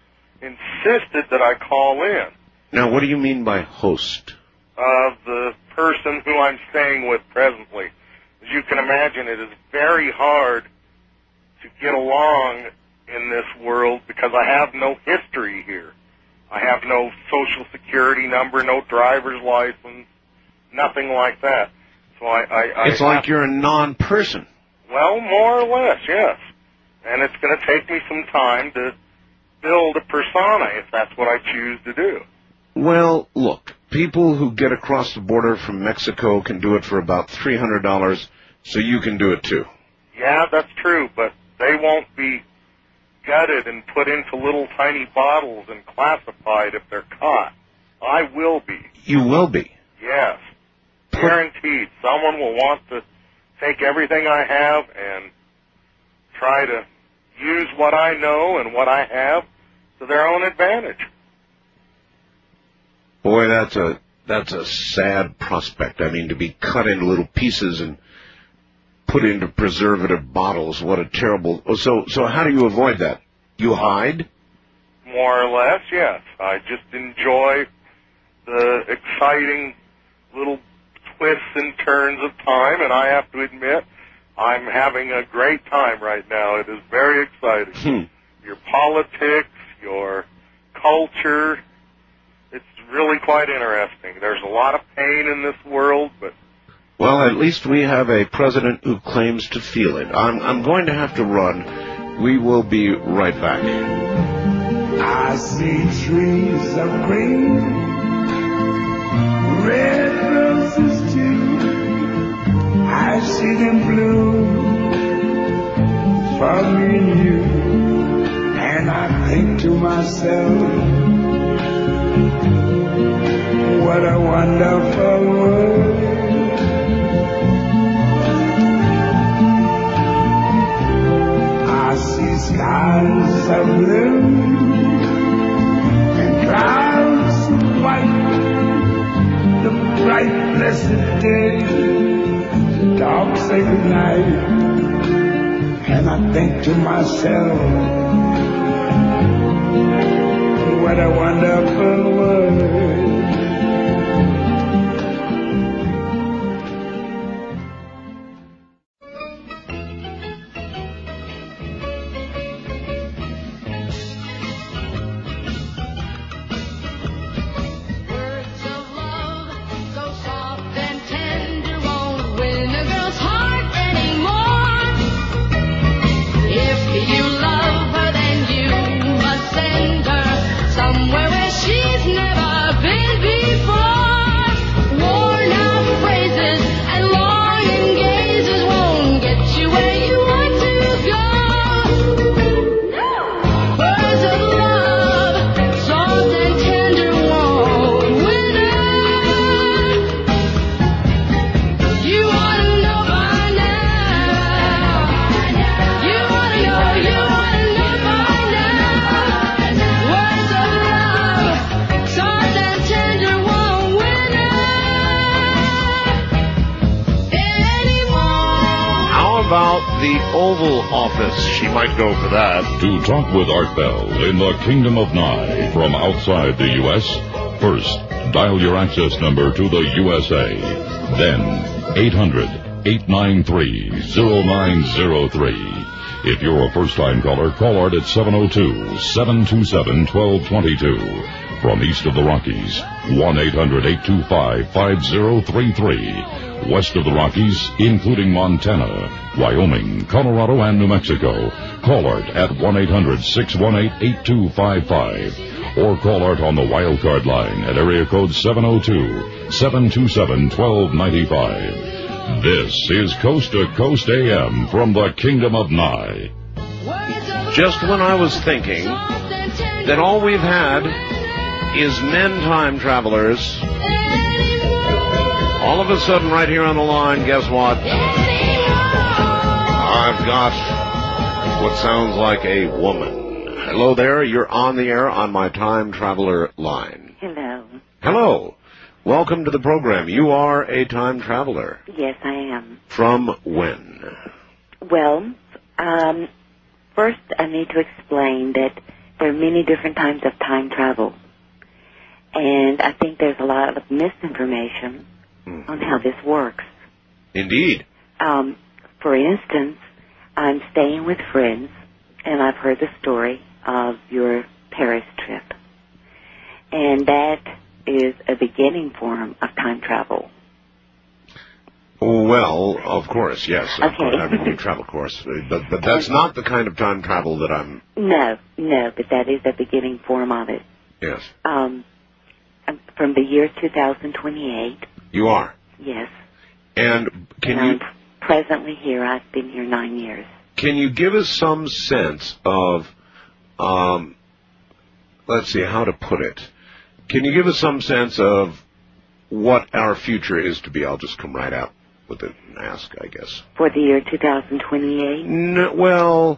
insisted that I call in. Now, what do you mean by host? Uh, the person who I'm staying with presently. As you can imagine, it is very hard to get along in this world because I have no history here. I have no social security number, no driver's license, nothing like that. So I, I, I It's like you're a non-person. Well, more or less, yes. And it's going to take me some time to build a persona if that's what I choose to do. Well, look, people who get across the border from Mexico can do it for about three hundred dollars, so you can do it too. Yeah, that's true, but they won't be gutted and put into little tiny bottles and classified if they're caught. I will be. You will be? Yes. Guaranteed. Someone will want to take everything I have and try to use what I know and what I have to their own advantage. Boy, that's a that's a sad prospect. I mean, to be cut into little pieces and put into preservative bottles. What a terrible... So, so how do you avoid that? You hide? More or less, yes. I just enjoy the exciting little twists and turns of time, and I have to admit, I'm having a great time right now. It is very exciting. Hmm. Your politics, your culture, it's really quite interesting. There's a lot of pain in this world, but... Well, at least we have a president who claims to feel it. I'm, I'm going to have to run. We will be right back. I see trees of green, red roses too. I see them bloom for me and you. And I think to myself, what a wonderful world. I see skies of blue and clouds of white, the bright blessed day, the dark sacred night. And I think to myself, what a wonderful world. the Oval Office. She might go for that. To talk with Art Bell in the Kingdom of Nye from outside the U S, first, dial your access number to the U S A. Then, eight hundred, eight nine three, zero nine zero three. If you're a first-time caller, call Art at seven oh two, seven two seven, one two two two. From east of the Rockies, one eight hundred, eight two five, five zero three three. West of the Rockies, including Montana, Wyoming, Colorado, and New Mexico, call Art at one eight hundred, six one eight, eight two five five. Or call Art on the wildcard line at area code seven oh two, seven two seven, one two nine five. This is Coast to Coast A M from the Kingdom of Nye. Just when I was thinking that all we've had is men time travelers, all of a sudden right here on the line, guess what? I've got what sounds like a woman. Hello there, you're on the air on my time traveler line. Hello. Hello. Welcome to the program. You are a time traveler. Yes, I am. From when? Well, um, first I need to explain that there are many different types of time travel. And I think there's a lot of misinformation mm. on how this works. Indeed. Um, for instance, I'm staying with friends, and I've heard the story of your Paris trip. And that is a beginning form of time travel. Well, of course, yes. Okay. Of course, I mean, you travel, of course. But, but that's not the kind of time travel that I'm... No, no, but that is the beginning form of it. Yes. Um, from the year two thousand twenty-eight. You are? Yes. And can and you... I'm presently here. I've been here nine years. Can you give us some sense of, um, let's see, how to put it. Can you give us some sense of what our future is to be? I'll just come right out with it and ask, I guess. For the year two thousand twenty-eight? No, well,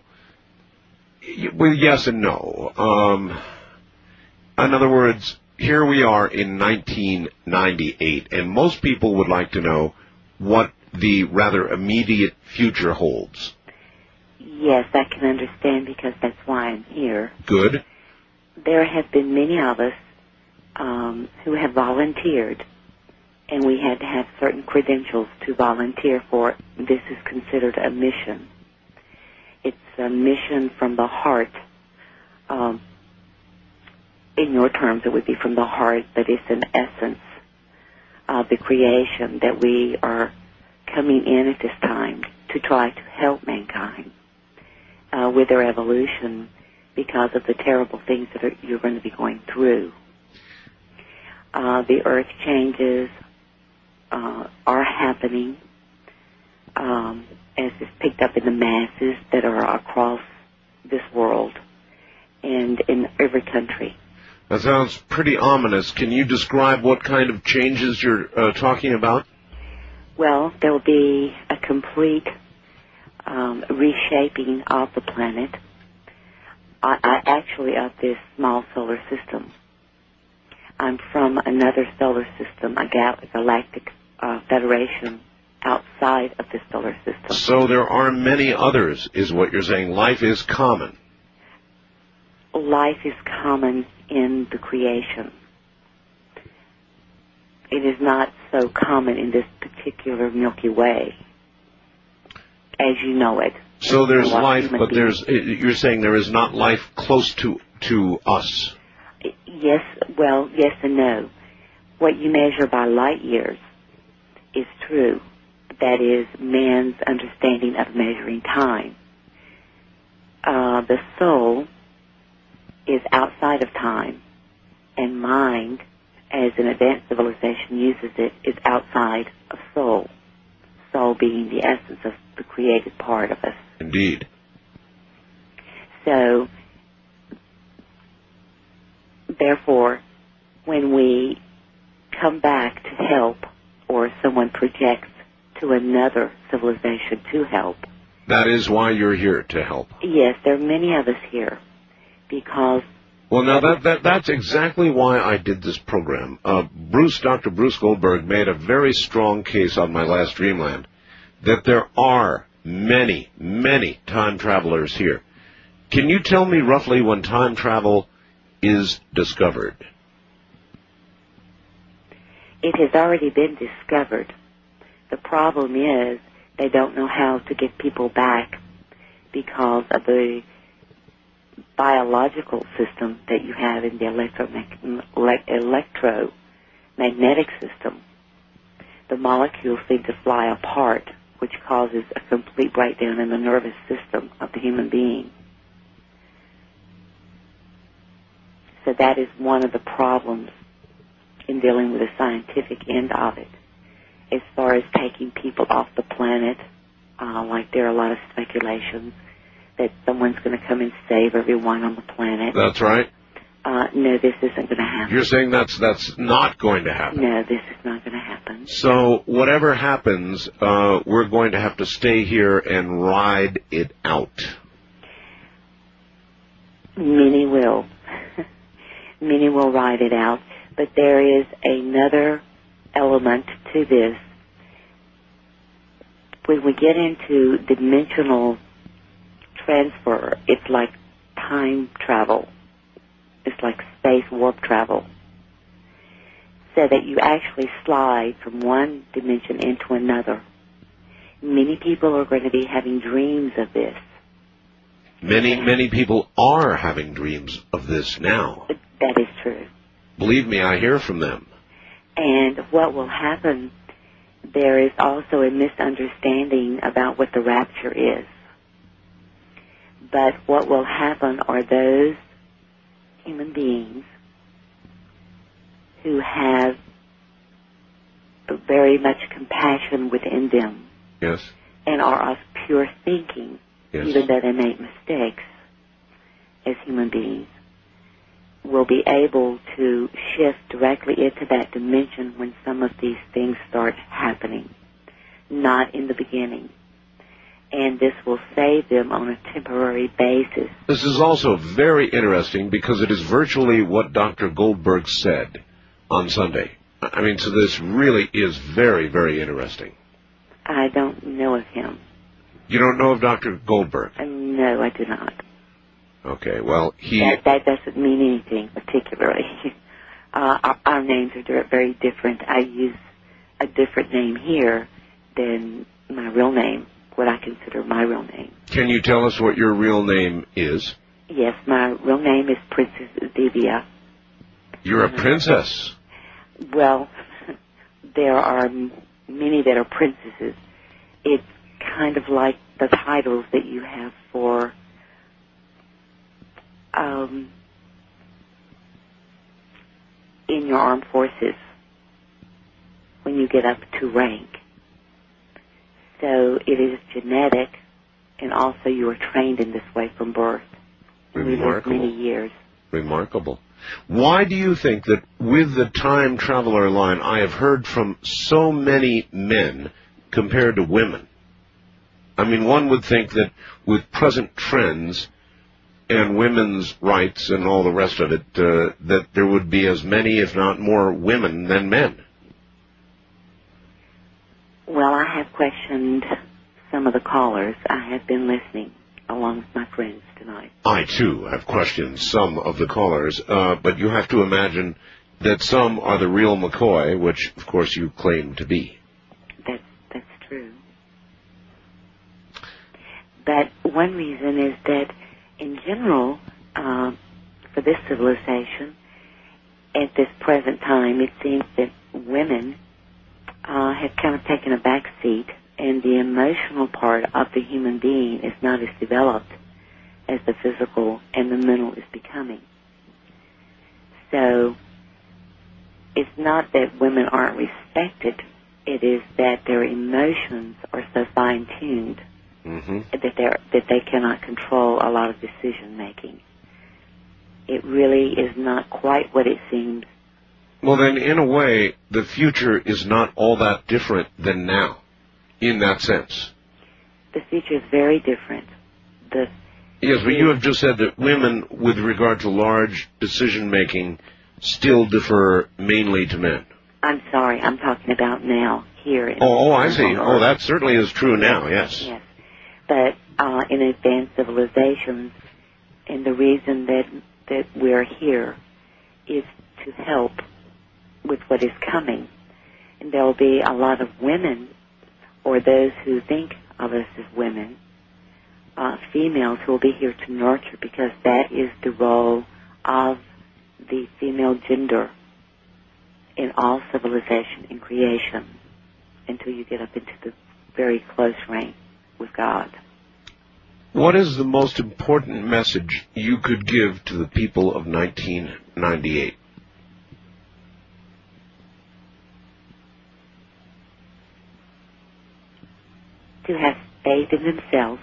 y- well, yes and no. Um, in other words, here we are in nineteen ninety-eight, and most people would like to know what the rather immediate future holds. Yes, I can understand because that's why I'm here. Good. There have been many of us um, who have volunteered, and we had to have certain credentials to volunteer for. This is considered a mission. It's a mission from the heart. Um, in your terms, it would be from the heart, but it's an essence of the creation that we are coming in at this time to try to help mankind uh, with their evolution because of the terrible things that are, you're going to be going through. Uh, the earth changes uh, are happening um, as it's picked up in the masses that are across this world and in every country. That sounds pretty ominous. Can you describe what kind of changes you're uh, talking about? Well, there will be a complete um, reshaping of the planet, I, I actually of this small solar system. I'm from another solar system, a gal- galactic uh, federation outside of this solar system. So there are many others, is what you're saying. Life is common. Life is common in the creation. It is not so common in this particular Milky Way as you know it. So there's life, but there's, you're saying there is not life close to, to us. Yes, well, yes and no. What you measure by light years is true. That is man's understanding of measuring time. Uh, the soul is outside of time, and mind, as an advanced civilization uses it, is outside of soul. Soul being the essence of the created part of us. Indeed. So, therefore, when we come back to help, or someone projects to another civilization to help. That is why you're here, to help. Yes, there are many of us here, because... Well, now, that, that that's exactly why I did this program. Uh, Bruce, Doctor Bruce Goldberg, made a very strong case on My Last Dreamland that there are many, many time travelers here. Can you tell me roughly when time travel is discovered? It has already been discovered. The problem is they don't know how to get people back because of the biological system that you have in the electromag- electromagnetic system. The molecules seem to fly apart, which causes a complete breakdown in the nervous system of the human being. So that is one of the problems in dealing with the scientific end of it. As far as taking people off the planet, uh, like there are a lot of speculations that someone's going to come and save everyone on the planet. That's right. Uh, no, this isn't going to happen. You're saying that's that's not going to happen. No, this is not going to happen. So whatever happens, uh, we're going to have to stay here and ride it out. Many will. Many will ride it out. But there is another element to this. When we get into dimensional transfer, it's like time travel. It's like space warp travel. So that you actually slide from one dimension into another. Many people are going to be having dreams of this. Many, many people are having dreams of this now. That is true. Believe me, I hear from them. And what will happen, there is also a misunderstanding about what the rapture is. But what will happen are those human beings who have very much compassion within them. Yes. And are of pure thinking, yes. even though they make mistakes as human beings, will be able to shift directly into that dimension when some of these things start happening, not in the beginning. And this will save them on a temporary basis. This is also very interesting because it is virtually what Doctor Goldberg said on Sunday. I mean, so this really is very, very interesting. I don't know of him. You don't know of Doctor Goldberg? Uh, no, I do not. Okay, well, he... That, that doesn't mean anything particularly. Uh, our, our names are very different. I use a different name here than my real name, what I consider my real name. Can you tell us what your real name is? Yes, my real name is Princess Zevia. You're a princess? Well, there are many that are princesses. It's kind of like the titles that you have for... Um, in your armed forces when you get up to rank. So it is genetic, and also you are trained in this way from birth. Remarkable. Many years. Remarkable. Why do you think that with the time traveler line, I have heard from so many men compared to women? I mean, one would think that with present trends and women's rights and all the rest of it, uh, that there would be as many, if not more, women than men. Well, I have questioned some of the callers. I have been listening along with my friends tonight. I, too, have questioned some of the callers, uh, but you have to imagine that some are the real McCoy, which, of course, you claim to be. That's, that's true. But one reason is that in general, uh, for this civilization, at this present time, it seems that women uh, have kind of taken a back seat, and the emotional part of the human being is not as developed as the physical and the mental is becoming. So it's not that women aren't respected, it is that their emotions are so fine-tuned Mm-hmm. that they that they cannot control a lot of decision making. It really is not quite what it seems. Well, then, in a way, the future is not all that different than now, in that sense. The future is very different. The yes, but you have just said that women, with regard to large decision making, still defer mainly to men. I'm sorry, I'm talking about now here. In oh, oh, I see. Oh, that certainly is true now. Yes. Yes. but uh, in advanced civilizations, and the reason that that we're here is to help with what is coming. And there will be a lot of women, or those who think of us as women, uh, females who will be here to nurture, because that is the role of the female gender in all civilization and creation until you get up into the very close range with God. What is the most important message you could give to the people of nineteen ninety-eight? To have faith in themselves,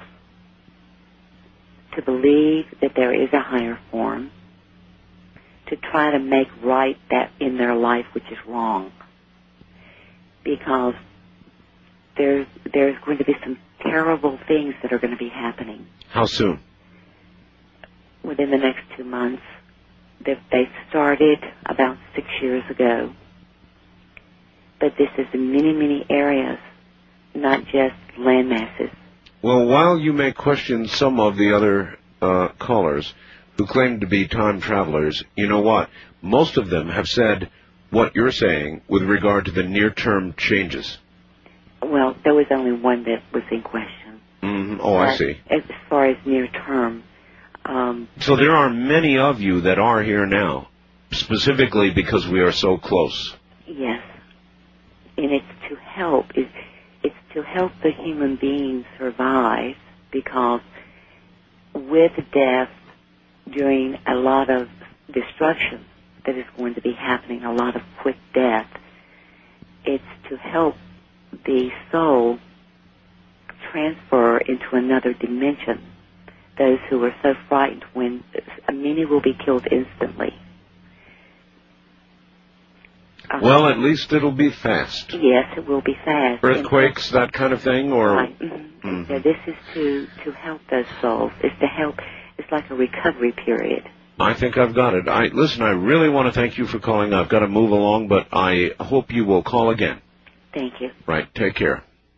to believe that there is a higher form, to try to make right that in their life which is wrong. Because there's, there's going to be some terrible things that are going to be happening. How soon? Within the next two months. They, they started about six years ago. But this is in many, many areas, not just land masses. Well, while you may question some of the other uh, callers who claim to be time travelers, you know what? Most of them have said what you're saying with regard to the near-term changes. Well, there was only one that was in question. Mm-hmm. Oh, I see. As far as near-term. Um, so there are many of you that are here now, specifically because we are so close. Yes. And it's to help. It's, it's to help the human being survive, because with death, during a lot of destruction that is going to be happening, a lot of quick death, it's to help the soul transfer into another dimension. Those who are so frightened, when many will be killed instantly. Uh, well, at least it'll be fast. Yes, it will be fast. Earthquakes, that kind of thing, or right. Mm-hmm. Mm-hmm. So this is to to help those souls. It's to help. It's like a recovery period. I think I've got it. I listen. I really want to thank you for calling. I've got to move along, but I hope you will call again. Thank you. Right. Take care.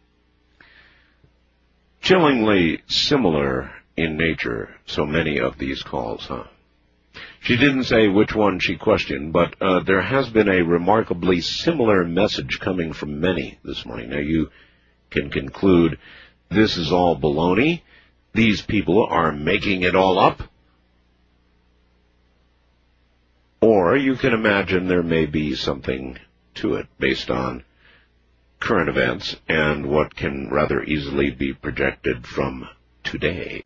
Chillingly similar in nature, so many of these calls, huh? She didn't say which one she questioned, but uh, there has been a remarkably similar message coming from many this morning. Now, you can conclude this is all baloney. These people are making it all up. Or you can imagine there may be something to it based on current events and what can rather easily be projected from today.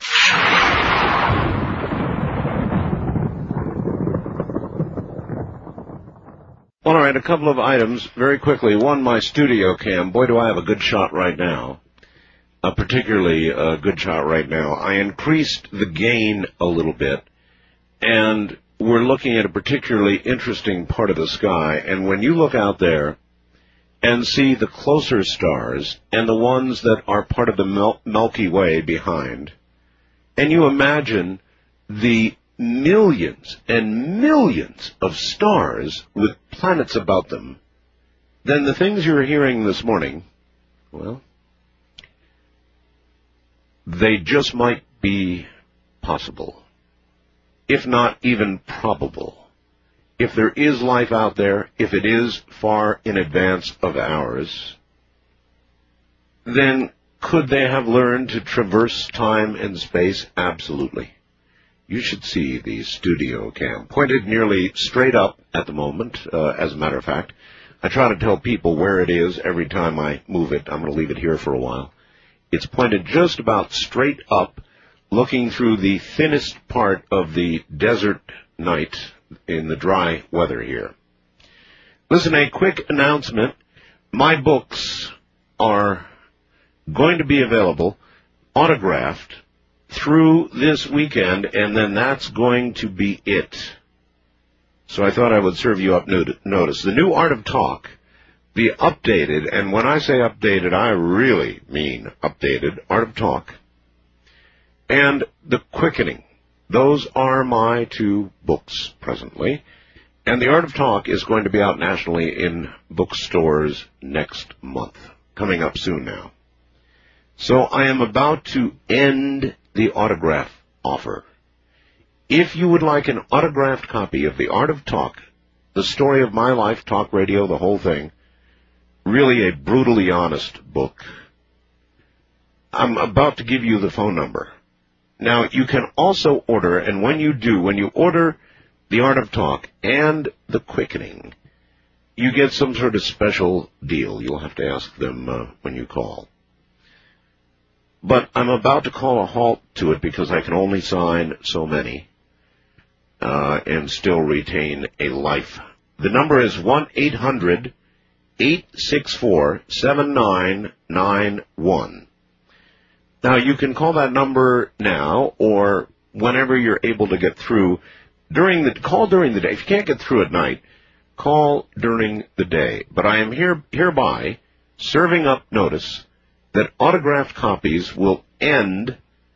All right, a couple of items very quickly. One, my studio cam. Boy, do I have a good shot right now. A particularly a good shot right now. I increased the gain a little bit, and we're looking at a particularly interesting part of the sky. And when you look out there and see the closer stars and the ones that are part of the Mil- Milky Way behind, and you imagine the millions and millions of stars with planets about them, then the things you're hearing this morning, well, they just might be possible, if not even probable. If there is life out there, if it is far in advance of ours, then could they have learned to traverse time and space? Absolutely. You should see the studio cam, pointed nearly straight up at the moment, uh, as a matter of fact. I try to tell people where it is every time I move it. I'm going to leave it here for a while. It's pointed just about straight up, looking through the thinnest part of the desert night in the dry weather here. Listen, a quick announcement. My books are going to be available, autographed, through this weekend, and then that's going to be it. So I thought I would serve you up notice. The New Art of Talk, the updated, and when I say updated, I really mean updated, Art of Talk, and The Quickening. Those are my two books presently. And The Art of Talk is going to be out nationally in bookstores next month, coming up soon now. So I am about to end the autograph offer. If you would like an autographed copy of The Art of Talk, the story of my life, talk radio, the whole thing, really a brutally honest book, I'm about to give you the phone number. Now, you can also order, and when you do, when you order The Art of Talk and The Quickening, you get some sort of special deal. You'll have to ask them uh, when you call. But I'm about to call a halt to it because I can only sign so many uh, and still retain a life. The number is one eight hundred eight six four seven nine nine one. Now, you can call that number now or whenever you're able to get through. During the Call during the day. If you can't get through at night, call during the day. But I am here hereby serving up notice that autographed copies will end,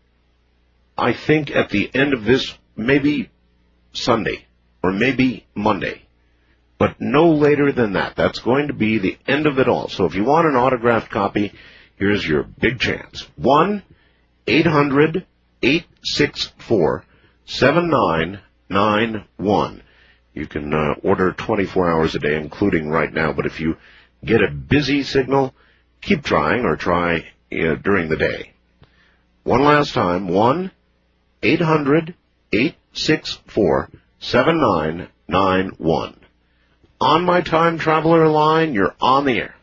I think, at the end of this, maybe Sunday or maybe Monday. But no later than that. That's going to be the end of it all. So if you want an autographed copy, here's your big chance. one eight hundred eight six four seven nine nine one. You can uh, order twenty-four hours a day, including right now. But if you get a busy signal, keep trying or try uh, during the day. One last time, one eight hundred eight six four seven nine nine one. On my time traveler line, you're on the air.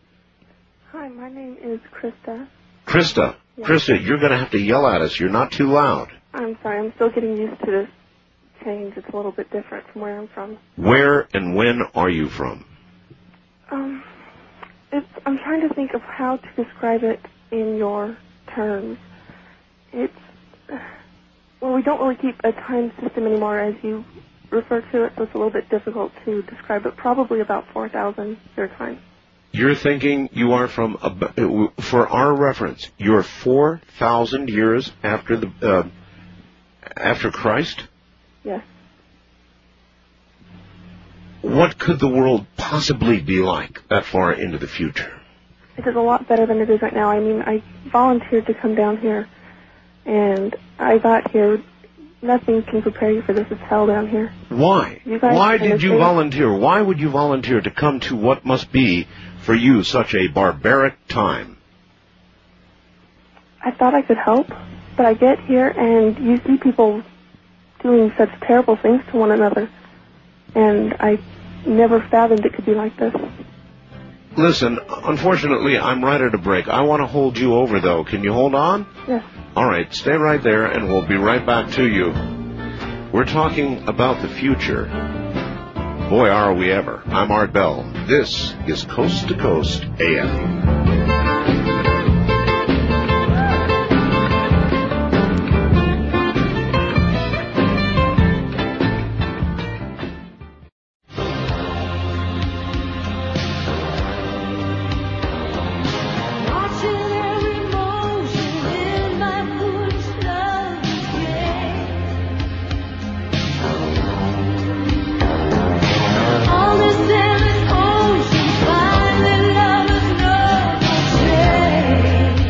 Hi, my name is Krista. Krista, Yes. Krista, you're going to have to yell at us. You're not too loud. I'm sorry, I'm still getting used to this change. It's a little bit different from where I'm from. Where and when are you from? Um, it's, I'm trying to think of how to describe it in your terms. It's, well, we don't really keep a time system anymore as you refer to it, so it's a little bit difficult to describe it. Probably about four thousand your time. You're thinking you are from, a, for our reference, you're four thousand years after the uh, after Christ? Yes. What could the world possibly be like that far into the future? It is a lot better than it is right now. I mean, I volunteered to come down here, and I got here. Nothing can prepare you for this. It's hell down here. Why? You guys Why kind did of you think- volunteer? Why would you volunteer to come to what must be, for you, such a barbaric time? I thought I could help, but I get here and you see people doing such terrible things to one another, and I never fathomed it could be like this. Listen, unfortunately, I'm right at a break. I want to hold you over, though. Can you hold on? Yes. All right, stay right there, and we'll be right back to you. We're talking about the future. Boy, are we ever. I'm Art Bell. This is Coast to Coast A M. All this endless ocean, finding lovers, no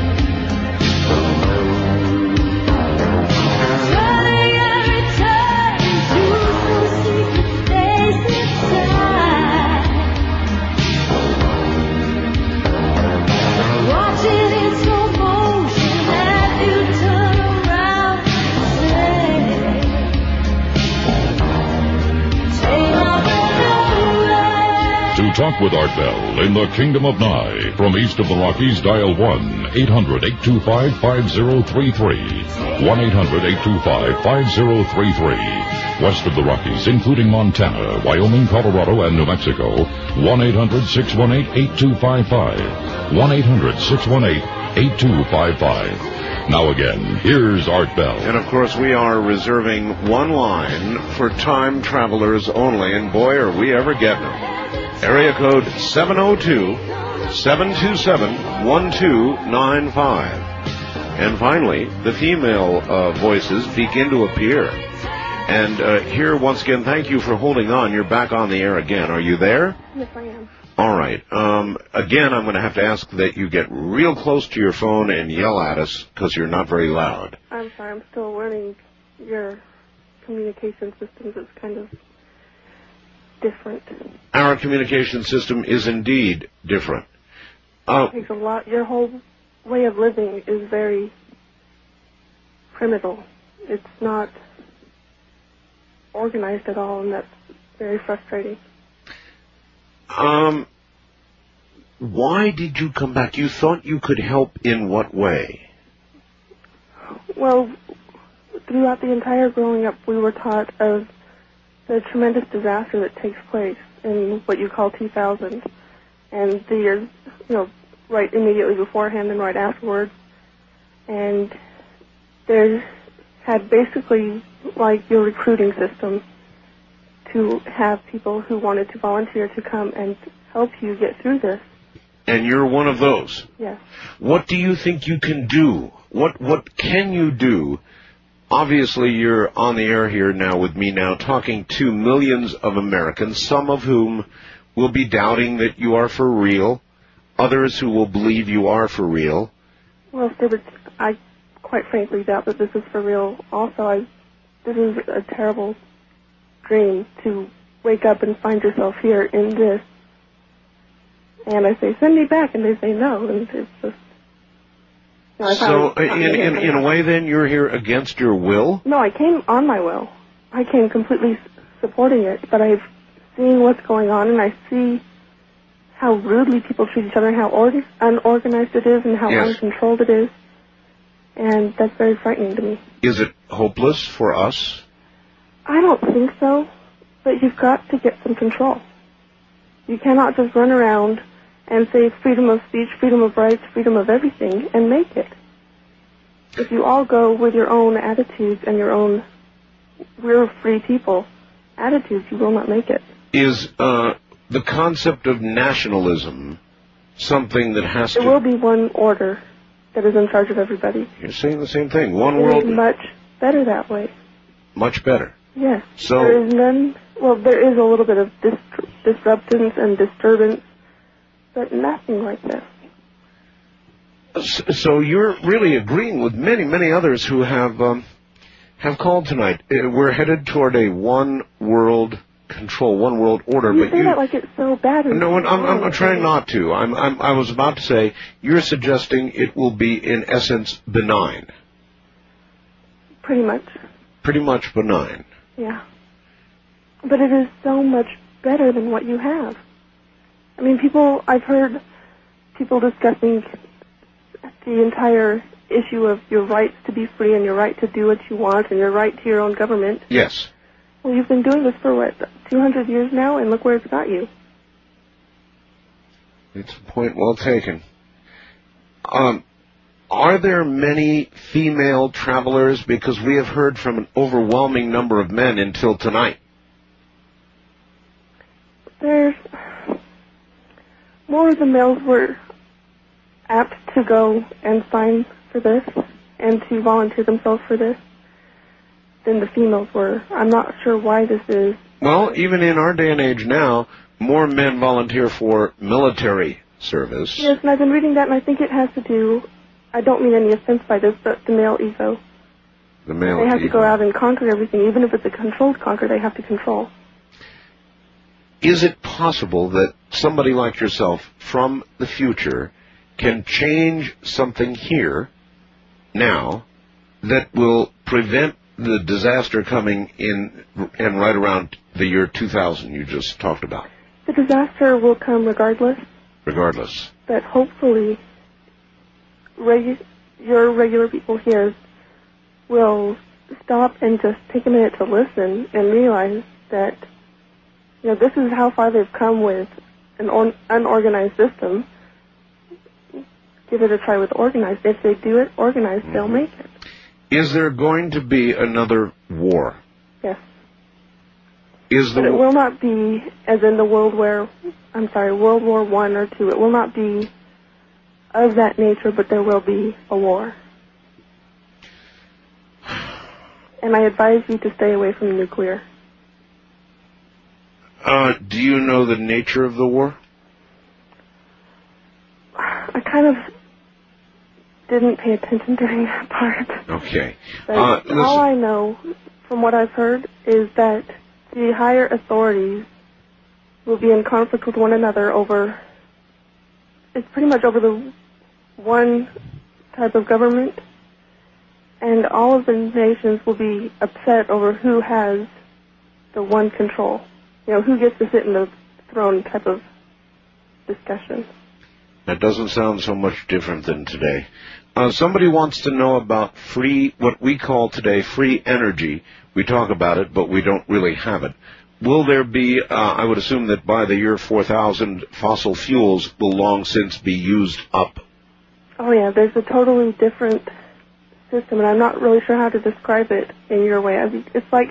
Talk with Art Bell in the Kingdom of Nye. From east of the Rockies, dial one eight hundred eight two five five zero three three. one eight hundred eight two five five zero three three. West of the Rockies, including Montana, Wyoming, Colorado, and New Mexico, one eight hundred six one eight eight two five five. one eight hundred six one eight eight two five five. Now again, here's Art Bell. And, of course, we are reserving one line for time travelers only, and boy, are we ever getting them. Area code seven oh two, seven two seven, one two nine five. And finally, the female uh, voices begin to appear. And uh, here, once again, thank you for holding on. You're back on the air again. Are you there? Yes, I am. All right. Um, again, I'm going to have to ask that you get real close to your phone and yell at us because you're not very loud. I'm sorry, I'm still learning your communication systems. It's kind of different. Our communication system is indeed different. Uh, It takes a lot. Your whole way of living is very primitive. It's not organized at all, and that's very frustrating. Um, why did you come back? You thought you could help in what way? Well, throughout the entire growing up, we were taught of the tremendous disaster that takes place in what you call two thousand, and the years, you know, right immediately beforehand and right afterwards. And there had basically like your recruiting system to have people who wanted to volunteer to come and help you get through this. And you're one of those. Yes. What do you think you can do? What what can you do? Obviously, you're on the air here now with me now, talking to millions of Americans, some of whom will be doubting that you are for real, others who will believe you are for real. Well, Stubbs, I quite frankly doubt that this is for real. Also, I, this is a terrible dream to wake up and find yourself here in this. And I say, send me back, and they say no, and it's just... You know, I So, found- in, in, in a way, then, you're here against your will? No, I came on my will. I came completely s- supporting it, but I've seen what's going on, and I see how rudely people treat each other, and how org- unorganized it is, and how Yes. uncontrolled it is, and that's very frightening to me. Is it hopeless for us? I don't think so, but you've got to get some control. You cannot just run around and say freedom of speech, freedom of rights, freedom of everything, and make it. If you all go with your own attitudes and your own we're free people attitudes, you will not make it. Is uh, the concept of nationalism something that has There to... will be one order that is in charge of everybody. You're saying the same thing. One It world, is much better that way. much better. Yes. So- there is none. Well, there is a little bit of dis- disruptance and disturbance, but nothing like this. S- So you're really agreeing with many, many others who have um, have called tonight. Uh, We're headed toward a one world control, one world order. You but say you, that like it's so bad. and no, so I'm, I'm, wrong. I'm trying not to. I'm, I'm, I was about to say you're suggesting it will be in essence benign, Pretty much, pretty much benign. yeah. But it is so much better than what you have. I mean, people, I've heard people discussing the entire issue of your rights to be free and your right to do what you want and your right to your own government. Yes. Well, you've been doing this for, what, two hundred years now, and look where it's got you. It's a point well taken. Um, are there many female travelers? Because we have heard from an overwhelming number of men until tonight. There's more of the males were apt to go and sign for this and to volunteer themselves for this than the females were. I'm not sure why this is. Well, even in our day and age now, more men volunteer for military service. Yes, and I've been reading that, and I think it has to do, I don't mean any offense by this, but the male ego. The male They have to ego. go out and conquer everything. Even if it's a controlled conquer, they have to control. Is it possible that somebody like yourself from the future can change something here, now, that will prevent the disaster coming in and right around the year two thousand you just talked about? The disaster will come regardless, Regardless. but hopefully regu- your regular people here will stop and just take a minute to listen and realize that, you know, this is how far they've come with an un- unorganized system. Give it a try with organized. If they do it organized, Mm-hmm. they'll make it. Is there going to be another war? Yes. Is the But it will not be as in the World War, I'm sorry, World War One or two. It will not be of that nature, but there will be a war. and I advise you to stay away from nuclear. Uh, do you know the nature of the war? I kind of didn't pay attention during that part. Okay. But Uh, listen, all I know, from what I've heard, is that the higher authorities will be in conflict with one another over, it's pretty much over the one type of government, and all of the nations will be upset over who has the one control. You know, who gets to sit in the throne type of discussion. that doesn't sound so much different than today. Uh, somebody wants to know about free, what we call today free energy. We talk about it, but we don't really have it. Will there be, uh, I would assume that by the year four thousand, fossil fuels will long since be used up. Oh yeah, there's a totally different system, and I'm not really sure how to describe it in your way. I mean, it's like,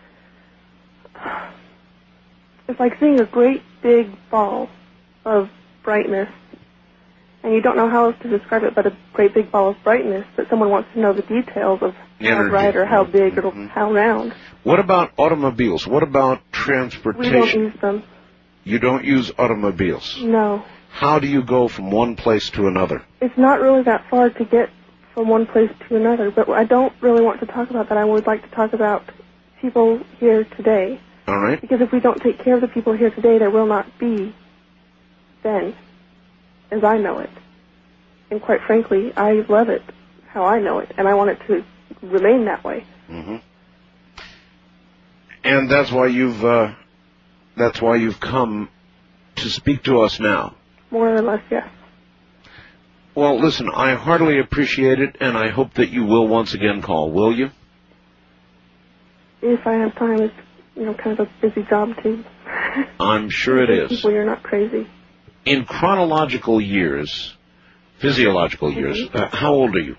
it's like seeing a great big ball of brightness, and you don't know how else to describe it but a great big ball of brightness, but someone wants to know the details of how Energy. bright or how big or how round. What about automobiles? What about We transportation? don't use them. You don't use automobiles. No. How do you go from one place to another? It's not really that far to get from one place to another, but I don't really want to talk about that. I would like to talk about people here today. All right. Because if we don't take care of the people here today, there will not be then, as I know it. And quite frankly, I love it how I know it, and I want it to remain that way. Mm-hmm. And that's why you've uh, that's why you've come to speak to us now. More or less, yes. Well, listen, I heartily appreciate it, and I hope that you will once again call. Will you? If I have time, it's, you know, kind of a busy job too. I'm sure it is. People, you're not crazy. In chronological years, physiological years, Mm-hmm. uh, how old are you?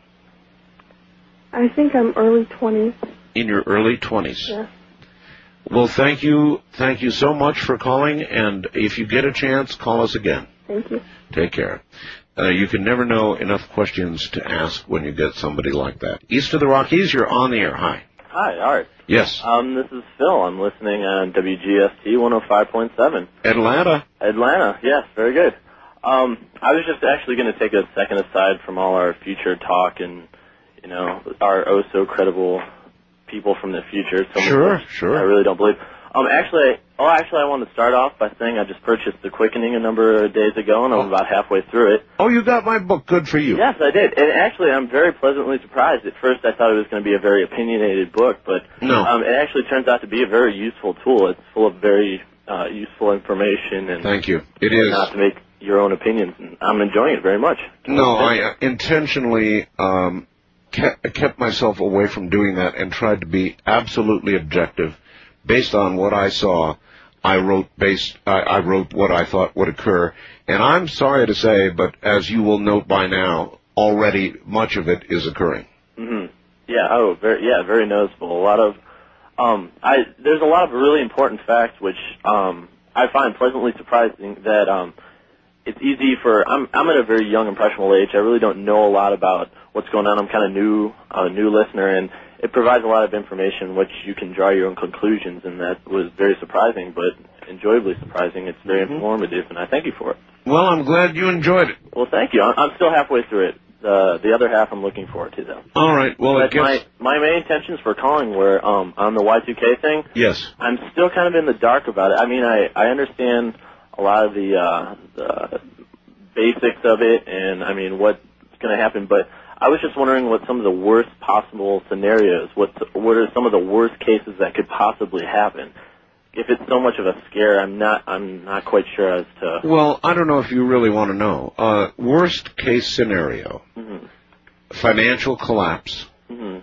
I think I'm early twenties. In your early twenties. Yes. Well, thank you, thank you so much for calling, and if you get a chance, call us again. Thank you. Take care. Uh, you can never know enough questions to ask when you get somebody like that. East of the Rockies, you're on the air. Hi. Hi, Art. Yes. Um, this is Phil. I'm listening on W G S T one oh five point seven. Atlanta. Atlanta, yes, very good. Um, I was just actually going to take a second aside from all our future talk and, you know, our oh so credible people from the future. So Sure, much sure. I really don't believe. Um, actually, oh, actually, I want to start off by saying I just purchased The Quickening a number of days ago, and I'm about halfway through it. Oh, you got my book. Good for you. Yes, I did. And actually, I'm very pleasantly surprised. At first, I thought it was going to be a very opinionated book, but No. um, it actually turns out to be a very useful tool. It's full of very uh, useful information. And Thank you. It and is. not to make your own opinions. And I'm enjoying it very much. No, I uh, intentionally um, kept, kept myself away from doing that and tried to be absolutely objective. Based on what I saw, I wrote based. I, I wrote what I thought would occur. And I'm sorry to say, but as you will note by now, already much of it is occurring. hmm Yeah. Oh, very. Yeah, very noticeable. A lot of. Um, I there's a lot of really important facts which um, I find pleasantly surprising. That um, it's easy for. I'm I'm at a very young, impressionable age. I really don't know a lot about what's going on. I'm kind of new, a new listener, and it provides a lot of information which you can draw your own conclusions, and that was very surprising, but enjoyably surprising. It's very Mm-hmm. informative, and I thank you for it. Well, I'm glad you enjoyed it. Well, thank you. I'm I'm still halfway through it. The the other half I'm looking forward to, though. All right. Well, but it gets. my my main intentions for calling were um, on the Y two K thing. Yes. I'm still kind of in the dark about it. I mean, I I understand a lot of the uh, the basics of it, and I mean what's going to happen, but I was just wondering what some of the worst possible scenarios, what what are some of the worst cases that could possibly happen. If it's so much of a scare, I'm not I'm not quite sure as to. Well, I don't know if you really want to know. Uh, worst case scenario: Mhm. financial collapse, Mhm.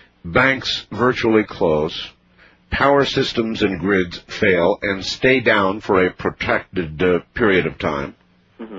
banks virtually close, power systems and grids fail and stay down for a protracted uh, period of time. Mhm.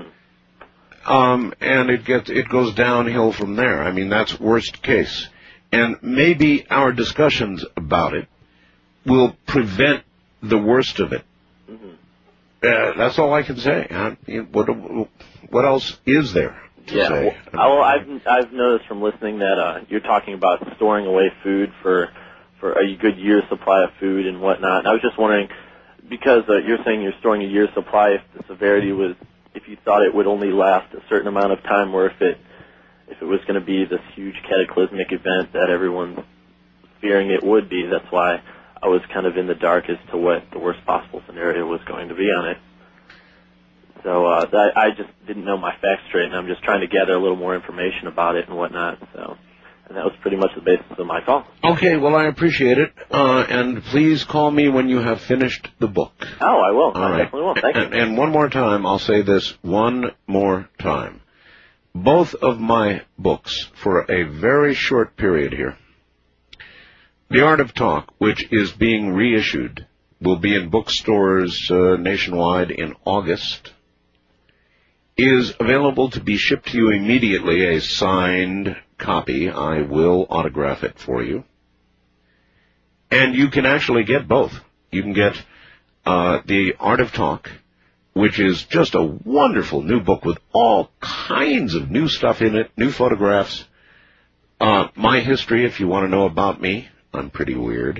Um, and it gets it goes downhill from there. I mean, that's worst case. And maybe our discussions about it will prevent the worst of it. Mhm. Uh, that's all I can say. Uh, what what else is there to Yeah. say? Well, I- well, I've I've noticed from listening that uh, you're talking about storing away food for for a good year's supply of food and whatnot. And I was just wondering, because uh, you're saying you're storing a year's supply, if the severity was, if you thought it would only last a certain amount of time, or if it if it was going to be this huge cataclysmic event that everyone's fearing it would be. That's why I was kind of in the dark as to what the worst possible scenario was going to be on it. So uh, that, I just didn't know my facts straight, and I'm just trying to gather a little more information about it and whatnot. So, and that was pretty much the basis of my call. Okay, well, I appreciate it. Uh, and please call me when you have finished the book. Oh, I will. All I right. definitely will. Thank and, you. and one more time, I'll say this one more time. Both of my books, for a very short period here, The Art of Talk, which is being reissued, will be in bookstores uh, nationwide in August, is available to be shipped to you immediately, a signed copy. I will autograph it for you. And you can actually get both. You can get uh, The Art of Talk, which is just a wonderful new book with all kinds of new stuff in it, new photographs. Uh, my history, if you want to know about me, I'm pretty weird.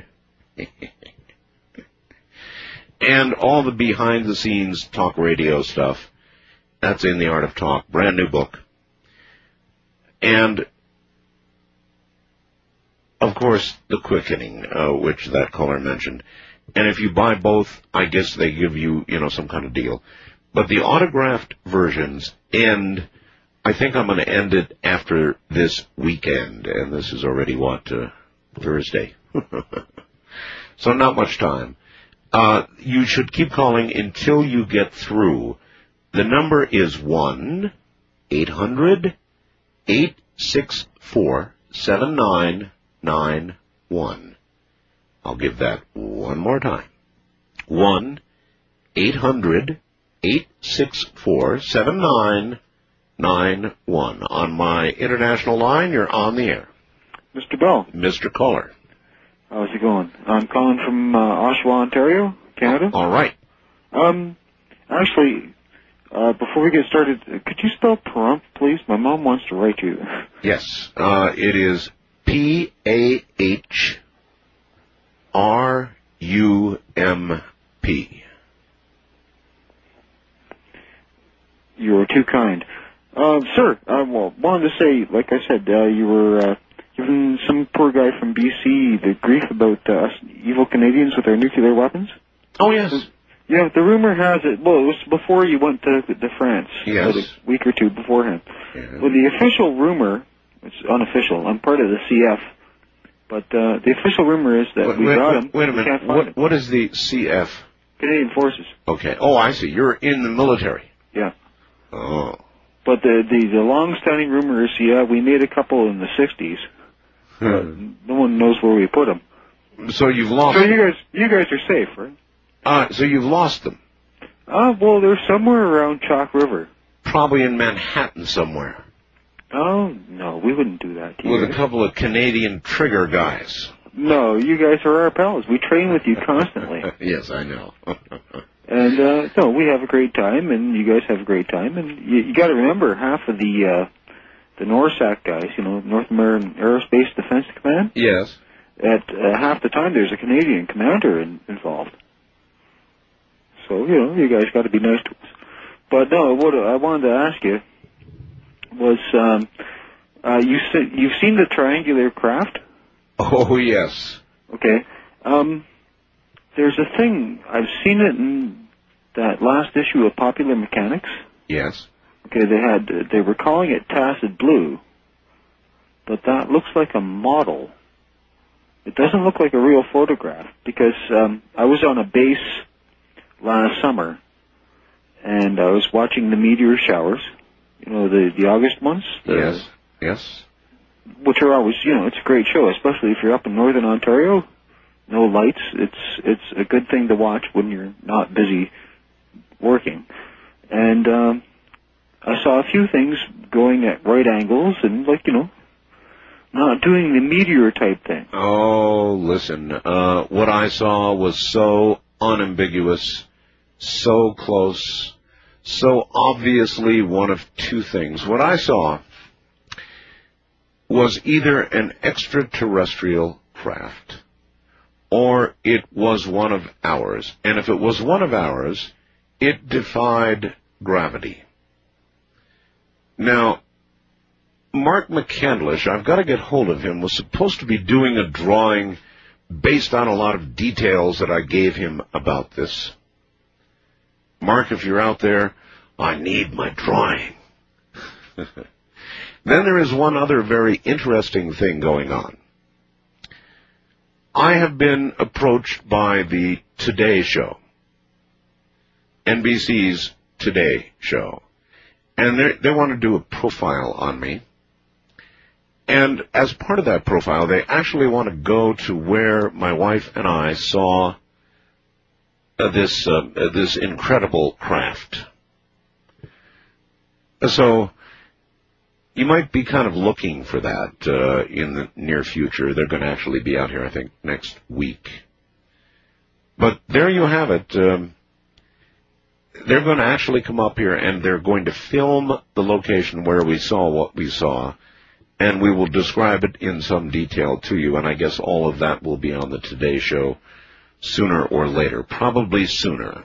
And all the behind-the-scenes talk radio stuff. That's in The Art of Talk, brand new book. And, of course, The Quickening, uh, which that caller mentioned. And if you buy both, I guess they give you, you know, some kind of deal. But the autographed versions end, I think I'm going to end it after this weekend. And this is already, what, uh, Thursday. So not much time. Uh, you should keep calling until you get through. The number is one eight hundred eight six four seven nine nine one. I'll give that one more time. one eight hundred eight six four seven nine nine one. On my international line, you're on the air. Mister Bell. Mister Caller. How's it going? I'm calling from uh, Oshawa, Ontario, Canada. All right. Um, actually, uh, before we get started, could you spell Pahrump, please? My mom wants to write you. Yes. Uh, it is P A H R U M P. You were too kind. Uh, sir, I well, wanted to say, like I said, uh, you were uh, giving some poor guy from B C the grief about uh, us evil Canadians with our nuclear weapons. Oh, yes. Yeah, the rumor has it, well, it was before you went to, to France. Yes. About a week or two beforehand. Yeah. Well, the official rumor, it's unofficial, I'm part of the C F, but uh, the official rumor is that wait, we wait, got wait, him. Wait a we minute. can't find What, him. what is the C F? Canadian Forces. Okay. Oh, I see. You're in the military. Yeah. Oh. But the, the, the long-standing rumor is, yeah, we made a couple in the sixties. But no one knows where we put them. So you've lost So them. you guys, you guys are safe, right? Uh, so you've lost them. Uh, well, they're somewhere around Chalk River. Probably in Manhattan somewhere. Oh, no, we wouldn't do that to you. With a couple of Canadian trigger guys. No, you guys are our pals. We train with you constantly. Yes, I know. And, uh, no, we have a great time, and you guys have a great time. And you, you gotta remember, half of the, uh, the NORSAC guys, you know, North American Aerospace Defense Command, Yes. at uh, half the time there's a Canadian commander in, involved. So, you know, you guys gotta be nice to us. But no, what I wanted to ask you was, um, uh, you se- you've seen the triangular craft? Oh, yes. Okay. Um, there's a thing, I've seen it in that last issue of Popular Mechanics. Yes. Okay, they had, they were calling it Tacit Blue, but that looks like a model. It doesn't look like a real photograph, because, um, I was on a base last summer, and I was watching the meteor showers, you know, the, the August months. The, Yes. Yes. Which are always, you know, it's a great show, especially if you're up in northern Ontario. No lights. It's it's a good thing to watch when you're not busy working. And um, I saw a few things going at right angles and, like, you know, not doing the meteor type thing. Oh, listen. Uh, what I saw was so unambiguous, so close, so obviously one of two things. What I saw was either an extraterrestrial craft or it was one of ours. And if it was one of ours, it defied gravity. Now, Mark McCandlish, I've got to get hold of him, was supposed to be doing a drawing based on a lot of details that I gave him about this. Mark, if you're out there, I need my drawing. Then there is one other very interesting thing going on. I have been approached by the Today Show, N B C's Today Show, and they want to do a profile on me. And as part of that profile, they actually want to go to where my wife and I saw uh, this uh, uh, this incredible craft. So you might be kind of looking for that uh, in the near future. They're going to actually be out here, I think, next week. But there you have it. Um, they're going to actually come up here, and they're going to film the location where we saw what we saw, and we will describe it in some detail to you, and I guess all of that will be on the Today Show sooner or later, probably sooner.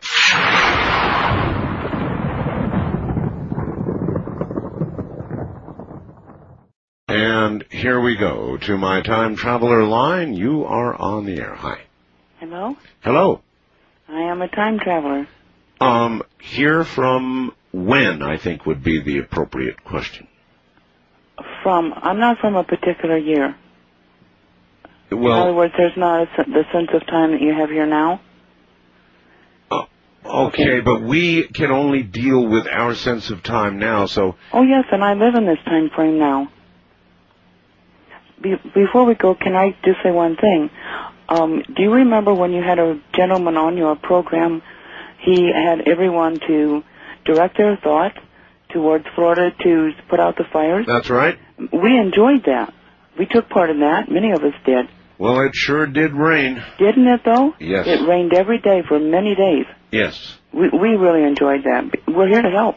And here we go to my time traveler line. You are on the air. Hi. Hello? Hello. I am a time traveler. Um, here from when, I think, would be the appropriate question. From, I'm not from a particular year. Well, in other words, there's not a, sen- the sense of time that you have here now? Uh, okay, but we can only deal with our sense of time now, so... Oh, yes, and I live in this time frame now. Be- before we go, can I just say one thing? Um, do you remember when you had a gentleman on your program, he had everyone to direct their thoughts towards Florida to put out the fires? That's right. We enjoyed that. We took part in that. Many of us did. Well, it sure did rain. Didn't it, though? Yes. It rained every day for many days. Yes. We we really enjoyed that. We're here to help.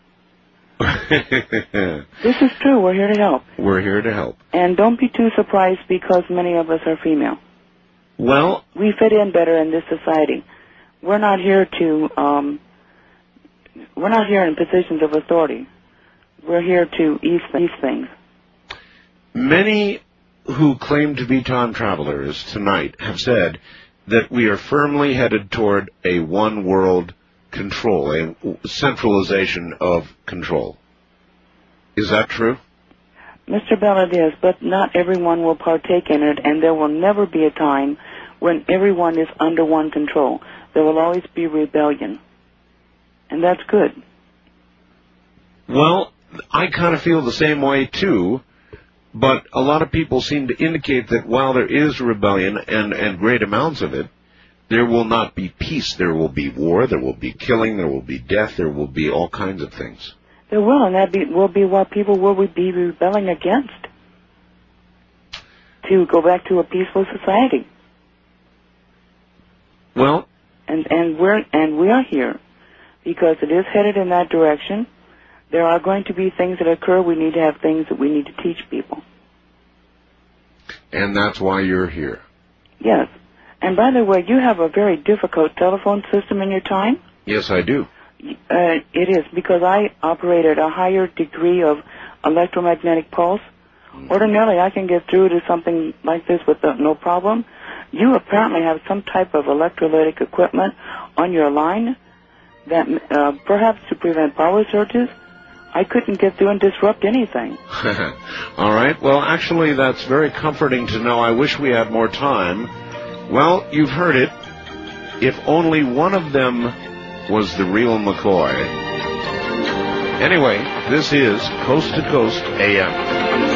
This is true. We're here to help. We're here to help. And don't be too surprised because many of us are female. Well... We fit in better in this society. We're not here to... Um, we're not here in positions of authority. We're here to ease, ease things. Many who claim to be time travelers tonight have said that we are firmly headed toward a one-world control, a centralization of control. Is that true? Mister Bell, it is, but not everyone will partake in it, and there will never be a time when everyone is under one control. There will always be rebellion, and that's good. Well, I kind of feel the same way, too, but a lot of people seem to indicate that while there is rebellion and, and great amounts of it, there will not be peace. There will be war, there will be killing, there will be death, there will be all kinds of things. There will, and that be, will be what people will be rebelling against, to go back to a peaceful society. Well... And, and, we're, and we are here because it is headed in that direction. There are going to be things that occur. We need to have things that we need to teach people. And that's why you're here. Yes. And by the way, you have a very difficult telephone system in your time? Yes, I do. Uh, it is, because I operate at a higher degree of electromagnetic pulse. Mm-hmm. Ordinarily, I can get through to something like this with uh, no problem. You apparently have some type of electrolytic equipment on your line that uh, perhaps to prevent power surges. I couldn't get through and disrupt anything. All right. Well, actually, that's very comforting to know. I wish we had more time. Well, you've heard it. If only one of them was the real McCoy. Anyway, this is Coast to Coast A M.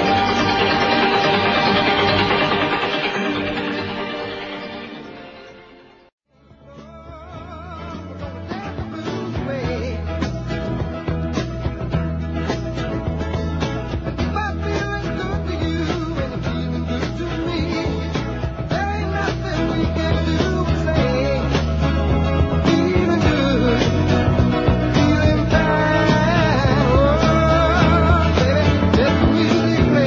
Just music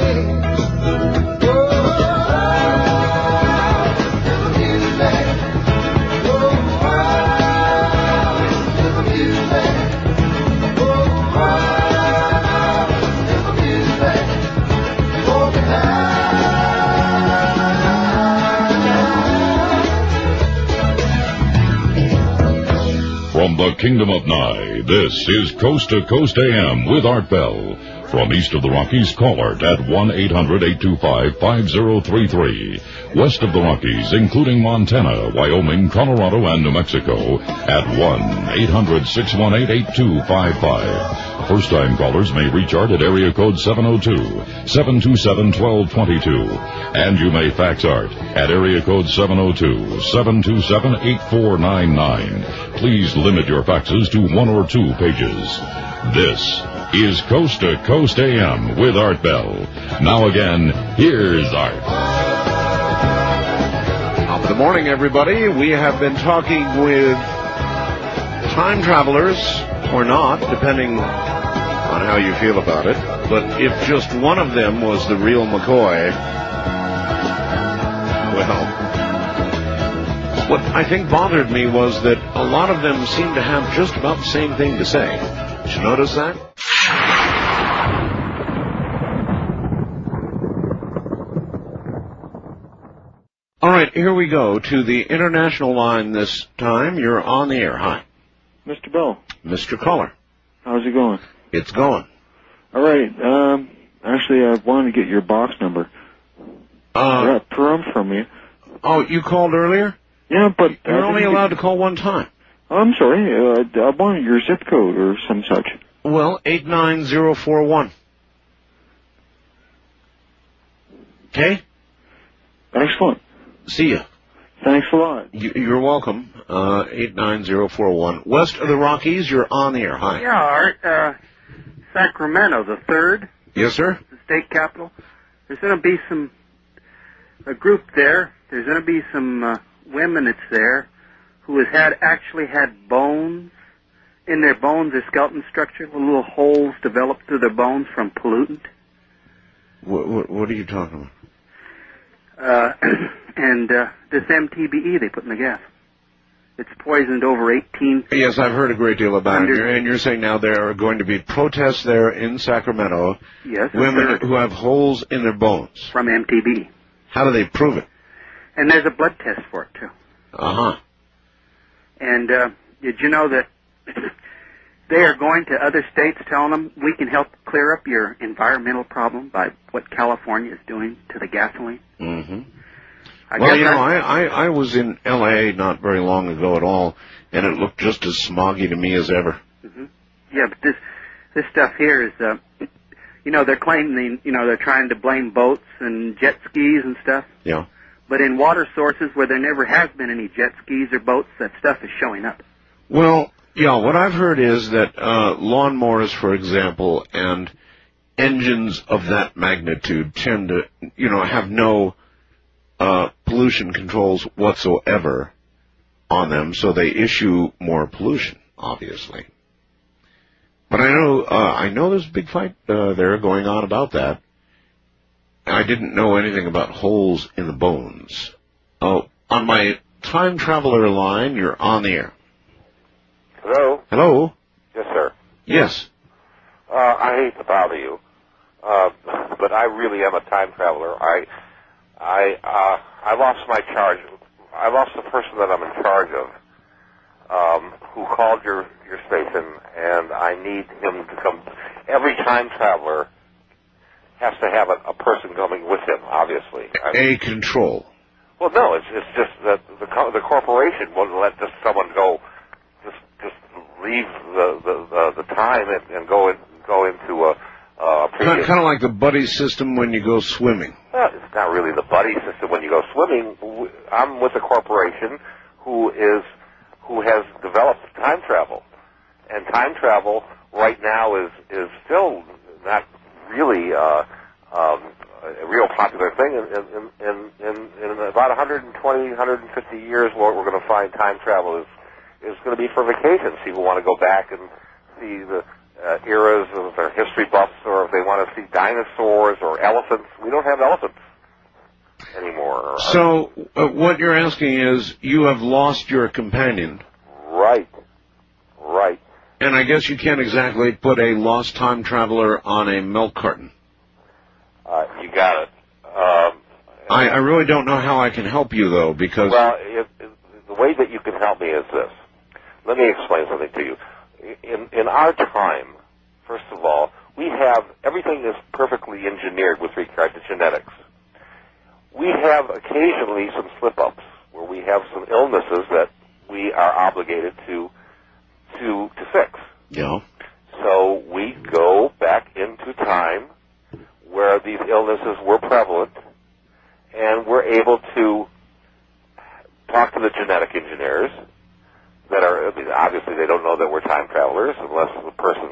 kingdom of Nye, this is Coast to Coast A M with Art Bell. From east of the Rockies, call Art at one eight hundred eight two five five zero three three. West of the Rockies, including Montana, Wyoming, Colorado, and New Mexico, at one eight hundred six one eight eight two five five. First-time callers may reach Art at area code seven oh two, seven two seven, one two two two. And you may fax Art at area code seven oh two, seven two seven, eight four nine nine. Please limit your faxes to one or two pages. This is Coast to Coast A M with Art Bell. Now again, here's Art. Top of the morning, everybody. We have been talking with time travelers, or not, depending on how you feel about it. But if just one of them was the real McCoy, well, what I think bothered me was that a lot of them seemed to have just about the same thing to say. Did you notice that? All right, here we go to the international line this time. You're on the air. Hi. Mister Bell. Mister Caller. How's it going? It's going. All right. Um, actually, I wanted to get your box number. Uh, I got Perum from you. Oh, you called earlier? Yeah, but... You're only allowed to call one time. I'm sorry. Uh, I wanted your zip code or some such. Well, eight nine zero four one. Okay? Excellent. See ya. Thanks a lot. You, you're welcome. Uh, eight nine zero four one. West of the Rockies, you're on the air. Hi. Yeah, Art. Uh, Sacramento, the third. Yes, sir? The state capital. There's going to be some, a group there. There's going to be some uh, women that's there who has had, actually had bones in their bones, their skeleton structure, little holes developed through their bones from pollutant. What, what, what are you talking about? Uh, and uh, this M T B E they put in the gas. It's poisoned over eighteen. Yes, I've heard a great deal about it. And you're saying now there are going to be protests there in Sacramento. Yes. Women who have holes in their bones. From M T B E. How do they prove it? And there's a blood test for it, too. Uh-huh. And uh, did you know that they are going to other states telling them we can help clear up your environmental problem by what California is doing to the gasoline? Mm-hmm. I well, guess you know, I- I, I, I was in L A not very long ago at all, and it looked just as smoggy to me as ever. Mm-hmm. Yeah, but this this stuff here is, uh, you know, they're claiming, you know, they're trying to blame boats and jet skis and stuff. Yeah. But in water sources where there never has been any jet skis or boats, that stuff is showing up. Well, yeah, what I've heard is that uh, lawnmowers, for example, and engines of that magnitude tend to, you know, have no uh, pollution controls whatsoever on them, so they issue more pollution, obviously. But I know, uh, I know there's a big fight uh, there going on about that. I didn't know anything about holes in the bones. Oh, on my time traveler line, you're on the air. Hello? Hello? Yes, sir. Yes. Uh, I hate to bother you, uh, but I really am a time traveler. I, I, uh, I lost my charge. I lost the person that I'm in charge of, um, who called your, your station, and I need him to come. Every time traveler has to have a, a person coming with him, obviously. I mean, A control. well, no, it's, it's just that the, co- the corporation won't let just someone go, just, just leave the, the, the, the time and, and go in, go into a, a previous. Kind of like the buddy system when you go swimming. Well, it's not really the buddy system when you go swimming. I'm with a corporation who is who has developed time travel, and time travel right now is is still not really uh, um, a real popular thing. In in in, in, in about one hundred twenty, one hundred fifty years, what we're going to find time travel is is going to be for vacations. People want to go back and see the uh, eras of their history buffs, or if they want to see dinosaurs or elephants. We don't have elephants anymore. So uh, what you're asking is you have lost your companion. Right. Right. And I guess you can't exactly put a lost time traveler on a milk carton. Uh, you got it. Um, I, I really don't know how I can help you, though, because... well, if, if, the way that you can help me is this. let me explain something to you. In in our time, first of all, we have everything is perfectly engineered with regard to genetics. We have occasionally some slip-ups where we have some illnesses that we are obligated to to to fix. Yeah. So we go back into time where these illnesses were prevalent, and we're able to talk to the genetic engineers that are, I mean, obviously they don't know that we're time travelers unless the person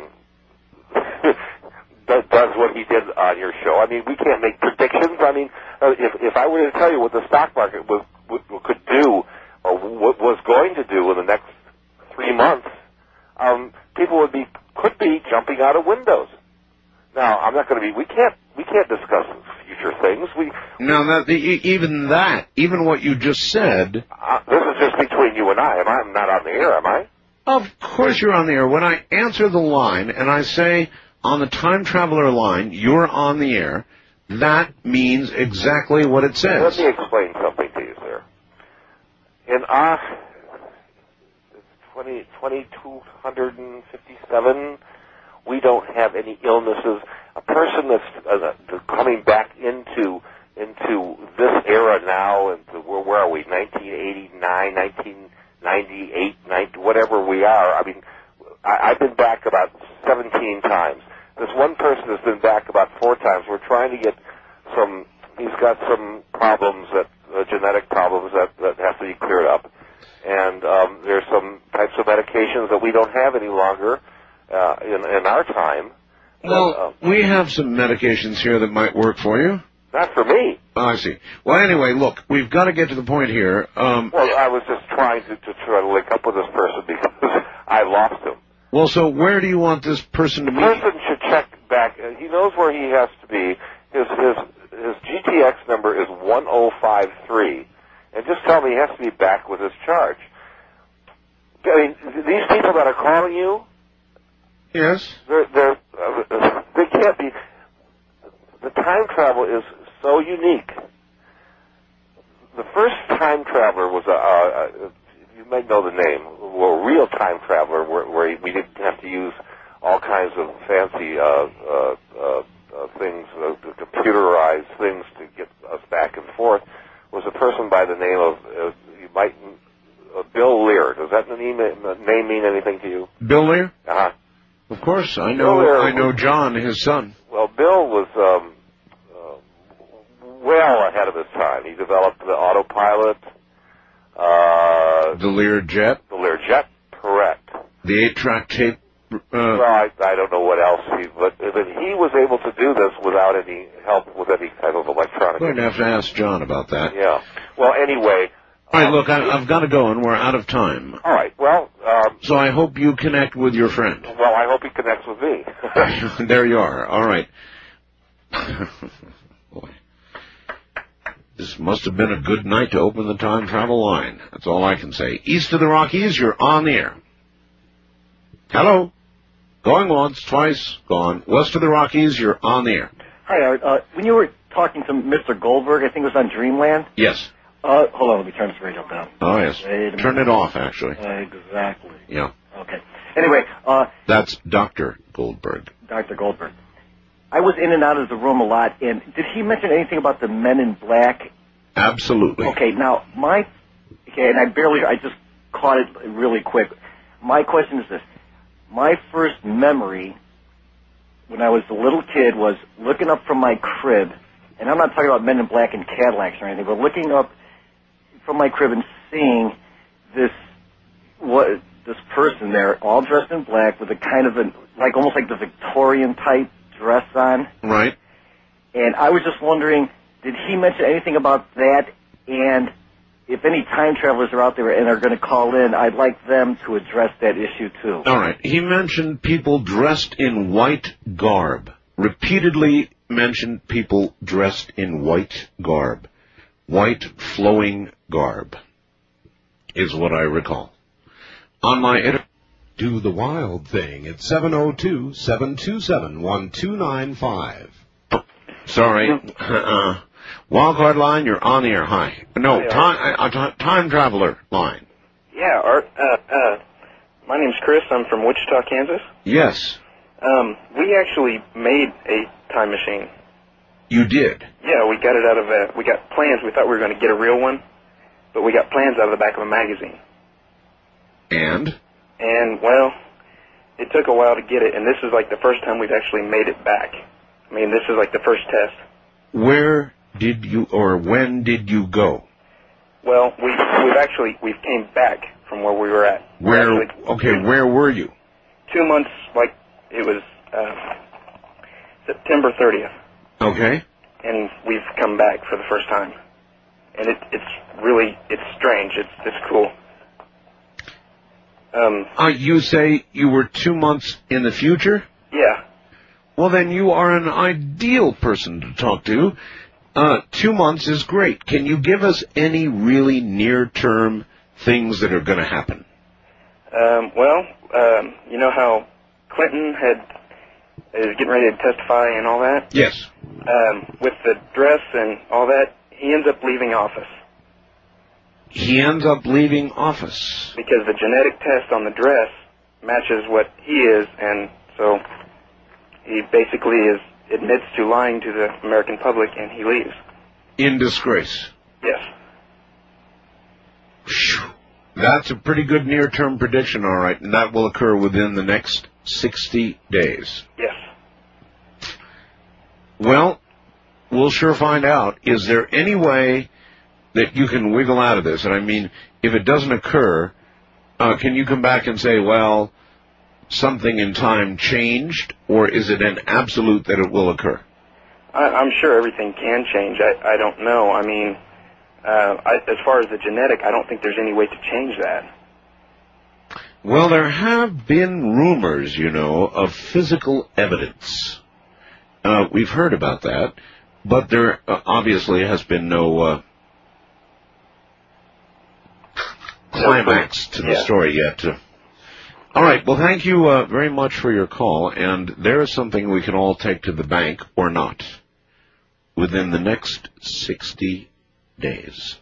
does, does what he did on your show. I mean, we can't make predictions. I mean, uh, if if I were to tell you what the stock market was, would, could do or what was going to do in the next three months, um, people would be could be jumping out of windows. Now, I'm not going to be. We can't. We can't discuss future things. We Now, that, the, e- even that, even what you just said, uh, this is just between you and I. Am I? I'm not on the air, am I? of course you're on the air. When I answer the line and I say on the time traveler line, you're on the air, that means exactly what it says. Let me explain something to you, sir. In our twenty, twenty-two fifty-seven, we don't have any illnesses. A person that's uh, coming back into into this era now, and where, where are we? nineteen eighty-nine, nineteen ninety-eight, ninety, whatever we are. I mean, I, I've been back about seventeen times. This one person has been back about four times. We're trying to get some. He's got some problems that uh, genetic problems that that have to be cleared up, and um, there's some types of medications that we don't have any longer uh, in in our time. Well, uh, we have some medications here that might work for you. Not for me. Oh, I see. Well, anyway, look, we've got to get to the point here. Um, well, I was just trying to, to try to link up with this person because I lost him. well, so where do you want this person to The meet? person should check back. Uh, he knows where he has to be. His his his G T X number is one oh five three, and just tell me he has to be back with his charge. I mean, these people that are calling you, yes, they're they're uh, they can't be. The time travel is so unique. The first time traveler was a, a, a you might know the name, well, a real time traveler where, where we didn't have to use all kinds of fancy uh, uh, uh, uh, things, uh, computerized things to get us back and forth, was a person by the name of, uh, you might, uh, Bill Lear. Does that name, name mean anything to you? Bill Lear? Uh-huh. Of course, I know. Bill Lear I know was- John, his son. Well, Bill was um, uh, well ahead of his time. He developed the autopilot, uh, The Lear jet, the Learjet, correct. the eight-track tape. Uh, well, I, I don't know what else he, but, but he was able to do this without any help with any type of electronic. I'm going to have to ask John about that. Yeah. Well, anyway. All right, look, I, I've got to go, and we're out of time. All right. Well. Um, So I hope you connect with your friend. well, I hope he connects with me. There you are. All right. Boy. This must have been a good night to open the time travel line. That's all I can say. East of the Rockies, you're on the air. Hello. Going once, twice, gone. West of the Rockies, you're on the air. Hi, Art. Uh, when you were talking to Mister Goldberg, I think it was on Dreamland. Yes. Uh, hold on, let me turn this radio down. Oh, yes. Wait a Turn minute. it off, actually. Exactly. Yeah. Okay. Anyway, uh, That's Doctor Goldberg. Doctor Goldberg. I was in and out of the room a lot, and did he mention anything about the Men in Black? Absolutely. Okay, now, my... Okay, and I barely... I just caught it really quick. My question is this. My first memory when I was a little kid was looking up from my crib, and I'm not talking about Men in Black and Cadillacs or anything, but looking up from my crib and seeing this what this person there, all dressed in black, with a kind of a like almost like the Victorian type dress on. Right. And I was just wondering, did he mention anything about that? And if any time travelers are out there and are going to call in, I'd like them to address that issue too. All right. He mentioned people dressed in white garb. Repeatedly mentioned people dressed in white garb. White flowing garb is what I recall. On my inter- Do the wild thing at seven oh two, seven two seven, one two nine five. Sorry. Uh, Wildcard line, you're on the air. Hi. No, Hi, time, uh, uh, time traveler line. Yeah, Art. Uh, uh, My name's Chris. I'm from Wichita, Kansas. Yes, Um, we actually made a time machine. you did. Yeah, we got it out of a, we got plans. We thought we were going to get a real one, but we got plans out of the back of a magazine. And? And, well, it took a while to get it, and this is like the first time we've actually made it back. I mean, this is like the first test. Where did you, or when did you go? Well, we, we've actually, we've came back from where we were at. Where, Actually, okay, where were you? Two months, like, it was uh, September thirtieth. Okay. And we've come back for the first time. And it, it's really, it's strange. It's, it's cool. Um, Uh, you say you were two months in the future? yeah. Well, then you are an ideal person to talk to. Uh, two months is great. Can you give us any really near-term things that are going to happen? Um, well, um, you know how Clinton had is getting ready to testify and all that? Yes. Um, with the dress and all that, he ends up leaving office. He ends up leaving office. Because the genetic test on the dress matches what he is, and so he basically is admits to lying to the American public, and he leaves. In disgrace. Yes. Phew. That's a pretty good near-term prediction, all right, and that will occur within the next sixty days. Yes. Well, we'll sure find out. Is there any way that you can wiggle out of this? And I mean, if it doesn't occur, uh, can you come back and say, well, something in time changed, or is it an absolute that it will occur? I, I'm sure everything can change. I, I don't know. I mean, uh, I, as far as the genetic, I don't think there's any way to change that. Well, there have been rumors, you know, of physical evidence. Uh, we've heard about that, but there uh, obviously has been no uh, climax to the Yeah. story yet. Uh, all right, well, thank you uh, very much for your call, and there is something we can all take to the bank or not within the next sixty days.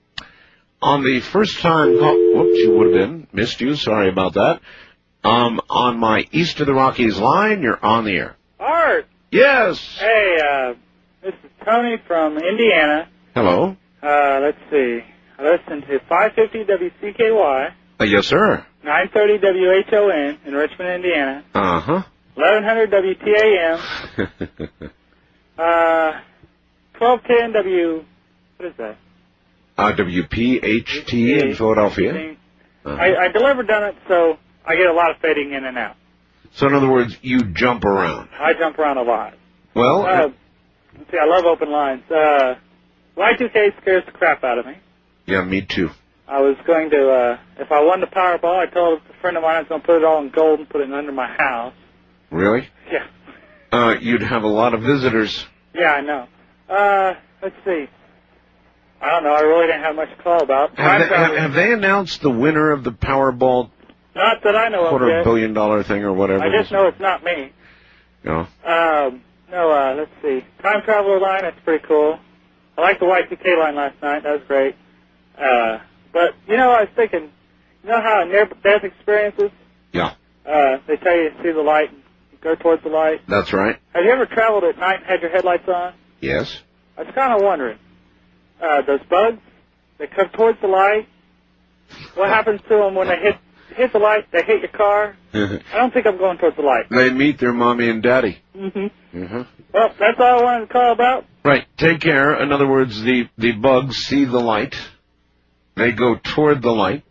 On the first time call, whoops, you would have been, missed you, sorry about that. Um, on my East of the Rockies line, you're on the air. Art. Yes. Hey, uh, this is Tony from Indiana. Hello. Uh, let's see. I listen to five fifty W C K Y, Uh, yes, sir. nine thirty W H O N in Richmond, Indiana, Uh-huh. eleven hundred W T A M, uh, twelve ten W, what is that? uh, W P H T in Philadelphia. Uh-huh. I, I deliver donuts, so I get a lot of fading in and out. So in other words, you jump around. I jump around a lot. Well, Uh, let's see, I love open lines. Uh, Y two K scares the crap out of me. yeah, me too. I was going to, uh, if I won the Powerball, I told a friend of mine I was going to put it all in gold and put it under my house. Really? Yeah. Uh, you'd have a lot of visitors. Yeah, I know. Uh, let's see. I don't know. I really didn't have much to call about. Have they, have, have they announced the winner of the Powerball Not that I know of quarter yet. billion dollar thing or whatever? I it just is? know it's not me. No. Um, no, uh, let's see. Time Traveler line, that's pretty cool. I liked the Y two K line last night. That was great. Uh, but, you know, I was thinking, you know how near-death experiences, Yeah, uh, they tell you to see the light and go towards the light? that's right. Have you ever traveled at night and had your headlights on? Yes. I was kind of wondering, uh, those bugs, they come towards the light, what happens to them when they hit hit the light, they hit your car? I don't think I'm going towards the light. They meet their mommy and daddy. Mm-hmm. Mm-hmm. Well, that's all I wanted to call about. Right. Take care. In other words, the, the bugs see the light. They go toward the light.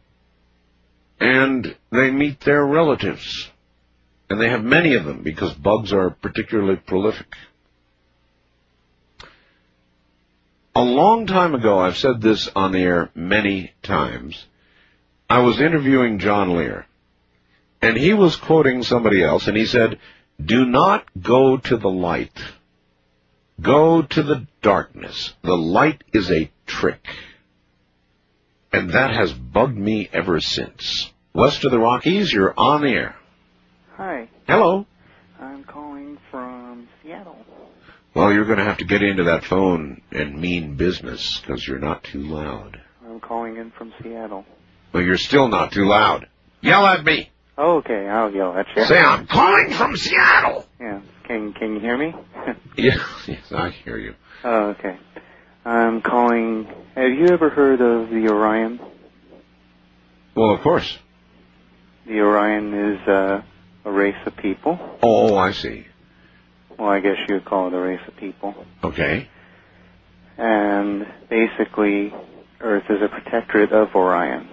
And they meet their relatives. And they have many of them because bugs are particularly prolific. A long time ago, I've said this on the air many times, I was interviewing John Lear. And he was quoting somebody else, and he said, "Do not go to the light. Go to the darkness. The light is a trick." And that has bugged me ever since. West of the Rockies, you're on the air. Hi. Hello. I'm calling from Seattle. Well, you're going to have to get into that phone and mean business, because you're not too loud. I'm calling in from Seattle. Well, you're still not too loud. Yell at me. Oh, okay, I'll yell at you. Say, I'm calling from Seattle. Yeah. Can Can you hear me? Yeah, yes, I hear you. Oh, okay. I'm calling. Have you ever heard of the Orion? Well, of course. The Orion is uh, a race of people. Oh, I see. Well, I guess you would call it a race of people. Okay. And basically, Earth is a protectorate of Orion.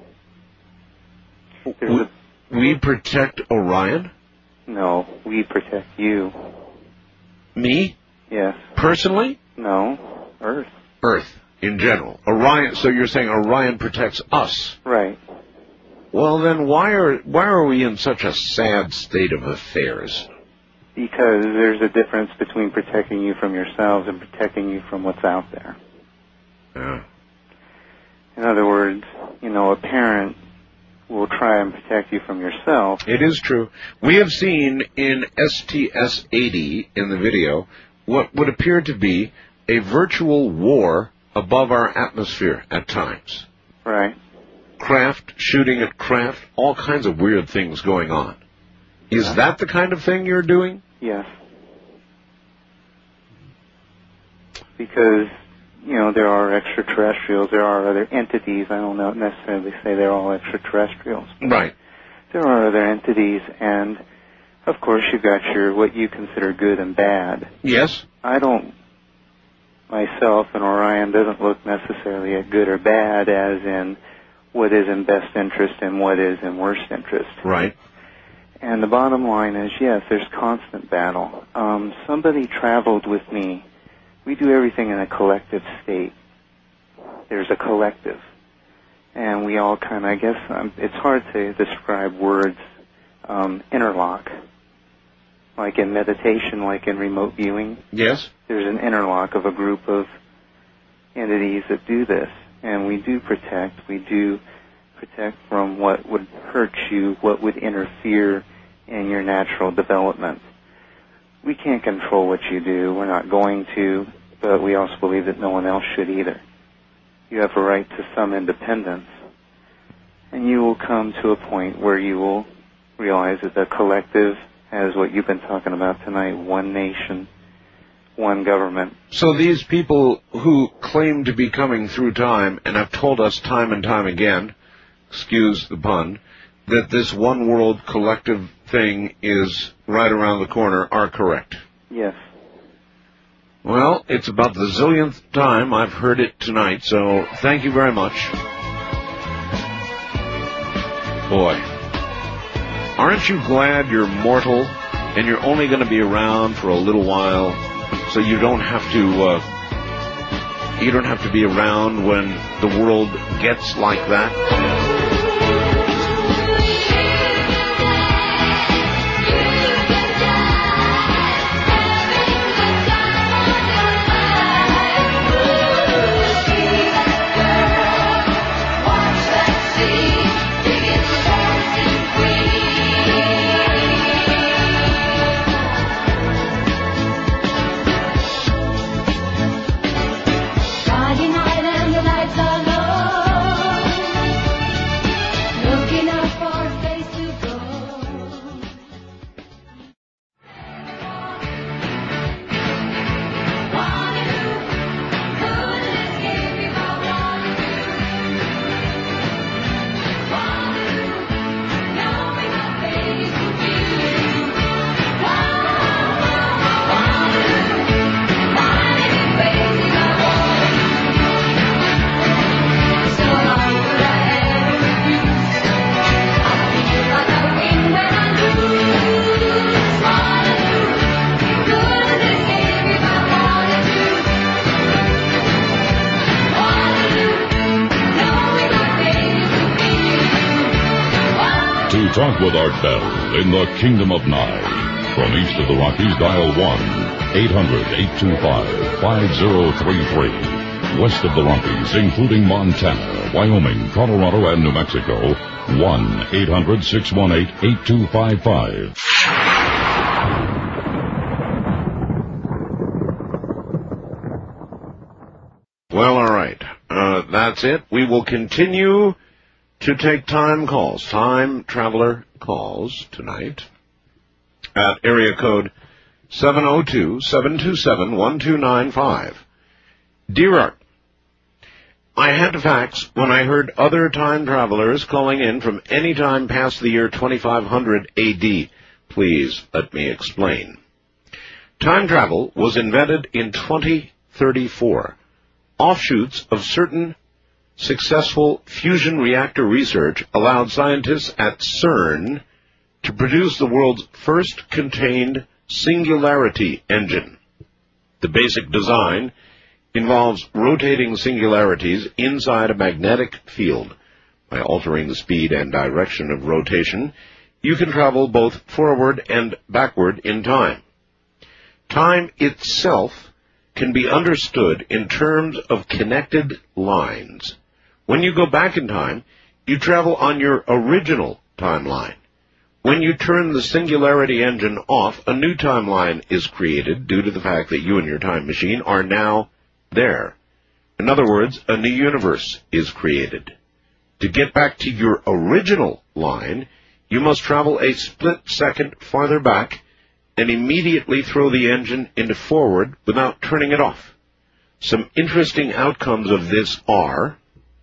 We, a, we protect Orion? No, we protect you. Me? Yes. Personally? No, Earth. Earth, in general. Orion. So you're saying Orion protects us? Right. Well, then why are why are we in such a sad state of affairs? Because there's a difference between protecting you from yourselves and protecting you from what's out there. Yeah. In other words, you know, a parent will try and protect you from yourself. It is true. We have seen in S T S eighty, in the video, what would appear to be a virtual war above our atmosphere at times. Right. Craft, shooting at craft, all kinds of weird things going on. Is Yeah. that the kind of thing you're doing? Yes. Because, you know, there are extraterrestrials, there are other entities. I don't know necessarily say they're all extraterrestrials. Right. There are other entities, and of course you've got your, what you consider good and bad. Yes. I don't, myself, and Orion doesn't look necessarily at good or bad as in what is in best interest and what is in worst interest. Right. And the bottom line is, yes, there's constant battle. Um, somebody traveled with me. We do everything in a collective state. There's a collective. And we all kind of, I guess, um, it's hard to describe words, um, interlock. Like in meditation, like in remote viewing. Yes. There's an interlock of a group of entities that do this. And we do protect. We do protect from what would hurt you, what would interfere in your natural development. We can't control what you do. We're not going to, but we also believe that no one else should either. You have a right to some independence, and you will come to a point where you will realize that the collective has what you've been talking about tonight, one nation, one government. So these people who claim to be coming through time and have told us time and time again, excuse the pun, that this one world collective thing is right around the corner are correct. Yes. Well, it's about the zillionth time I've heard it tonight, so thank you very much. Boy, aren't you glad you're mortal and you're only going to be around for a little while, so you don't have to uh, you don't have to be around when the world gets like that? Friday night and the lights are low. Looking up for a place to go. To talk with Art Bell in the Kingdom of Nye. From east of the Rockies, dial one eight hundred eight two five five zero three three. West of the Rockies, including Montana, Wyoming, Colorado, and New Mexico, one eight hundred six one eight eight two five five. Well, all right. Uh, that's it. We will continue to take time calls. Time traveler calls tonight at area code seven oh two, seven two seven, one two nine five. Dear Art, I had to fax when I heard other time travelers calling in from any time past the year twenty-five hundred A D. Please let me explain. Time travel was invented in twenty thirty-four. Offshoots of certain successful fusion reactor research allowed scientists at CERN to produce the world's first contained singularity engine. The basic design involves rotating singularities inside a magnetic field. By altering the speed and direction of rotation, you can travel both forward and backward in time. Time itself can be understood in terms of connected lines. When you go back in time, you travel on your original timeline. When you turn the singularity engine off, a new timeline is created due to the fact that you and your time machine are now there. In other words, a new universe is created. To get back to your original line, you must travel a split second farther back and immediately throw the engine into forward without turning it off. Some interesting outcomes of this are: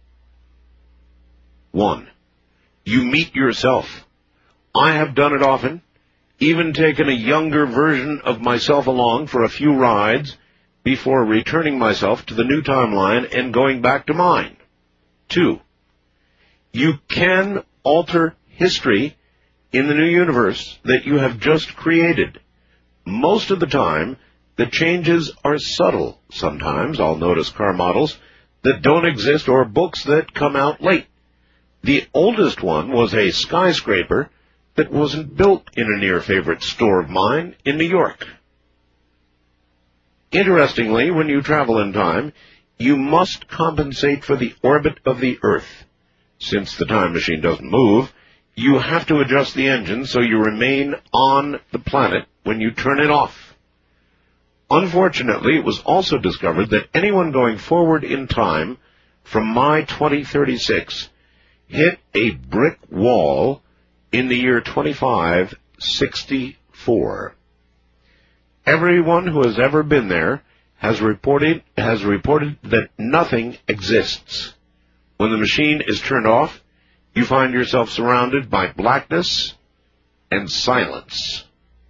one, you meet yourself. I have done it often, even taken a younger version of myself along for a few rides before returning myself to the new timeline and going back to mine. Two, you can alter history in the new universe that you have just created. Most of the time, the changes are subtle. Sometimes I'll notice car models that don't exist or books that come out late. The oldest one was a skyscraper that wasn't built in a near-favorite store of mine in New York. Interestingly, when you travel in time, you must compensate for the orbit of the Earth. Since the time machine doesn't move, you have to adjust the engine so you remain on the planet when you turn it off. Unfortunately, it was also discovered that anyone going forward in time from my twenty thirty-six hit a brick wall in the year twenty-five sixty-four. Everyone who has ever been there has reported has reported that nothing exists. When the machine is turned off, you find yourself surrounded by blackness and silence.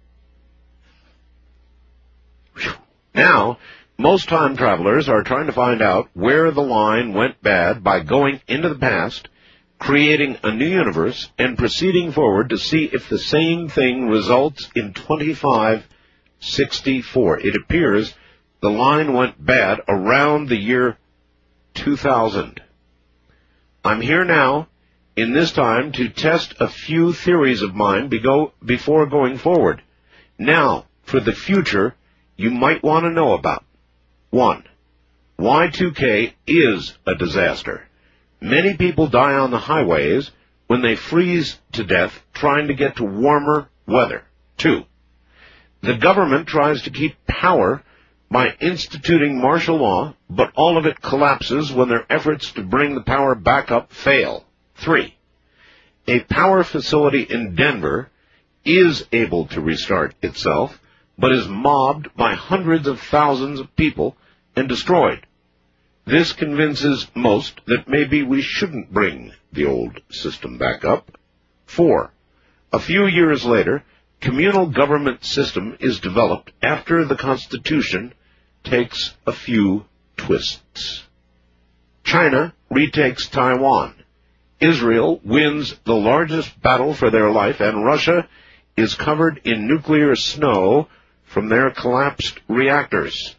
Whew. Now, most time travelers are trying to find out where the line went bad by going into the past, creating a new universe, and proceeding forward to see if the same thing results in twenty-five sixty-four. It appears the line went bad around the year two thousand. I'm here now in this time to test a few theories of mine before going forward. Now, for the future, you might want to know about. One, Y two K is a disaster. Many people die on the highways when they freeze to death trying to get to warmer weather. Two, the government tries to keep power by instituting martial law, but all of it collapses when their efforts to bring the power back up fail. Three, a power facility in Denver is able to restart itself, but is mobbed by hundreds of thousands of people and destroyed. This convinces most that maybe we shouldn't bring the old system back up. Four, a few years later, communal government system is developed after the Constitution takes a few twists. China retakes Taiwan. Israel wins the largest battle for their life, and Russia is covered in nuclear snow from their collapsed reactors.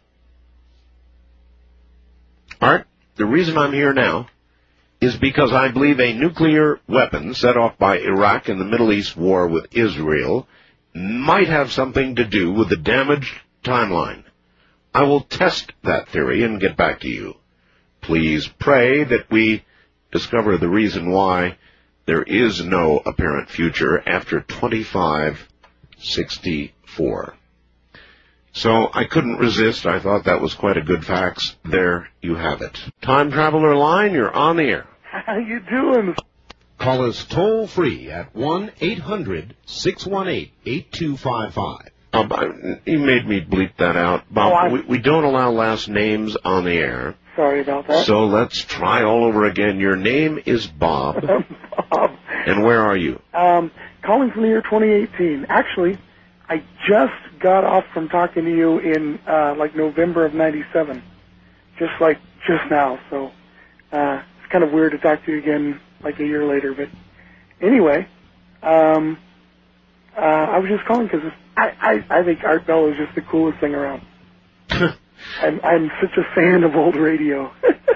Art, the reason I'm here now is because I believe a nuclear weapon set off by Iraq in the Middle East war with Israel might have something to do with the damaged timeline. I will test that theory and get back to you. Please pray that we discover the reason why there is no apparent future after twenty-five sixty-four. So I couldn't resist. I thought that was quite a good fax. There you have it. Time Traveler Line, you're on the air. How you doing? Call us toll-free at one eight hundred six one eight eight two five five. Uh, Bob, you made me bleep that out. Bob, Oh, I- we, we don't allow last names on the air. Sorry about that. So let's try all over again. Your name is Bob. Bob. And where are you? Um, calling from the year twenty eighteen. Actually, I just got off from talking to you in uh, like November of ninety-seven, just like just now. So uh, it's kind of weird to talk to you again like a year later. But anyway, um, uh, I was just calling because I, I I think Art Bell is just the coolest thing around. I'm I'm such a fan of old radio.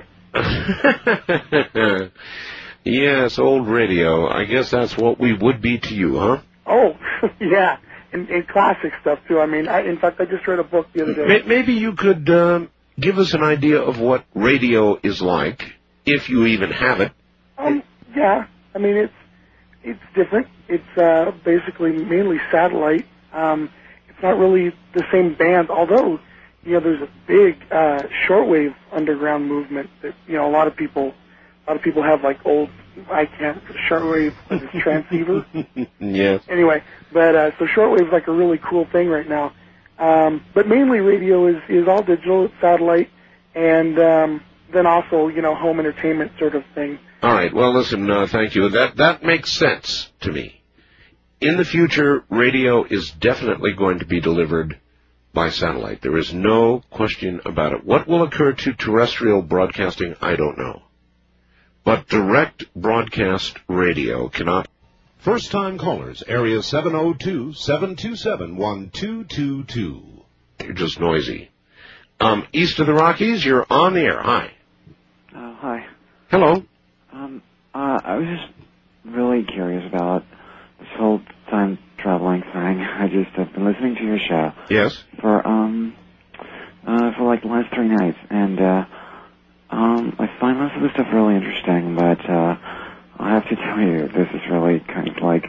Yes, old radio. I guess that's what we would be to you, huh? Oh, yeah, and, and classic stuff too. I mean, I, in fact, I just read a book the other day. May- Maybe you could um, give us an idea of what radio is like, if you even have it. Um, yeah, I mean it's it's different. It's uh, basically mainly satellite. Um, it's not really the same band, although you know there's a big uh, shortwave underground movement that you know a lot of people a lot of people have like old I can't shortwave what is it, transceiver. Yes. Anyway, but uh, so shortwave's like a really cool thing right now. Um, but mainly radio is is all digital, it's satellite, and um, then also you know home entertainment sort of thing. All right. Well, listen, uh, thank you. That that makes sense to me. In the future, radio is definitely going to be delivered by satellite. There is no question about it. What will occur to terrestrial broadcasting, I don't know. But direct broadcast radio cannot. First-time callers, area seven oh two, seven two seven, one two two two. You're just noisy. Um, east of the Rockies, you're on the air. Hi. Uh, hi. Hello. Um, uh, I was just really curious about this whole time traveling thing. I just have been listening to your show. Yes. For, um, uh, for like the last three nights, and, uh, um, I find most of the stuff really interesting, but, uh, I have to tell you, this is really kind of like,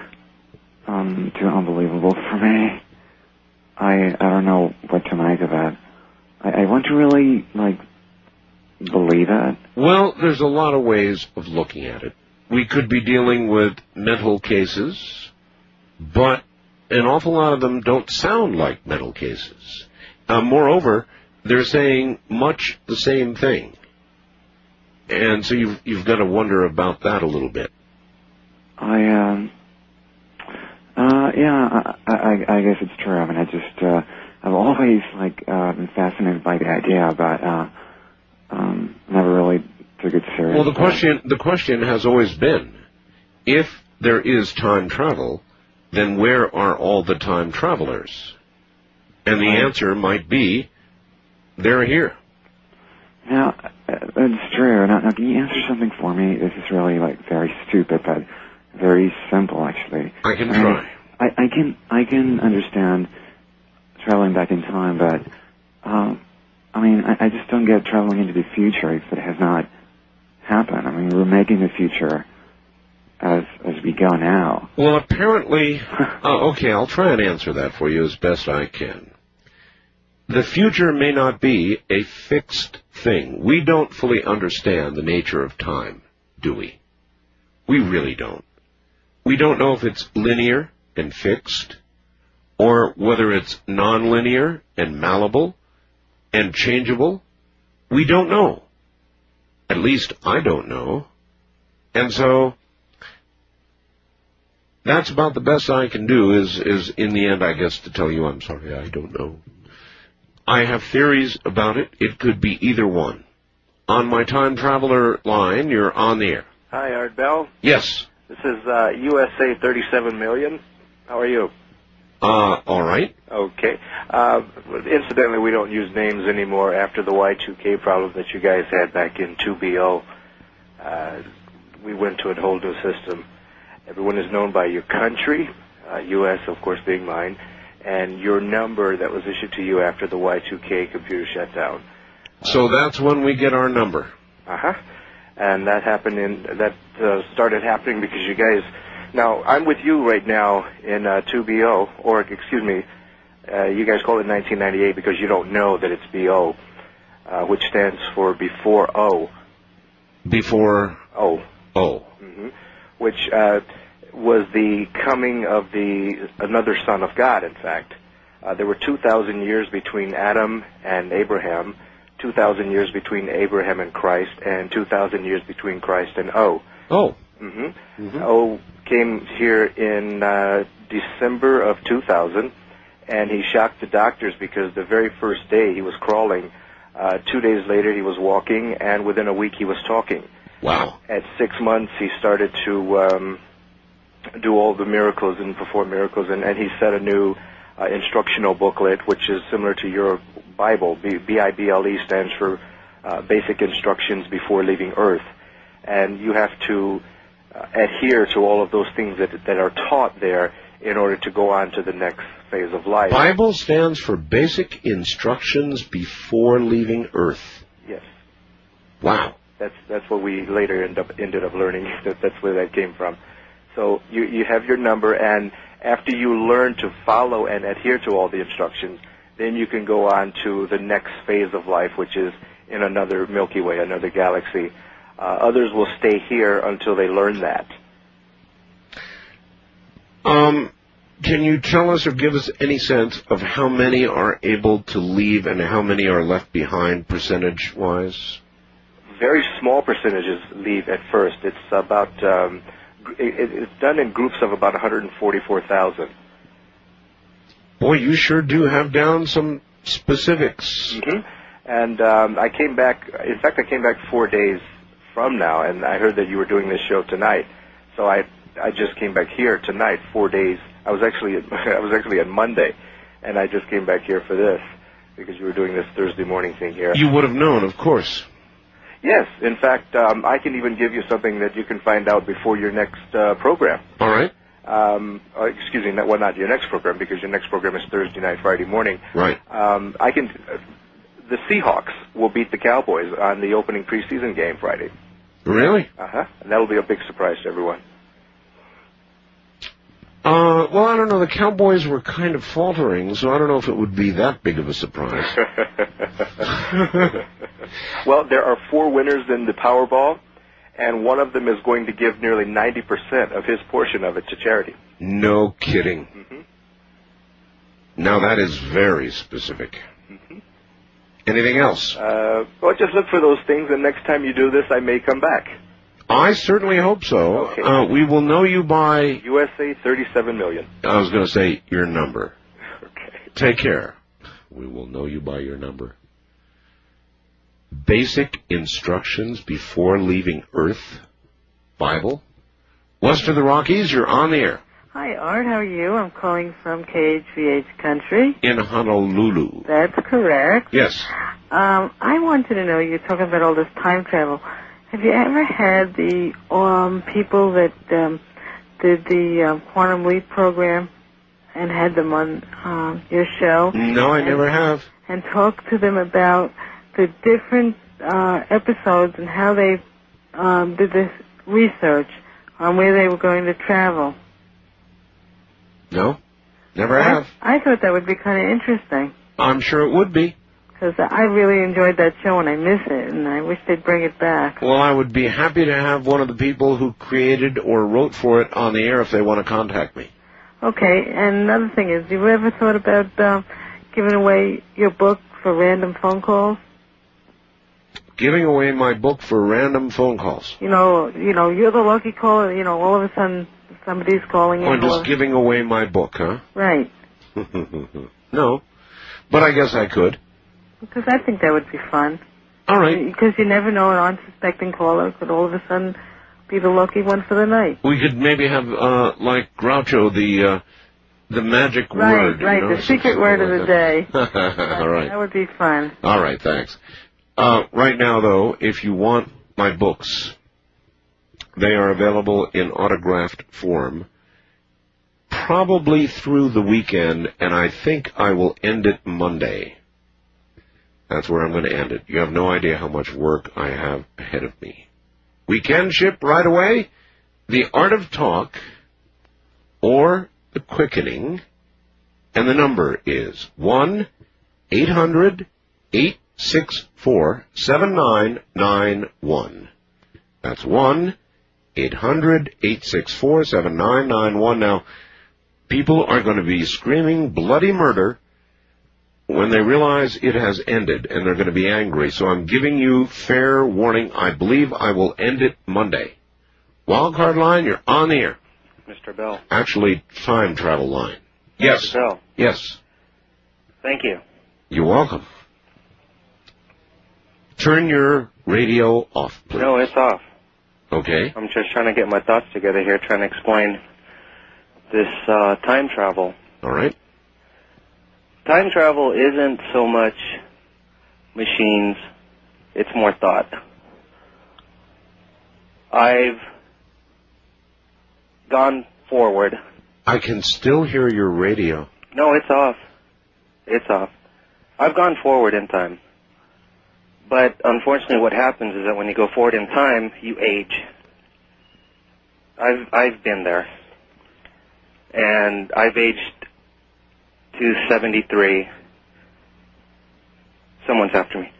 um, too unbelievable for me. I, I don't know what to make of it. I, I want to really, like, believe it. Well, there's a lot of ways of looking at it. We could be dealing with mental cases, but an awful lot of them don't sound like mental cases. Uh, moreover, they're saying much the same thing. And so you've, you've got to wonder about that a little bit. I, um, uh, yeah, I, I, I guess it's true. I mean, I just, uh, I've always, like, uh, been fascinated by the idea, but, uh, um, never really took it seriously. Well, the question, the question has always been, if there is time travel, then where are all the time travelers? And the answer might be, they're here. Now, uh, it's true. Now, now, can you answer something for me? This is really, like, very stupid, but very simple, actually. I can I mean, try. I, I can, I can understand traveling back in time, but, um, I mean, I, I just don't get traveling into the future if it has not happened. I mean, we're making the future as as we go now. Well, apparently, uh, okay, I'll try and answer that for you as best I can. The future may not be a fixed thing. We don't fully understand the nature of time, do we? We really don't. We don't know if it's linear and fixed, or whether it's nonlinear and malleable and changeable. We don't know. At least I don't know. And so that's about the best I can do is, is in the end, I guess, to tell you I'm sorry, I don't know. I have theories about it. It could be either one. On my time traveler line, you're on the air. Hi, Art Bell. Yes. This is uh, U S A thirty-seven million. How are you? Uh, all right. Okay. Uh, incidentally, we don't use names anymore after the Y two K problem that you guys had back in two B O. Uh, we went to a whole new system. Everyone is known by your country, uh, U S, of course, being mine, and your number that was issued to you after the Y two K computer shut down. So that's when we get our number. Uh-huh. And that happened in, that uh, started happening because you guys, now I'm with you right now in uh, two B O, or excuse me, uh, you guys call it nineteen ninety-eight because you don't know that it's B O, uh, which stands for before O. Before O. O. Mm-hmm. which uh, was the coming of the another son of God, in fact. Uh, there were two thousand years between Adam and Abraham, two thousand years between Abraham and Christ, and two thousand years between Christ and O. Oh. Mm-hmm. Mm-hmm. O came here in uh, December of two thousand, and he shocked the doctors because the very first day he was crawling. Uh, two days later he was walking, and within a week he was talking. Wow. At six months he started to um, do all the miracles and perform miracles, and, and he set a new uh, instructional booklet, which is similar to your Bible. B- B-I-B-L-E stands for uh, Basic Instructions Before Leaving Earth. And you have to uh, adhere to all of those things that, that are taught there in order to go on to the next phase of life. Bible stands for Basic Instructions Before Leaving Earth. Yes. Wow. That's that's what we later end up ended up learning. That that's where that came from. So you you have your number, and after you learn to follow and adhere to all the instructions, then you can go on to the next phase of life, which is in another Milky Way, another galaxy. Uh, others will stay here until they learn that. Um, can you tell us or give us any sense of how many are able to leave and how many are left behind percentage-wise? Very small percentages leave at first. It's about um, it, it's done in groups of about one hundred forty-four thousand. Boy, you sure do have down some specifics. Mm-hmm. And um, I came back. In fact, I came back four days from now, and I heard that you were doing this show tonight. So I I just came back here tonight. Four days. I was actually I was actually on Monday, and I just came back here for this because you were doing this Thursday morning thing here. You would have known, of course. Yes. In fact, um, I can even give you something that you can find out before your next uh, program. All right. Um, uh, excuse me, not, well, not your next program, because your next program is Thursday night, Friday morning. Right. Um, I can. Uh, the Seahawks will beat the Cowboys on the opening preseason game Friday. Really? Uh huh. And that'll be a big surprise to everyone. Uh, well, I don't know. The Cowboys were kind of faltering, so I don't know if it would be that big of a surprise. Well, there are four winners in the Powerball, and one of them is going to give nearly ninety percent of his portion of it to charity. No kidding. Mm-hmm. Now, that is very specific. Mm-hmm. Anything else? Uh, well, just look for those things, and next time you do this, I may come back. I certainly hope so. Okay. Uh, we will know you by... U S A thirty-seven million. I was going to say your number. Okay. Take care. We will know you by your number. Basic Instructions Before Leaving Earth Bible. West of the Rockies, you're on the air. Hi, Art. How are you? I'm calling from K H V H Country. In Honolulu. That's correct. Yes. Um, I wanted to know, you're talking about all this time travel. Have you ever had the um, people that um, did the um, Quantum Leap program and had them on um, your show? No, I and, never have. And talked to them about the different uh, episodes and how they um, did this research on where they were going to travel. No, never I, have. I thought that would be kind of interesting. I'm sure it would be. Because I really enjoyed that show and I miss it, and I wish they'd bring it back. Well, I would be happy to have one of the people who created or wrote for it on the air if they want to contact me. Okay, and another thing is, you ever thought about uh, giving away your book for random phone calls? Giving away my book for random phone calls. You know, you know, you're the lucky caller. You know, all of a sudden somebody's calling in. Or just giving away my book, huh? Right. No, but I guess I could. Because I think that would be fun. All right. Because you never know, an unsuspecting caller could all of a sudden be the lucky one for the night. We could maybe have, uh, like Groucho, the uh, the magic right, word. Right, right, you know, the secret word like of the day. All right. That would be fun. All right, thanks. Uh, right now, though, if you want my books, they are available in autographed form, probably through the weekend, and I think I will end it Monday. That's where I'm going to end it. You have no idea how much work I have ahead of me. We can ship right away The Art of Talk or The Quickening, and the number is one eight hundred eight six four seven nine nine one. That's one eight hundred, eight six four, seven nine nine one. Now, people are going to be screaming bloody murder when they realize it has ended, and they're going to be angry. So I'm giving you fair warning. I believe I will end it Monday. Wildcard line, you're on the air. Mister Bell. Actually, time travel line. Yes. Mister Bell. Yes. Thank you. You're welcome. Turn your radio off, please. No, it's off. Okay. I'm just trying to get my thoughts together here, trying to explain this uh, time travel. All right. Time travel isn't so much machines, it's more thought. I've gone forward. I can still hear your radio. No, it's off. It's off. I've gone forward in time. But unfortunately what happens is that when you go forward in time, you age. I've I've been there. And I've aged to seventy-three. Someone's after me.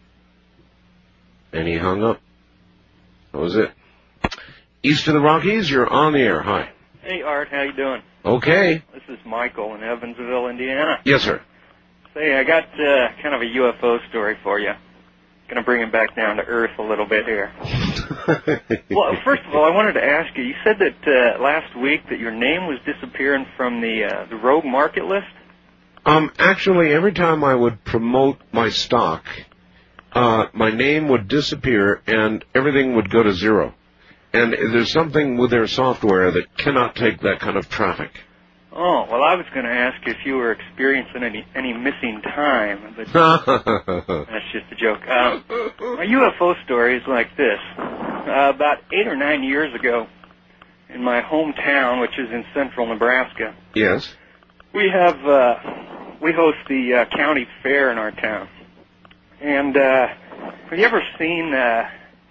And he hung up. That was it. East of the Rockies, you're on the air. Hi. Hey, Art, how you doing? Okay. This is Michael in Evansville, Indiana. Yes, sir. Say, I got uh, kind of a U F O story for you. Going to bring it back down to earth a little bit here. Well, first of all, I wanted to ask you, you said that uh, last week that your name was disappearing from the uh, the rogue market list? Um, actually, every time I would promote my stock, uh, my name would disappear and everything would go to zero. And there's something with their software that cannot take that kind of traffic. Oh, well, I was going to ask if you were experiencing any any missing time, but that's just a joke. Um, my U F O story is like this. Uh, about eight or nine years ago, in my hometown, which is in central Nebraska, Yes. we have uh, we host the uh, county fair in our town. And uh, have you ever seen uh,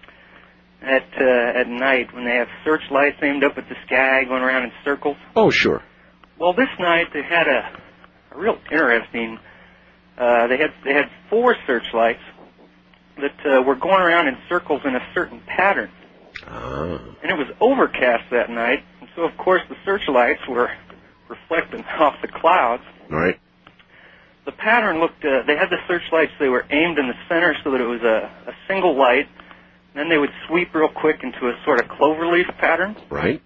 at uh, at night when they have searchlights aimed up at the sky going around in circles? Oh, sure. Well, this night they had a, a real interesting. Uh, they had they had four searchlights that uh, were going around in circles in a certain pattern. Ah. And it was overcast that night, and so of course the searchlights were reflecting off the clouds. Right. The pattern looked. Uh, they had the searchlights. They were aimed in the center so that it was a, a single light. Then they would sweep real quick into a sort of cloverleaf pattern. Right.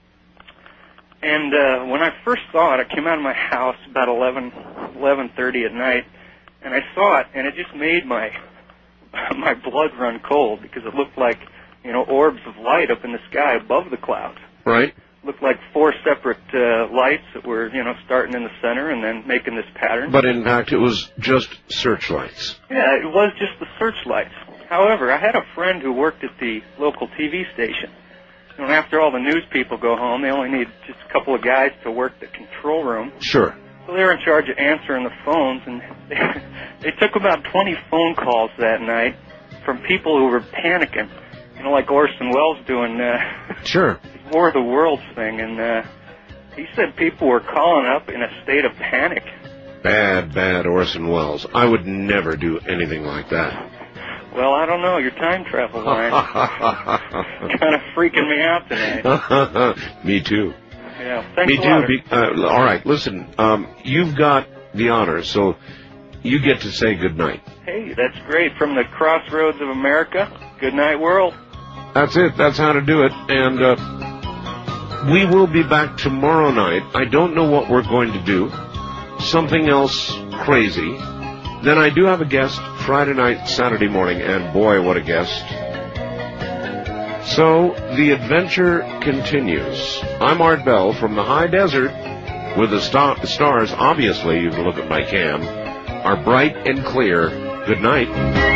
And uh, when I first saw it, I came out of my house about eleven, eleven thirty at night, and I saw it, and it just made my my blood run cold because it looked like, you know, orbs of light up in the sky above the clouds. Right. Looked like four separate uh, lights that were, you know, starting in the center and then making this pattern. But in fact, it was just searchlights. Yeah, it was just the searchlights. However, I had a friend who worked at the local T V station. And after all the news people go home, they only need just a couple of guys to work the control room. Sure. So they were in charge of answering the phones, and they, they took about twenty phone calls that night from people who were panicking. You know, like Orson Welles doing uh, Sure. War of the Worlds thing, and uh, he said people were calling up in a state of panic. Bad, bad Orson Welles. I would never do anything like that. Well, I don't know. Your time travel line kind of freaking me out tonight. Me too. Yeah, thanks Me a too. lot. Be, uh, all right, listen. Um, you've got the honors, so you get to say good night. Hey, that's great. From the crossroads of America, good night, world. That's it. That's how to do it. And uh, we will be back tomorrow night. I don't know what we're going to do. Something else crazy. Then I do have a guest Friday night, Saturday morning, and boy, what a guest. So, the adventure continues. I'm Art Bell from the high desert, where the star- stars, obviously, you can look at my cam, are bright and clear. Good night.